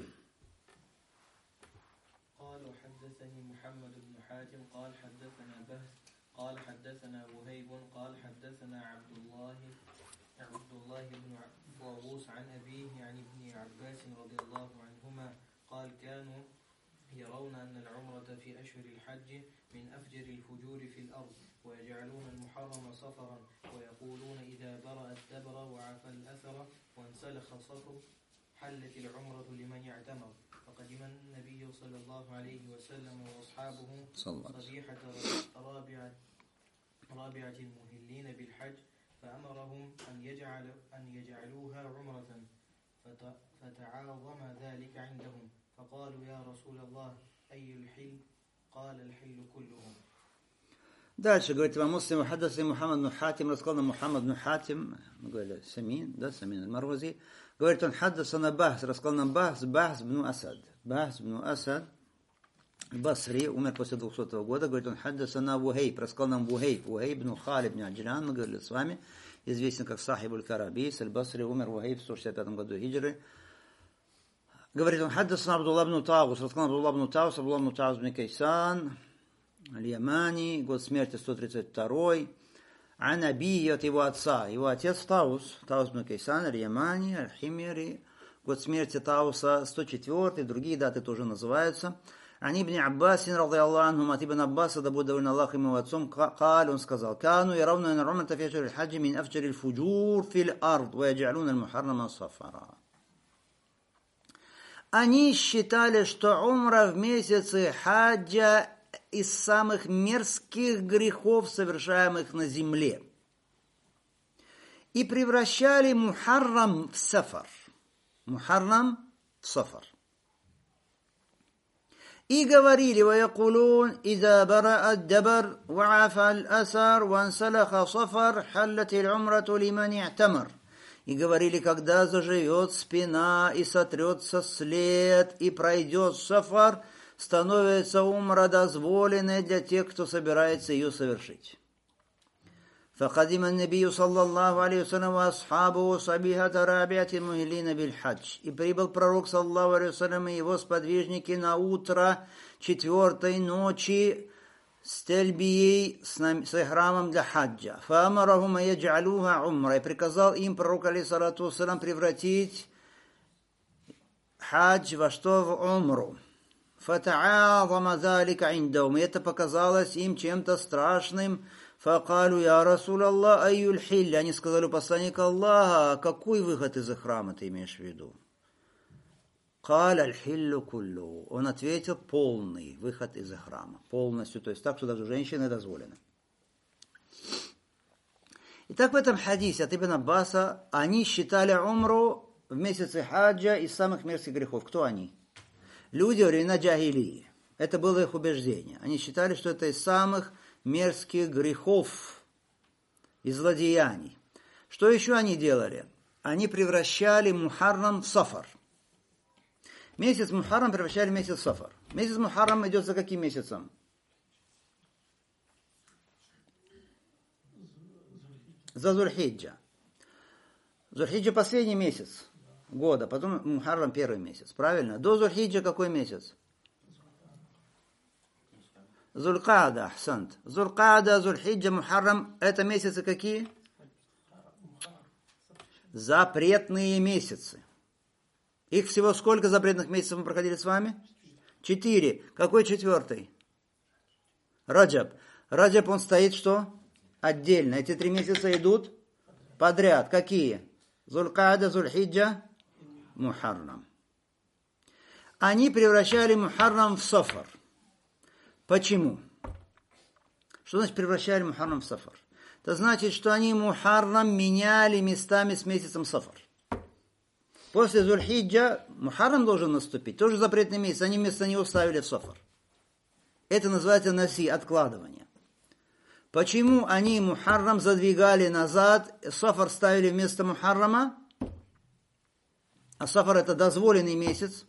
يرون أن العمرة في أشهر الحج من أفجر الفجور في الأرض ويجعلون المحرم صفرا ويقولون إذا برأ الدبر وعفى الأثر وانسلخ الصفر حلت العمرة لمن يعتمر. فقدم النبي صلى الله عليه وسلم وأصحابه صبيحة رابعة رابعة المهلين بالحج فأمرهم أن يجعل أن يجعلوها عمرة فتعاظم ذلك عندهم فقالوا يا رسول الله أي الحل قال الحل كله. Дальше говорит имам Муслим, хаддасани Мухаммад бн Хатим, рассказал нам Мухаммад бн Хатим, мы говорили, Самин, да, Самин аль-Марвази, говорит он, хаддасана Бахс, рассказал нам Бахс, Бахс бн Асад, Бахс бн Асад, Басри, умер после двухсотого года, говорит он, хаддасана Вухейб, рассказал нам Вухейб, Вухейб бн Халиб бн Аджлян, мы говорили с вами, известен как Сахиб аль-Карабис, аль-Басри, умер Вухейб в сто шестьдесят пятом году хиджры. Говорит он, хаддасана Абдулла бн Тагус, рассказал нам Абдулла бн Тагус, Абдулла бн Тагус бн Кайсан, Аль-Ямани, год смерти сто тридцать второй. Ан Аби, от его отца. Его отец Таус, Таус бн Кайсан, Аль-Ямани, Аль-Химери. Год смерти Тауса сто четвёртый, другие даты тоже называются. Ан ибн Аббасин, ради Аллаху анхум, от ибн Аббаса, да будет доволен Аллах ему отцом, кал, он сказал, кану яравну ан умрата фи ашхурил хаджи мин афджарил фуджур фил ард, ва яджалуна аль-мухаррама сафара. Они считали, что умра в месяце хаджа из самых мерзких грехов, совершаемых на земле. И превращали мухаррам в сафар. Мухаррам в сафар. И говорили, وَيَقُولُونَ إِذَا بَرَأَ الدَّبَرُ وَعَفَى الْأَثَرُ وَانْسَلَخَ صَفَرُ حَلَّتِ الْعُمْرَةُ لِمَنِ اعْتَمَرَ. И говорили, когда заживет спина и сотрется след и пройдет сафар, становится умра дозволенной для тех, кто собирается ее совершить. فقدم النبي صلى الله عليه وسلم وأصحابه صبيحة رابعة المهلين بالحج. И прибыл пророк саллаллаху алейхи ва саллям и его сподвижники на утро четвертой ночи с тельбией, с ихрамом для хаджа. فأمرهم أن يجعلوها عمرة. И приказал им пророк алейхи салату ва саллям превратить хадж во что? В умру. فَتَعَاظَمَ ذَلِكَ عِنْدَهُمْ. И это показалось им чем-то страшным. فَقَالُوا يَا رَسُولَ اللَّهِ أَيُّ الْحِلِّ. Они сказали, посланник Аллаха, какой выход из храма ты имеешь в виду? قَالَ الْحِلُّ كُلُّهُ. Он ответил, полный выход из храма. Полностью, то есть так, что даже женщины дозволены. Итак, в этом хадисе от Ибн Аббаса они считали умру в месяце хаджа из самых мерзких грехов. Кто они? Люди во времена джахилии. Это было их убеждение. Они считали, что это из самых мерзких грехов и злодеяний. Что еще они делали? Они превращали Мухаррам в сафар. Месяц Мухаррам превращали в месяц сафар. Месяц Мухаррам идет за каким месяцем? За Зульхиджа. Зульхиджа последний месяц года, потом Мухаррам первый месяц, правильно? До Зульхиджа какой месяц? Зулькада, ахсант. Зулькада, Зульхиджа, Мухаррам, это месяцы какие? Запретные месяцы. Их всего сколько запретных месяцев мы проходили с вами? Четыре. Какой четвертый? Раджаб. Раджаб, он стоит что? Отдельно. Эти три месяца идут подряд. Какие? Зулькада, Зульхиджа, Мухаррам. Они превращали Мухаррам в сафар. Почему? Что значит превращали Мухаррам в сафар? Это значит, что они Мухаррам меняли местами с месяцем сафар. После Зуль-Хиджа Мухаррам должен наступить. Тоже запретный месяц. Они вместо него ставили Сафар. Это называется наси, откладывание. Почему они Мухаррам задвигали назад, Сафар ставили вместо Мухаррама? А Сафар это дозволенный месяц.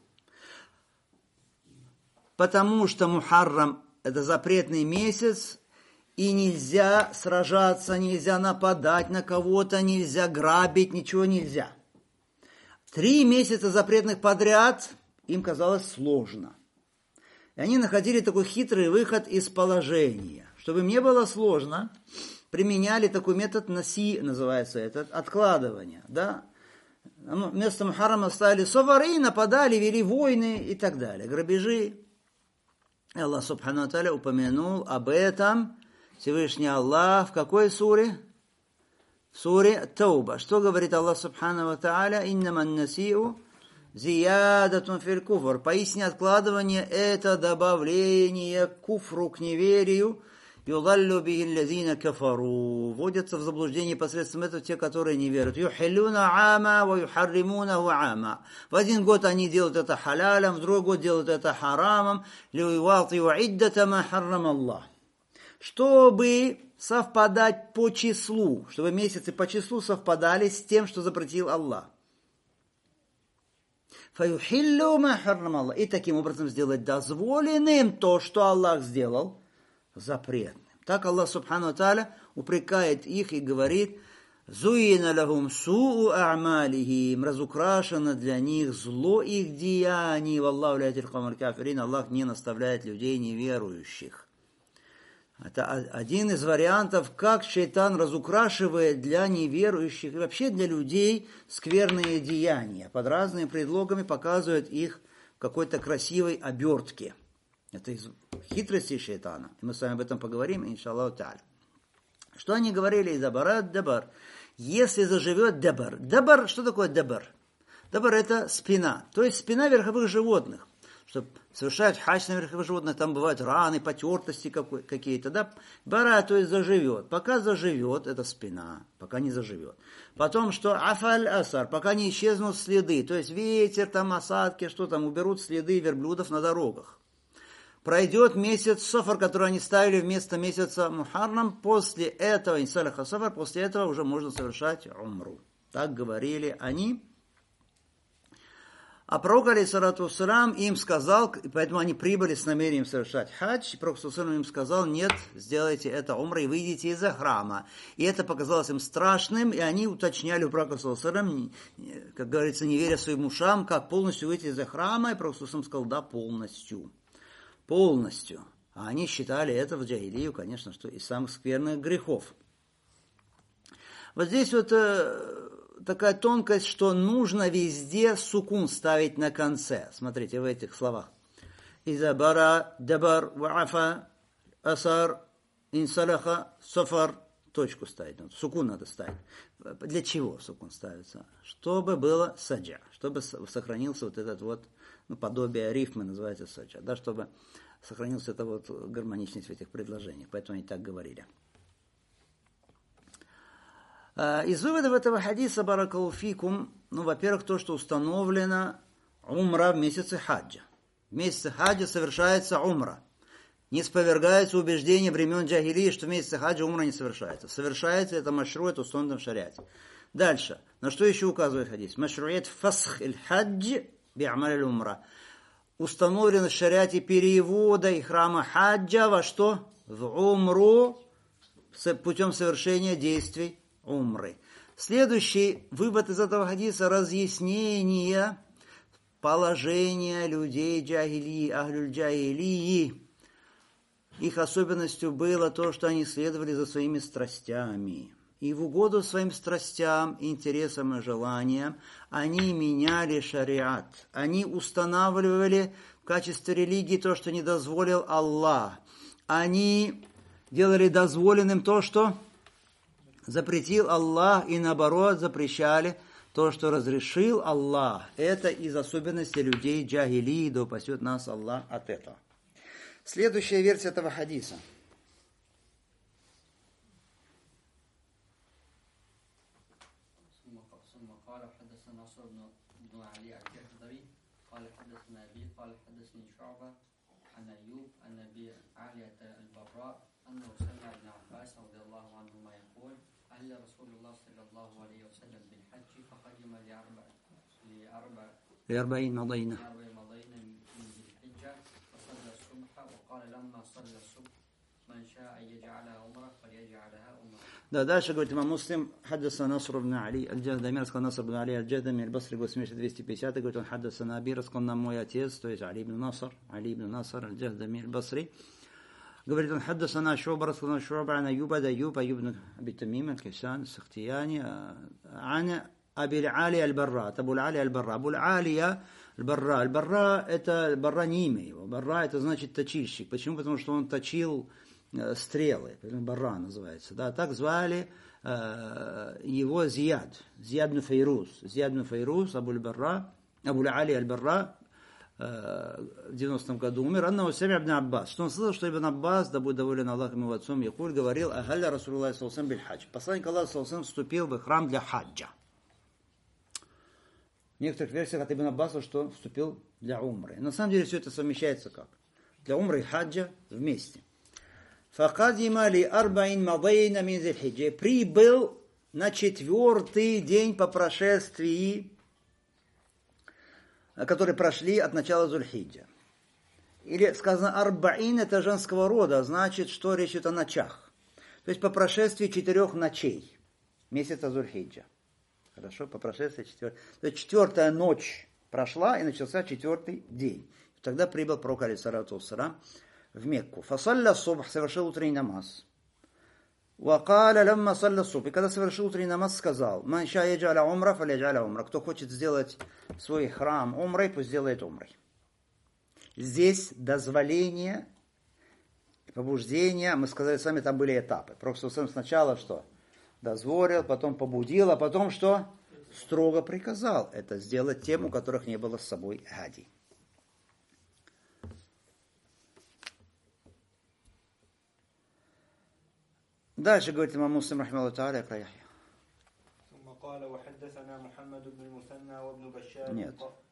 Потому что Мухаррам это запретный месяц, и нельзя сражаться, нельзя нападать на кого-то, нельзя грабить, ничего нельзя. Три месяца запретных подряд им казалось сложно. И они находили такой хитрый выход из положения. Чтобы им не было сложно, применяли такой метод наси, называется этот, откладывания. Да? Вместо Мухаррама ставили Сафар и нападали, вели войны и так далее, грабежи. И Аллах Субхану ва Тааля упомянул об этом, Всевышний Аллах, в какой суре? В суре Тауба. Что говорит Аллах Субхану ва Тааля? «Иннаман насиу зиядатун фил куфр». Поистине откладывание – это добавление к куфру, к неверию. «Юдаллю бихи ллазина кафару». Вводятся в заблуждение посредством этого те, которые не верят. «Юхиллюна ама ва юхарримунаху ама». В один год они делают это халялем, в другой год делают это харамом. «Лиуатию иддата ма харрам Аллах». Чтобы совпадать по числу, чтобы месяцы по числу совпадали с тем, что запретил Аллах. «Фаюхиллю ма харрам Аллах». И таким образом сделать дозволенным то, что Аллах сделал запретным. Так Аллах Субхану ва Тааля упрекает их и говорит: «Зуина лахум суу а'малихим». Разукрашено для них зло их деяний. «Валлаху ля яхдил кавмаль кафирин». Аллах не наставляет людей неверующих. Это один из вариантов, как шайтан разукрашивает для неверующих и вообще для людей скверные деяния. Под разными предлогами показывает их в какой-то красивой обертке. Это из хитрости шайтана. И мы с вами об этом поговорим, иншаллаху та'аля. Что они говорили из абарат дабар? Если заживет дабар. Дабар, что такое дабар? Дабар это спина, то есть спина верховых животных. Чтобы совершать хадж на верховых животных, там бывают раны, потертости какие-то. Да? Бара, то есть заживет. Пока заживет, это спина, пока не заживет. Потом, что афаль асар, пока не исчезнут следы, то есть ветер, там осадки, что там, уберут следы верблюдов на дорогах. Пройдет месяц Сафар, который они ставили вместо месяца Мухаррам, после этого, инсалаха Сафар, после этого уже можно совершать умру. Так говорили они. А пророк, алейхиссалату вассалям, им сказал, и поэтому они прибыли с намерением совершать хадж, и пророк саллаллаху алейхи ва саллям им сказал: нет, сделайте это умра и выйдите из-за храма. И это показалось им страшным, и они уточняли у пророка саллаллаху алейхи ва саллям, как говорится, не веря своим ушам, как полностью выйти из-за храма, и пророк саллаллаху алейхи ва саллям сказал: да, полностью. Полностью. А они считали это в джахилию, конечно, что из самых скверных грехов. Вот здесь вот э, такая тонкость, что нужно везде сукун ставить на конце. Смотрите, в этих словах. Иза бара, дабар, ва'афа, асар, инсалаха, сафар. Точку ставить. Сукун надо ставить. Для чего сукун ставится? Чтобы было саджа. Чтобы сохранился вот этот вот, ну, подобие рифмы, называется саджа. Да, чтобы сохранился эта вот гармоничность в этих предложениях. Поэтому они так говорили. Из выводов этого хадиса, баракалуфикум, ну, во-первых, то, что установлено умра в месяце хаджа. В месяце хаджа совершается умра. Не спровергается убеждение времен джахилии, что в месяце хаджа умра не совершается. Совершается это машру, это установлено в шариате. Дальше. На что еще указывает хадис? Машруят фасх иль хадж би'амаль умра. Установлено в шариате перевода и храма хаджа во что? В умру, путем совершения действий умры. Следующий вывод из этого хадиса — разъяснение положения людей джахилии, ахлюль джахилии. Их особенностью было то, что они следовали за своими страстями. И в угоду своим страстям, интересам и желаниям они меняли шариат. Они устанавливали в качестве религии то, что не дозволил Аллах. Они делали дозволенным то, что запретил Аллах, и наоборот запрещали то, что разрешил Аллах. Это из особенностей людей джахилии, да упасет нас Аллах от этого. Следующая версия этого хадиса. بن علي الجهضمي قال حدثنا أبي قال حدثني شعبة عن أيوب أن أبي عالية البراء أنه سمع ابن عباس رضي الله عنهما يقول أهل رسول الله صلى الله عليه وسلم بالحج فقدم لأربع لأربع لأربعين مضينا لأربع مضينا من ذي الحجة فصلى الصبح وقال لما صلى الصبح من شاء أن يجعلها عمرة فليجعلها عمرة. Да, дальше говорит имам Муслим, حدثنا نصر بن علي الجهضمي, рассказал Наср бн Али аль-Джаhdами аль-Басри, год смерти двести пятидесятый, говорит, он حدثنا أبي, рассказал нам мой отец, то есть Али ибн Наср, Али ибн Наср аль-Джаhdами аль-Басри. говорит, он حدثنا شعبة, рассказал нам شعبة عن أيوب, أيوب, أيوب بن أبي تميم الكيسان السختياني, عن أبي العالي البراء, أبو العالي البراء, أبو العالي البراء, البراء это Барра не имя его, Барра это значит точильщик. Почему? Потому что он точил стрелы, Барра называется. Да, так звали э, его Зияд, Зияд бн Фейруз, Зияд бн Фейруз, Абу аль-Барра, Абу аль-Али аль-Барра, э, в девяностом году умер. Анна Усами ибн Аббас, что он слышал, что Ибн Аббас, да будет доволен Аллах ему отцом, Якуль говорил, Ахалля Расулуллах саллаллаху алейхи биль-хадж. Посланник Аллаха саллаллаху алейхи вступил в храм для хаджа. В некоторых версиях от Ибн Аббаса, что вступил для умры. На самом деле все это совмещается как? Для умры и хаджа вместе. Факадима ли арбаин мадайна мин зиль-хиджа. Прибыл на четвертый день по прошествии, которые прошли от начала Зуль-хиджа. Или сказано арбаин, это женского рода, значит, что речь идет о ночах. То есть по прошествии четырех ночей месяца Зуль-хиджа. Хорошо, по прошествии четвертой. То есть четвертая ночь прошла и начался четвертый день. Тогда прибыл пророк алейхиссалату вассалям в Мекку. Фасалля субх, совершил утренний намаз. Вакаля лямма салля субх. И когда совершил утренний намаз, сказал, ман ша яджаля умра, фаляджаля умра. Кто хочет сделать свой храм умрой, пусть сделает умрой. Здесь дозволение, побуждение, мы сказали с вами, там были этапы. Пророк сначала что? Дозволил, потом побудил, а потом что? Строго приказал это сделать тем, у которых не было с собой хади. Дальше говорит имам Муслим рахимахуллаху тааля про Яхья. Нет.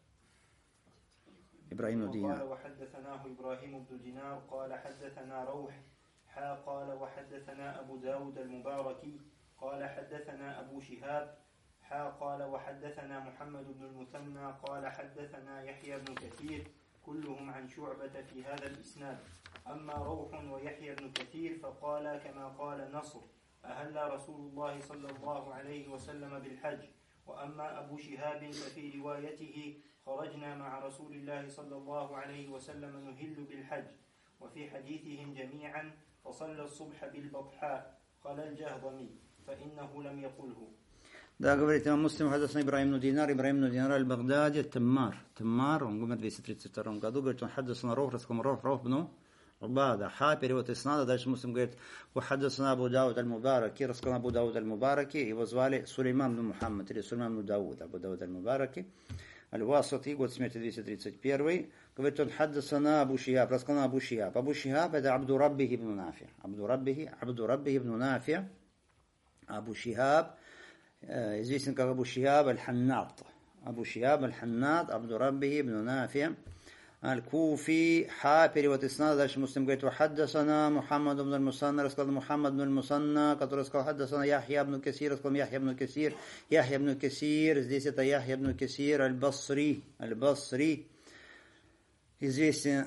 Ибрахим бн Динар. وحدثناه إبراهيم بن دينار قال حدثنا روح حا قال وحدثنا أبو داود المباركي قال حدثنا أبو شهاب حا قال وحدثنا محمد بن المثنى قال حدثنا يحيى بن كثير كلهم عن شعبة في هذا الإسناد. أما روح ويحيى بن كثير فقال كما قال نصر أهل رسول الله صلى الله عليه وسلم بالحج. وأما أبو شهاب ففي روايته خرجنا مع رسول الله صلى الله عليه وسلم نهل بالحج. وفي حديثهم جميعا فصلى الصبح بالبطحاء قال الجهضمي فإنه لم يقله. Да, говорит имам Муслим, хадасна Ибрахим бн Динар, Ибрахим бн Динар аль-Багдади, Таммар. Таммар, он умер в двести тридцать втором году, говорит, он хадасна Рох, рассказал Рох, Рох бн Убада. Ха, перевод иснада, дальше Муслим говорит, хадасна Абу Дауд аль-Мубараки, рассказал Абу Дауд аль-Мубараки, его звали Сулейман бн Мухаммад, или Сулейман бн Дауд, Абу Дауд аль-Мубараки. Аль-Васати, год смерти двести тридцать первый. Говорит, он хаддасана Абу Шихаб, рассказал Абу Шихаб. Абу Шихаб это Абду Раббихи ибн Нафи. Абду Раббихи, Абду Раббихи ибн Нафи. Абу Шихаб, известен как Абу Шихаб аль-Ханнат. Абу Шихаб аль-Ханнат, Абду Раббихи ибн Нафи. Аль-Куфи, ха, перевод иснада. Дальше Муслим говорит, хаддасана Мухаммад ибн аль-Мусанна, рассказал Мухаммад ибн аль-Мусанна, который сказал, хаддасана Яхья ибн Касир, рассказал Яхья ибн Касир. Яхья ибн Касир, здесь это Яхья ибн Касир аль-Басри, аль-Басри. Известен,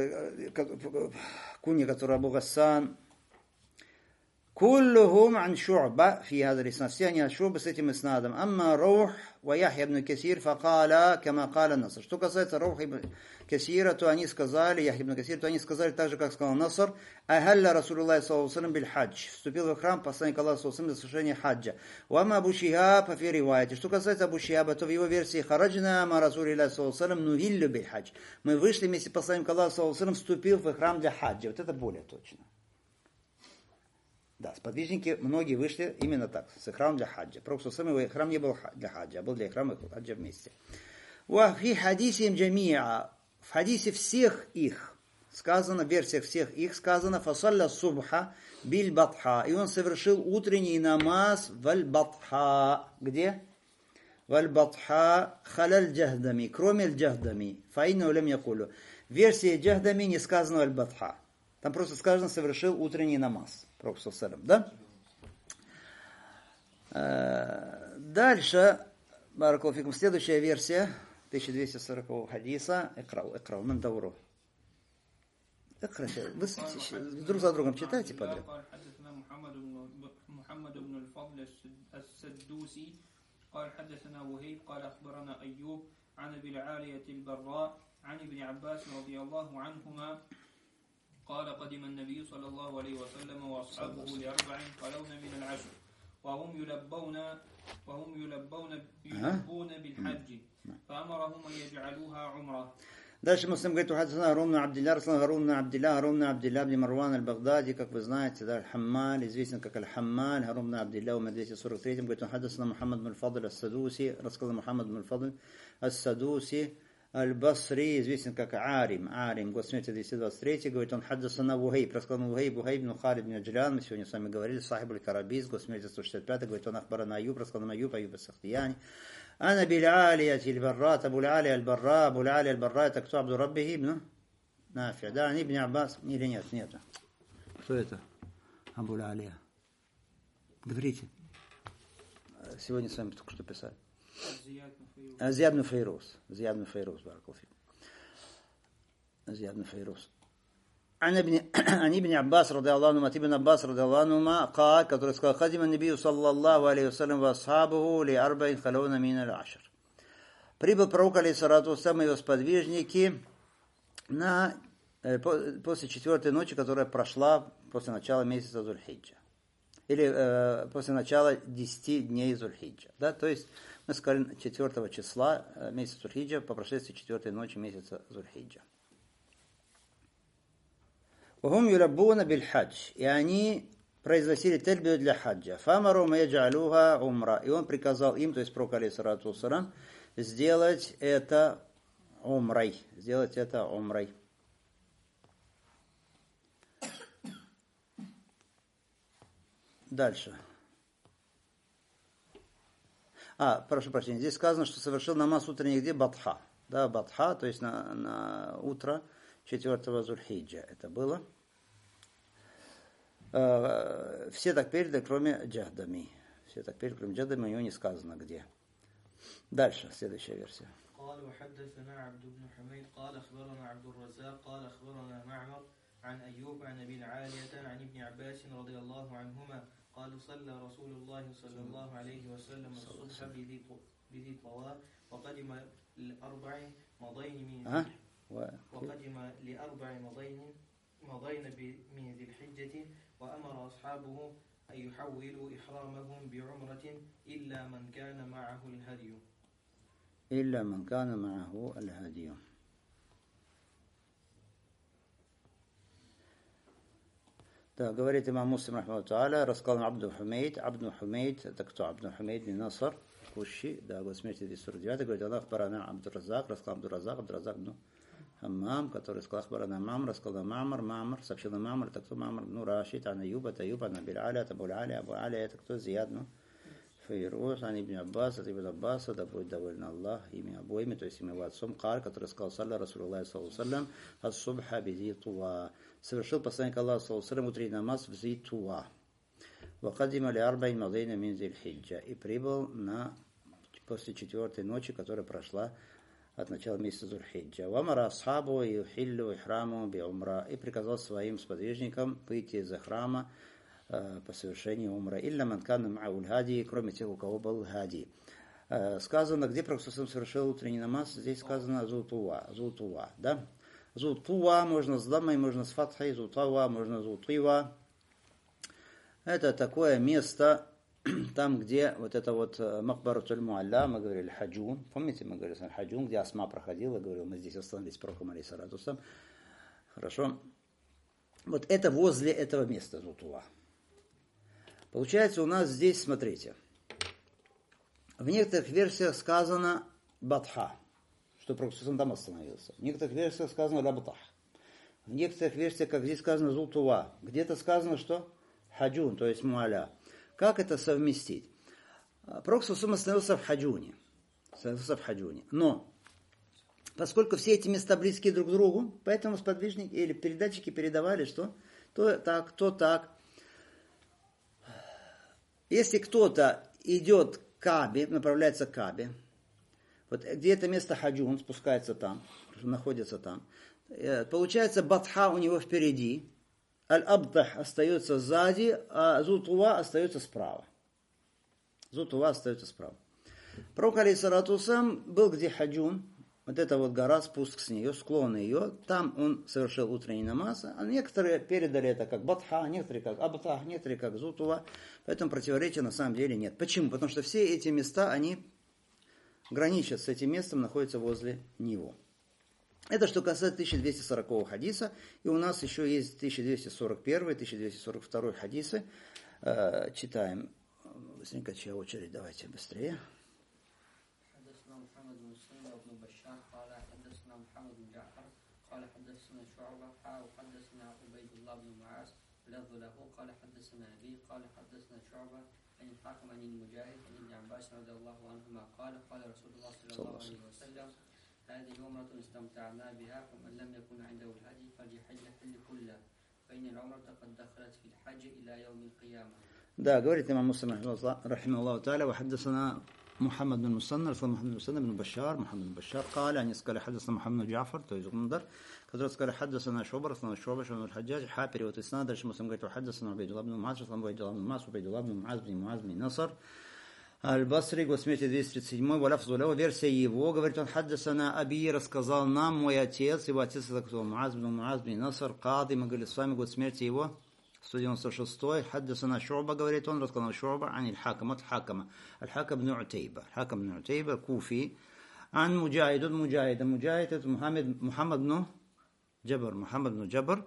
кунья, который Абу Гассан. كلهم عن شعبة في هذا الإسناد. Все они от Шу'бы с этим иснадом. أما روح ويحيى بن كثير فقال كما قال النصر. Что касается Руха ибн Касира, то они сказали, Яхья ибн Касир, то они сказали так же, как сказал Наср, «Ахалля Расулуллах саллаллаху алейхи биль хадж». Вступил в храм посланник Аллаха саллаллаху алейхи для совершения хаджа. «Уама Абу Шихаб фи риваяти». Что касается Абу Шихаба, то в его версии «Хараджна ма Расулиллах саллаллаху алейхи нухиллю биль хадж». Мы вышли вместе с посланником Аллаха саллаллаху алейхи вступил в храм для хаджа. Вот это более точно. Да, сподвижники, многие вышли именно так, с храмом для хаджа. Пророк сам храм не был для хаджа, а был для храма и хаджа вместе. В хадисе всех их сказано, в версиях всех их сказано, фасалля субха биль батха. И он совершил утренний намаз валь батха. Где? валь-батха халаль джахдами, кроме аль-джахдами, фаинну лям якулю. В версии джахдами не сказано аль-батха. Там просто сказано, совершил утренний намаз. Пророк саллаллаху алейхи да? Дальше, баракаллаху, следующая версия, тысяча двести сорокового хадиса, икрау, икрау, ман дауру. Вы друг за другом читайте подряд. قال حدثنا وهيب قال أخبرنا أيوب عن أبي العالية البراء عن ابن عباس رضي الله عنهما قال قدم النبي صلى الله عليه وسلم وأصحابه لأربع خلون من العشر وهم يلبون وهم يلبون يلبون بالحج فأمرهم أن يجعلوها عمرة. Дальше Муслим говорит, حدثنا هارون بن عبد الله رسول هارون بن عبد الله هارون بن عبد الله بن مروان البغدادي, как вы знаете, да, Аль-Хаммаль, известен как Аль-Хаммаль, Харун бн Абдилля, умер в двести сорок третьем, говорит, он حدثنا Мухаммад бн Фадл ас-Садуси, рассказал Мухаммад бн Фадл ас-Садуси, Аль-Басри, известен как Арим, Арим, год смерти двести двадцать третий, говорит, он حدثنا Вухейб, рассказал Вухейб, Вухейб бн Халид бн Аджлян, мы сегодня с вами говорили, Сахиб аль-Карабис, год смерти сто шестьдесят пятый, говорит, он Ахбарана Аюб, рассказал Аюб, Аюб ас-Сахтияни, أنا بالعالية البراء أبو العالية البراء أبو العالية البراء تكتب عبد ربه ابن نافع ده عن ابن عباس или нет нет кто это Абу Алия говорите сегодня с вами только что писали Зияд бн Фейрус Зияд бн Фейрус баракаллаху фик Зияд бн Фейрус عن ابن عن ابن عباس رضي الله عنهما ابن عباس رضي الله عنهما قال который сказал قدم النبي صلى الله عليه وسلم واصحابه لأربع خلون من العشر. Прибыл пророк алейхиссалату вассалам и его сподвижники на после четвертой ночи, которая прошла после начала месяца Зуль-Хиджа. Или э, после начала десяти дней Зуль-Хиджа. Да? То есть мы сказали четвертого числа месяца Зуль-Хиджа по прошествии четвертой ночи месяца Зуль-Хиджа. وهم يلبون بالحج, и они произносили тельбию для хаджа. فَأَمَرُوا مَا يَجْعَلُوهَا عُمْرَةً, и он приказал им, то есть пророк алейхиссалату вассалам, сделать это умрой, сделать это умрой. Дальше. А, прошу прощения, здесь сказано, что совершил намаз утренний где? Батха. Да, Батха, то есть на, на утро четвертого Зуль-Хиджа это было. Э, все так передали, кроме Джахдами. Все так передали, кроме Джахдами, у него не сказано где. Дальше, следующая версия. قال وحدثنا عبد بن حميد قال أخبرنا عبد الرزاق قال أخبرنا معمر عن أيوب عن أبي العالية عن ابن عباس رضي الله عنهما قال صلى رسول الله صلى الله عليه وسلم الصبح بذي طوى وقدم الأربع مضين من وقدم لأربع مضين مضين من ذي الحجة وأمر أصحابه أن يحولوا إحرامهم بعمرة إلا من كان معه الهدي إلا من كان معه الهدي. Да, говорит имам Муслим рахмахуллаху тааля, рассказал Абду Хумейд, Абду Хумейд, это кто? Абду Хумейд бин Наср, Куши, да, год смерти двести сорок девятый, говорит, Аллах барана Абдуразак, рассказал Абдуразак, Абдуразак бин Хаммам, который сказал барана Мам, рассказал Мамар, Мамар, сообщил Мамар, это кто? Мамар, ну, Рашид, Ан Аюб, это Аюб, Ан Абиль Аля, это Абу Аля, Абу Аля, это кто? Зияд, ну, Фейрус, Ан Ибн Аббас, это Ибн Аббас, да будет доволен Аллах, имя обоими, то есть имя его отцом, Кар, который сказал, салля Расулуллахи саллаллаху алейхи ва саллям, ас-субха бизи туа. Совершил посланник Аллаха саллаллаху алейхи ва саллям утренний намаз в Зитуа. Вакадима ли арбаин мадейна мин зиль-хиджа. И прибыл на, после четвертой ночи, которая прошла от начала месяца Зуль-Хиджа. Вамара асхабу и ухиллю ихраму би умра. И приказал своим сподвижникам выйти из храма э, по совершению умра. Илля манкана ма'уль хади, кроме тех, у кого был хади. Э, сказано, где Пророк совершил утренний намаз, здесь сказано Зутуа. Зутуа, да? Зутуа можно с дамой, можно с фатхой, Зутуа, можно Зутуа. Это такое место, там, где вот это вот Махбаратуль Муалля, мы говорили Хаджун. Помните, мы говорили Хаджун, где Асма проходила, говорил, мы здесь остановились пророком алейхиссалату вассалям. Хорошо. Вот это возле этого места Зутуа. Получается, у нас здесь, смотрите, в некоторых версиях сказано Батха, что Пророк там остановился. В некоторых версиях сказано Рабтах. В некоторых версиях, как здесь сказано, Зултуа. Где-то сказано, что Хаджун, то есть Муаля. Как это совместить? Пророк остановился в Хаджуне. в хаджуне. Но поскольку все эти места близки друг к другу, поэтому сподвижники или передатчики передавали, что то так, то так. Если кто-то идет к Каабе, направляется к Каабе, вот где это место хаджун, спускается там, находится там, получается Батха у него впереди, Аль-Абдах остается сзади, а Зутува остается справа. Зутува остается справа. Пророк алейхиссалату вассалам был где хаджун, вот эта вот гора, спуск с нее, склон ее, там он совершил утренний намаз, а некоторые передали это как Батха, некоторые как Абдах, некоторые как Зутува, поэтому противоречия на самом деле нет. Почему? Потому что все эти места, они граничат с этим местом, находятся возле него. Это что касается тысяча двести сорокового хадиса. И у нас еще есть тысяча двести сорок первый, тысяча двести сорок второй хадисы. Э, читаем. Быстренько, чья очередь? Давайте быстрее. هذه عمرة استمتعنا بها فمن لم يكن عنده الهدي فليحل حل كله فإن العمرة قد دخلت في الحج إلى يوم القيامة. Да, говорит имам Муслим رحمه الله تعالى وحدثنا محمد بن مسنى رسول محمد بن مسنى بن بشار محمد بن بشار قال أن يسأل حدثنا محمد بن جعفر то есть Гундар, который сказал حدثنا شعبة رسول شعبة شعبة الحجاج حا перевод иснада, дальше Муслим говорит حدثنا عبيد الله بن معاذ رسول عبيد الله بن معاذ عبيد الله بن معاذ بن معاذ بن نصر Аль-Басри, год смерти двести тридцать семь, валяфзу лева, версия его, говорит он, хаддасана Аби, рассказал нам мой отец, его отец это кто? Муаз бин Муаз бин Наср, Кады, мы говорили с вами, год смерти его, сто девяносто шестой, хаддасана Шу'ба, говорит он, рассказал Шу'ба, ан иль-Хакам, от Хакама, аль-Хакам бн Утейба, Хакам бн Утейба, Куфи, ан Муджахид, от Муджахида, Муджахид, это Мухаммад, Мухаммад бн Джабр, Мухаммад бн Джабр,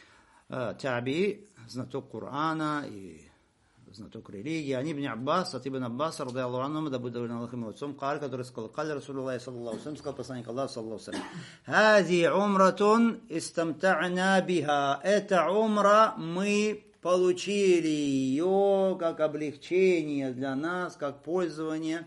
Таби, знаток Корана и знаток религии, они ибн Аббас, от ибн Аббаса, ради Аллаху анху, да будет доволен Аллах ему отцом, Каль, который сказал, Каль Расулуллах, саллаллаху алейхи, сказал посланник Аллаха, саллаллаху алейхи, «Хази умратун истамта'на биха». Это умра, мы получили ее как облегчение для нас, как пользование.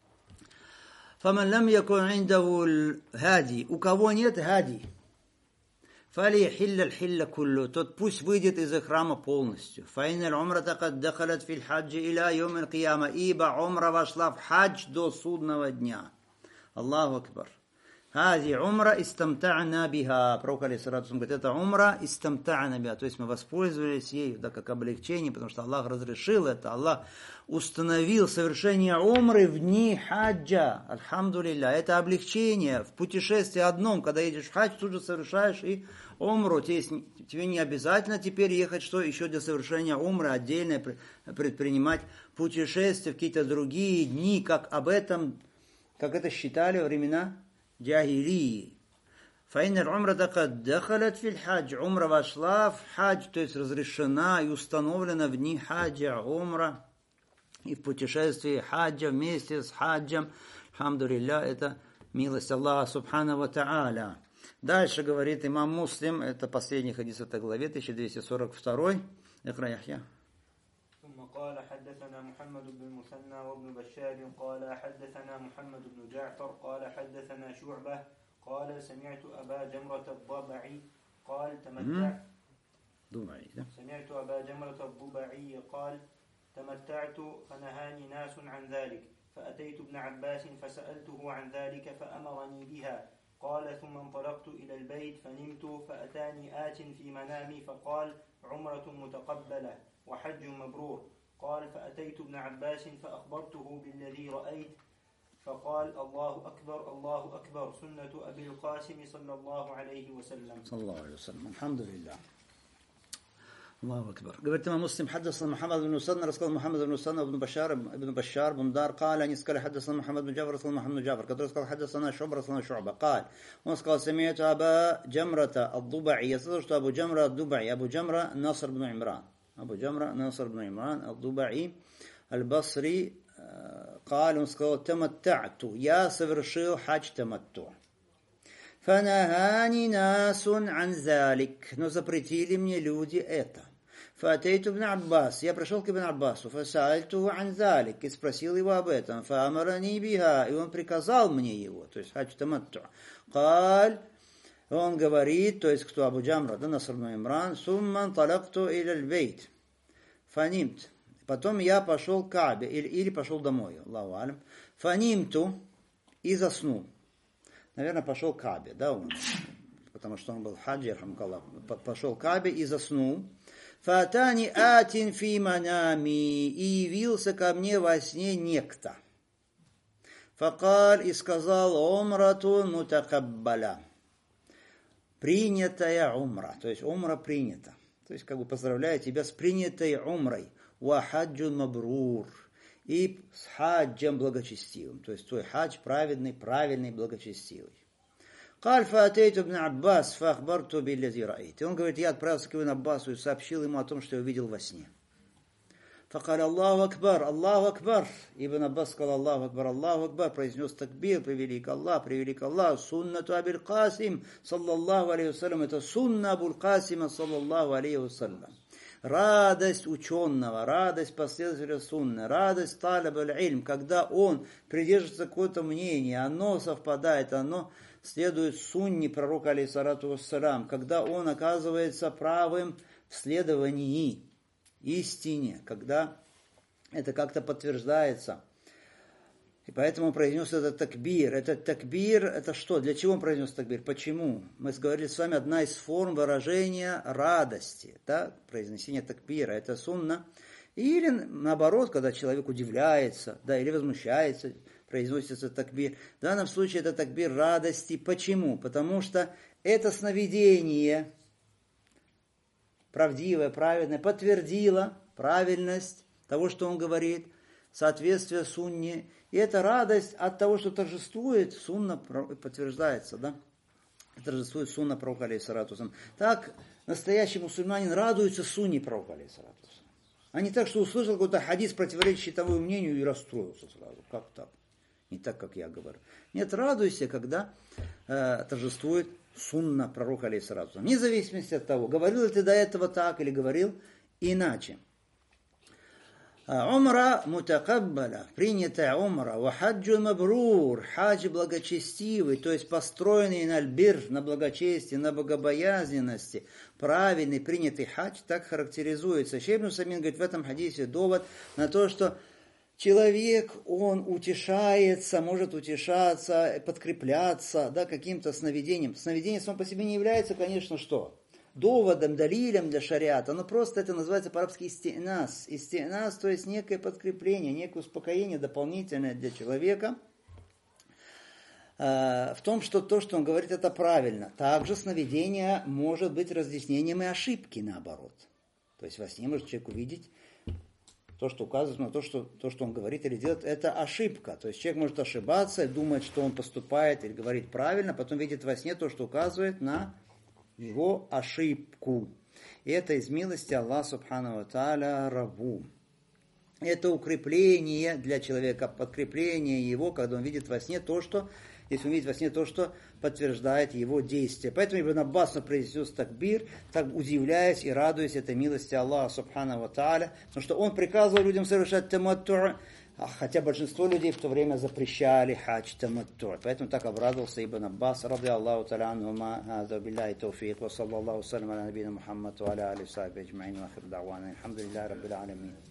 «Фаман лам якун индаху хади». У кого нет хади, Фали хилля хилля куллю, тот пусть выйдет из храма полностью. Файнал умра такад дахалат фил хаджи иля йом аль-кияма, ибо умра вошла в хадж до судного дня. Аллаху акбар. Хази умра истамта'на биха. Пророк алейхиссалату говорит, это умра истамта'на биха. То есть мы воспользовались ею, да, как облегчение, потому что Аллах разрешил это. Аллах установил совершение умры в дни хаджа. Альхамдулилля. Это облегчение в путешествии одном. Когда едешь в хадж, тут же совершаешь и умру. Тебе не обязательно теперь ехать, что еще для совершения умры отдельно предпринимать путешествия в какие-то другие дни, как об этом, как это считали во времена джахилии. Файнер умра такад дахалат фил хадж. Умра вошла в хадж, то есть разрешена и установлена в дни хаджа умра. И в путешествии хаджа вместе с хаджем. Алхамдулилля, это милость Аллаха субхану ва та'аля. Дальше говорит имам Муслим, это последний хадис в этой главе, тысяча двести сорок второй. Икра Яхья. ثم قال حدثنا محمد بن المثنى وابن بشار قال حدثنا محمد بن جعفر قال حدثنا شعبة قال سمعت أبا جمرة الضبعي قال تمتع سمعت أبا جمرة الضبعي قال تمتعت فنهاني ناس عن ذلك فأتيت ابن عباس فسألته عن ذلك فأمرني بها قال ثم انطلقت إلى البيت فنمت فأتاني آت في منامي فقال عمرة متقبلة وحج مبرور قال فأتيت ابن عباس فأخبرته بالذي رأيت فقال الله أكبر الله أكبر سنة أبي القاسم صلى الله عليه وسلم صلى الله عليه وسلم الحمد لله الله أكبر. Говорит имам Муслим, حدثنا محمد بن مسنى, рассказал محمد بن مسنى ابن بشار ابن بشار بندار قال они сказали حدثنا محمد بن جعفر рассказал محمد بن جعفر, который сказал حدثنا شعبة рассказал شعبة قال он сказал سمعت أبا جمرة الضبعي, я слышал, что Абу Джамра الضبعي, Абу Джамра Наср бн Имран, Абу Джамра Наср бн Имран الضبعي البصري قال он сказал تمتعت, я совершил хадж таматту. فنهاني ناس عن ذلك, но запретили мне люди это. فأتيت ابن عباس, я пришел к Ибн Аббасу, فسألته عن ذلك, и спросил его об этом, فأمرني بها, и он приказал мне его, то есть хадж таматту. قال, он говорит, то есть кто Абу Джамра, да, Наср ибн Имран, ثم انطلقت إلى البيت فنمت, потом я пошел к Каабе, или, или пошел домой, Аллаху алям, فنمت, и заснул. Наверное, пошел к Каабе, да, он, потому что он был в хаджи, пошел к Каабе и заснул. Фатани атин фи манами, и явился ко мне во сне некто. Факаль, и сказал, умратун мутакаббаля, принятая умра, то есть умра принята. То есть, как бы поздравляю тебя с принятой умрой. Ва хаджун мабрур, и с хаджем благочестивым. То есть, твой хадж праведный, правильный, благочестивый. قال فأتيت ابن عباس فأخبرته بالذي رأيت. Он говорит, я отправился к Ибн Аббасу и сообщил ему о том, что я увидел во сне. فقال الله أكبر, الله أكبر. Ибн Аббас сказал, Аллаху Акбар, Аллаху Акбар, произнес такбир, превелик Аллах, превелик Аллах. Суннату Абил Касим, саллаллаху алейхи вассалям, это сунна Абул Касима, саллаллаху алейхи вассалям. Радость ученого, радость последователя сунны, радость талаб аль-илм, когда он придерживается какое-то мнение, оно совпадает, оно следует сунне пророка алейхиссалату вассалям, когда он оказывается правым в следовании истине, когда это как-то подтверждается. И поэтому он произнес этот такбир. Этот такбир, это что? Для чего он произнес такбир? Почему? Мы говорили с вами, одна из форм выражения радости, да? Произнесение такбира, это сунна. Или наоборот, когда человек удивляется, да, или возмущается, произносится такбир. В данном случае это такбир радости. Почему? Потому что это сновидение правдивое, праведное, подтвердило правильность того, что он говорит, соответствие сунне. И эта радость от того, что торжествует, сунна подтверждается, да? Торжествует сунна пророка алейхиссалату вассалям. Так настоящий мусульманин радуется сунне пророка алейхиссалату вассалям. А не так, что услышал какой-то хадис, противоречащий тому мнению, и расстроился сразу. Как так? Не так, как я говорю. Нет, радуйся, когда э, торжествует сунна пророка алейхиссалату вассалям. Вне зависимости от того, говорил ли ты до этого так или говорил иначе. Умра мутакаббаля, принятая умра, ва хаджу мабрур, хадж благочестивый, то есть построенный на альбир, на благочестии, на богобоязненности, правильный, принятый хадж, так характеризуется. Шейх ибн Усаймин говорит в этом хадисе довод на то, что человек, он утешается, может утешаться, подкрепляться, да, каким-то сновидением. Сновидение само по себе не является, конечно, что? Доводом, далилем для шариата, но просто это называется по-арабски истинас. Истинас, то есть некое подкрепление, некое успокоение дополнительное для человека э, в том, что то, что он говорит, это правильно. Также сновидение может быть разъяснением и ошибки, наоборот. То есть во сне может человек увидеть то, что указывает на то, что, то, что он говорит или делает, это ошибка. То есть человек может ошибаться и думать, что он поступает или говорит правильно, потом видит во сне то, что указывает на его ошибку. И это из милости Аллаха субхану ва тааля рабу. Это укрепление для человека, подкрепление его, когда он видит во сне то, что, если он видит во сне то, что подтверждает его действие. Поэтому Ибн Аббас произнес такбир, так удивляясь и радуясь этой милости Аллаха субхану ва тааля, потому что он приказывал людям совершать таматту, хотя большинство людей в то время запрещали хадж таматту. Поэтому так обрадовался Ибн Аббас, ради Аллаху та'аля анхума, хаза биллахи тауфик, ва саллаллаху салям аля набийна Мухаммад, ва аля алихи ва сахбихи аджмаин, ва ахир да'вана, алхамдулиллахи раббил аламин.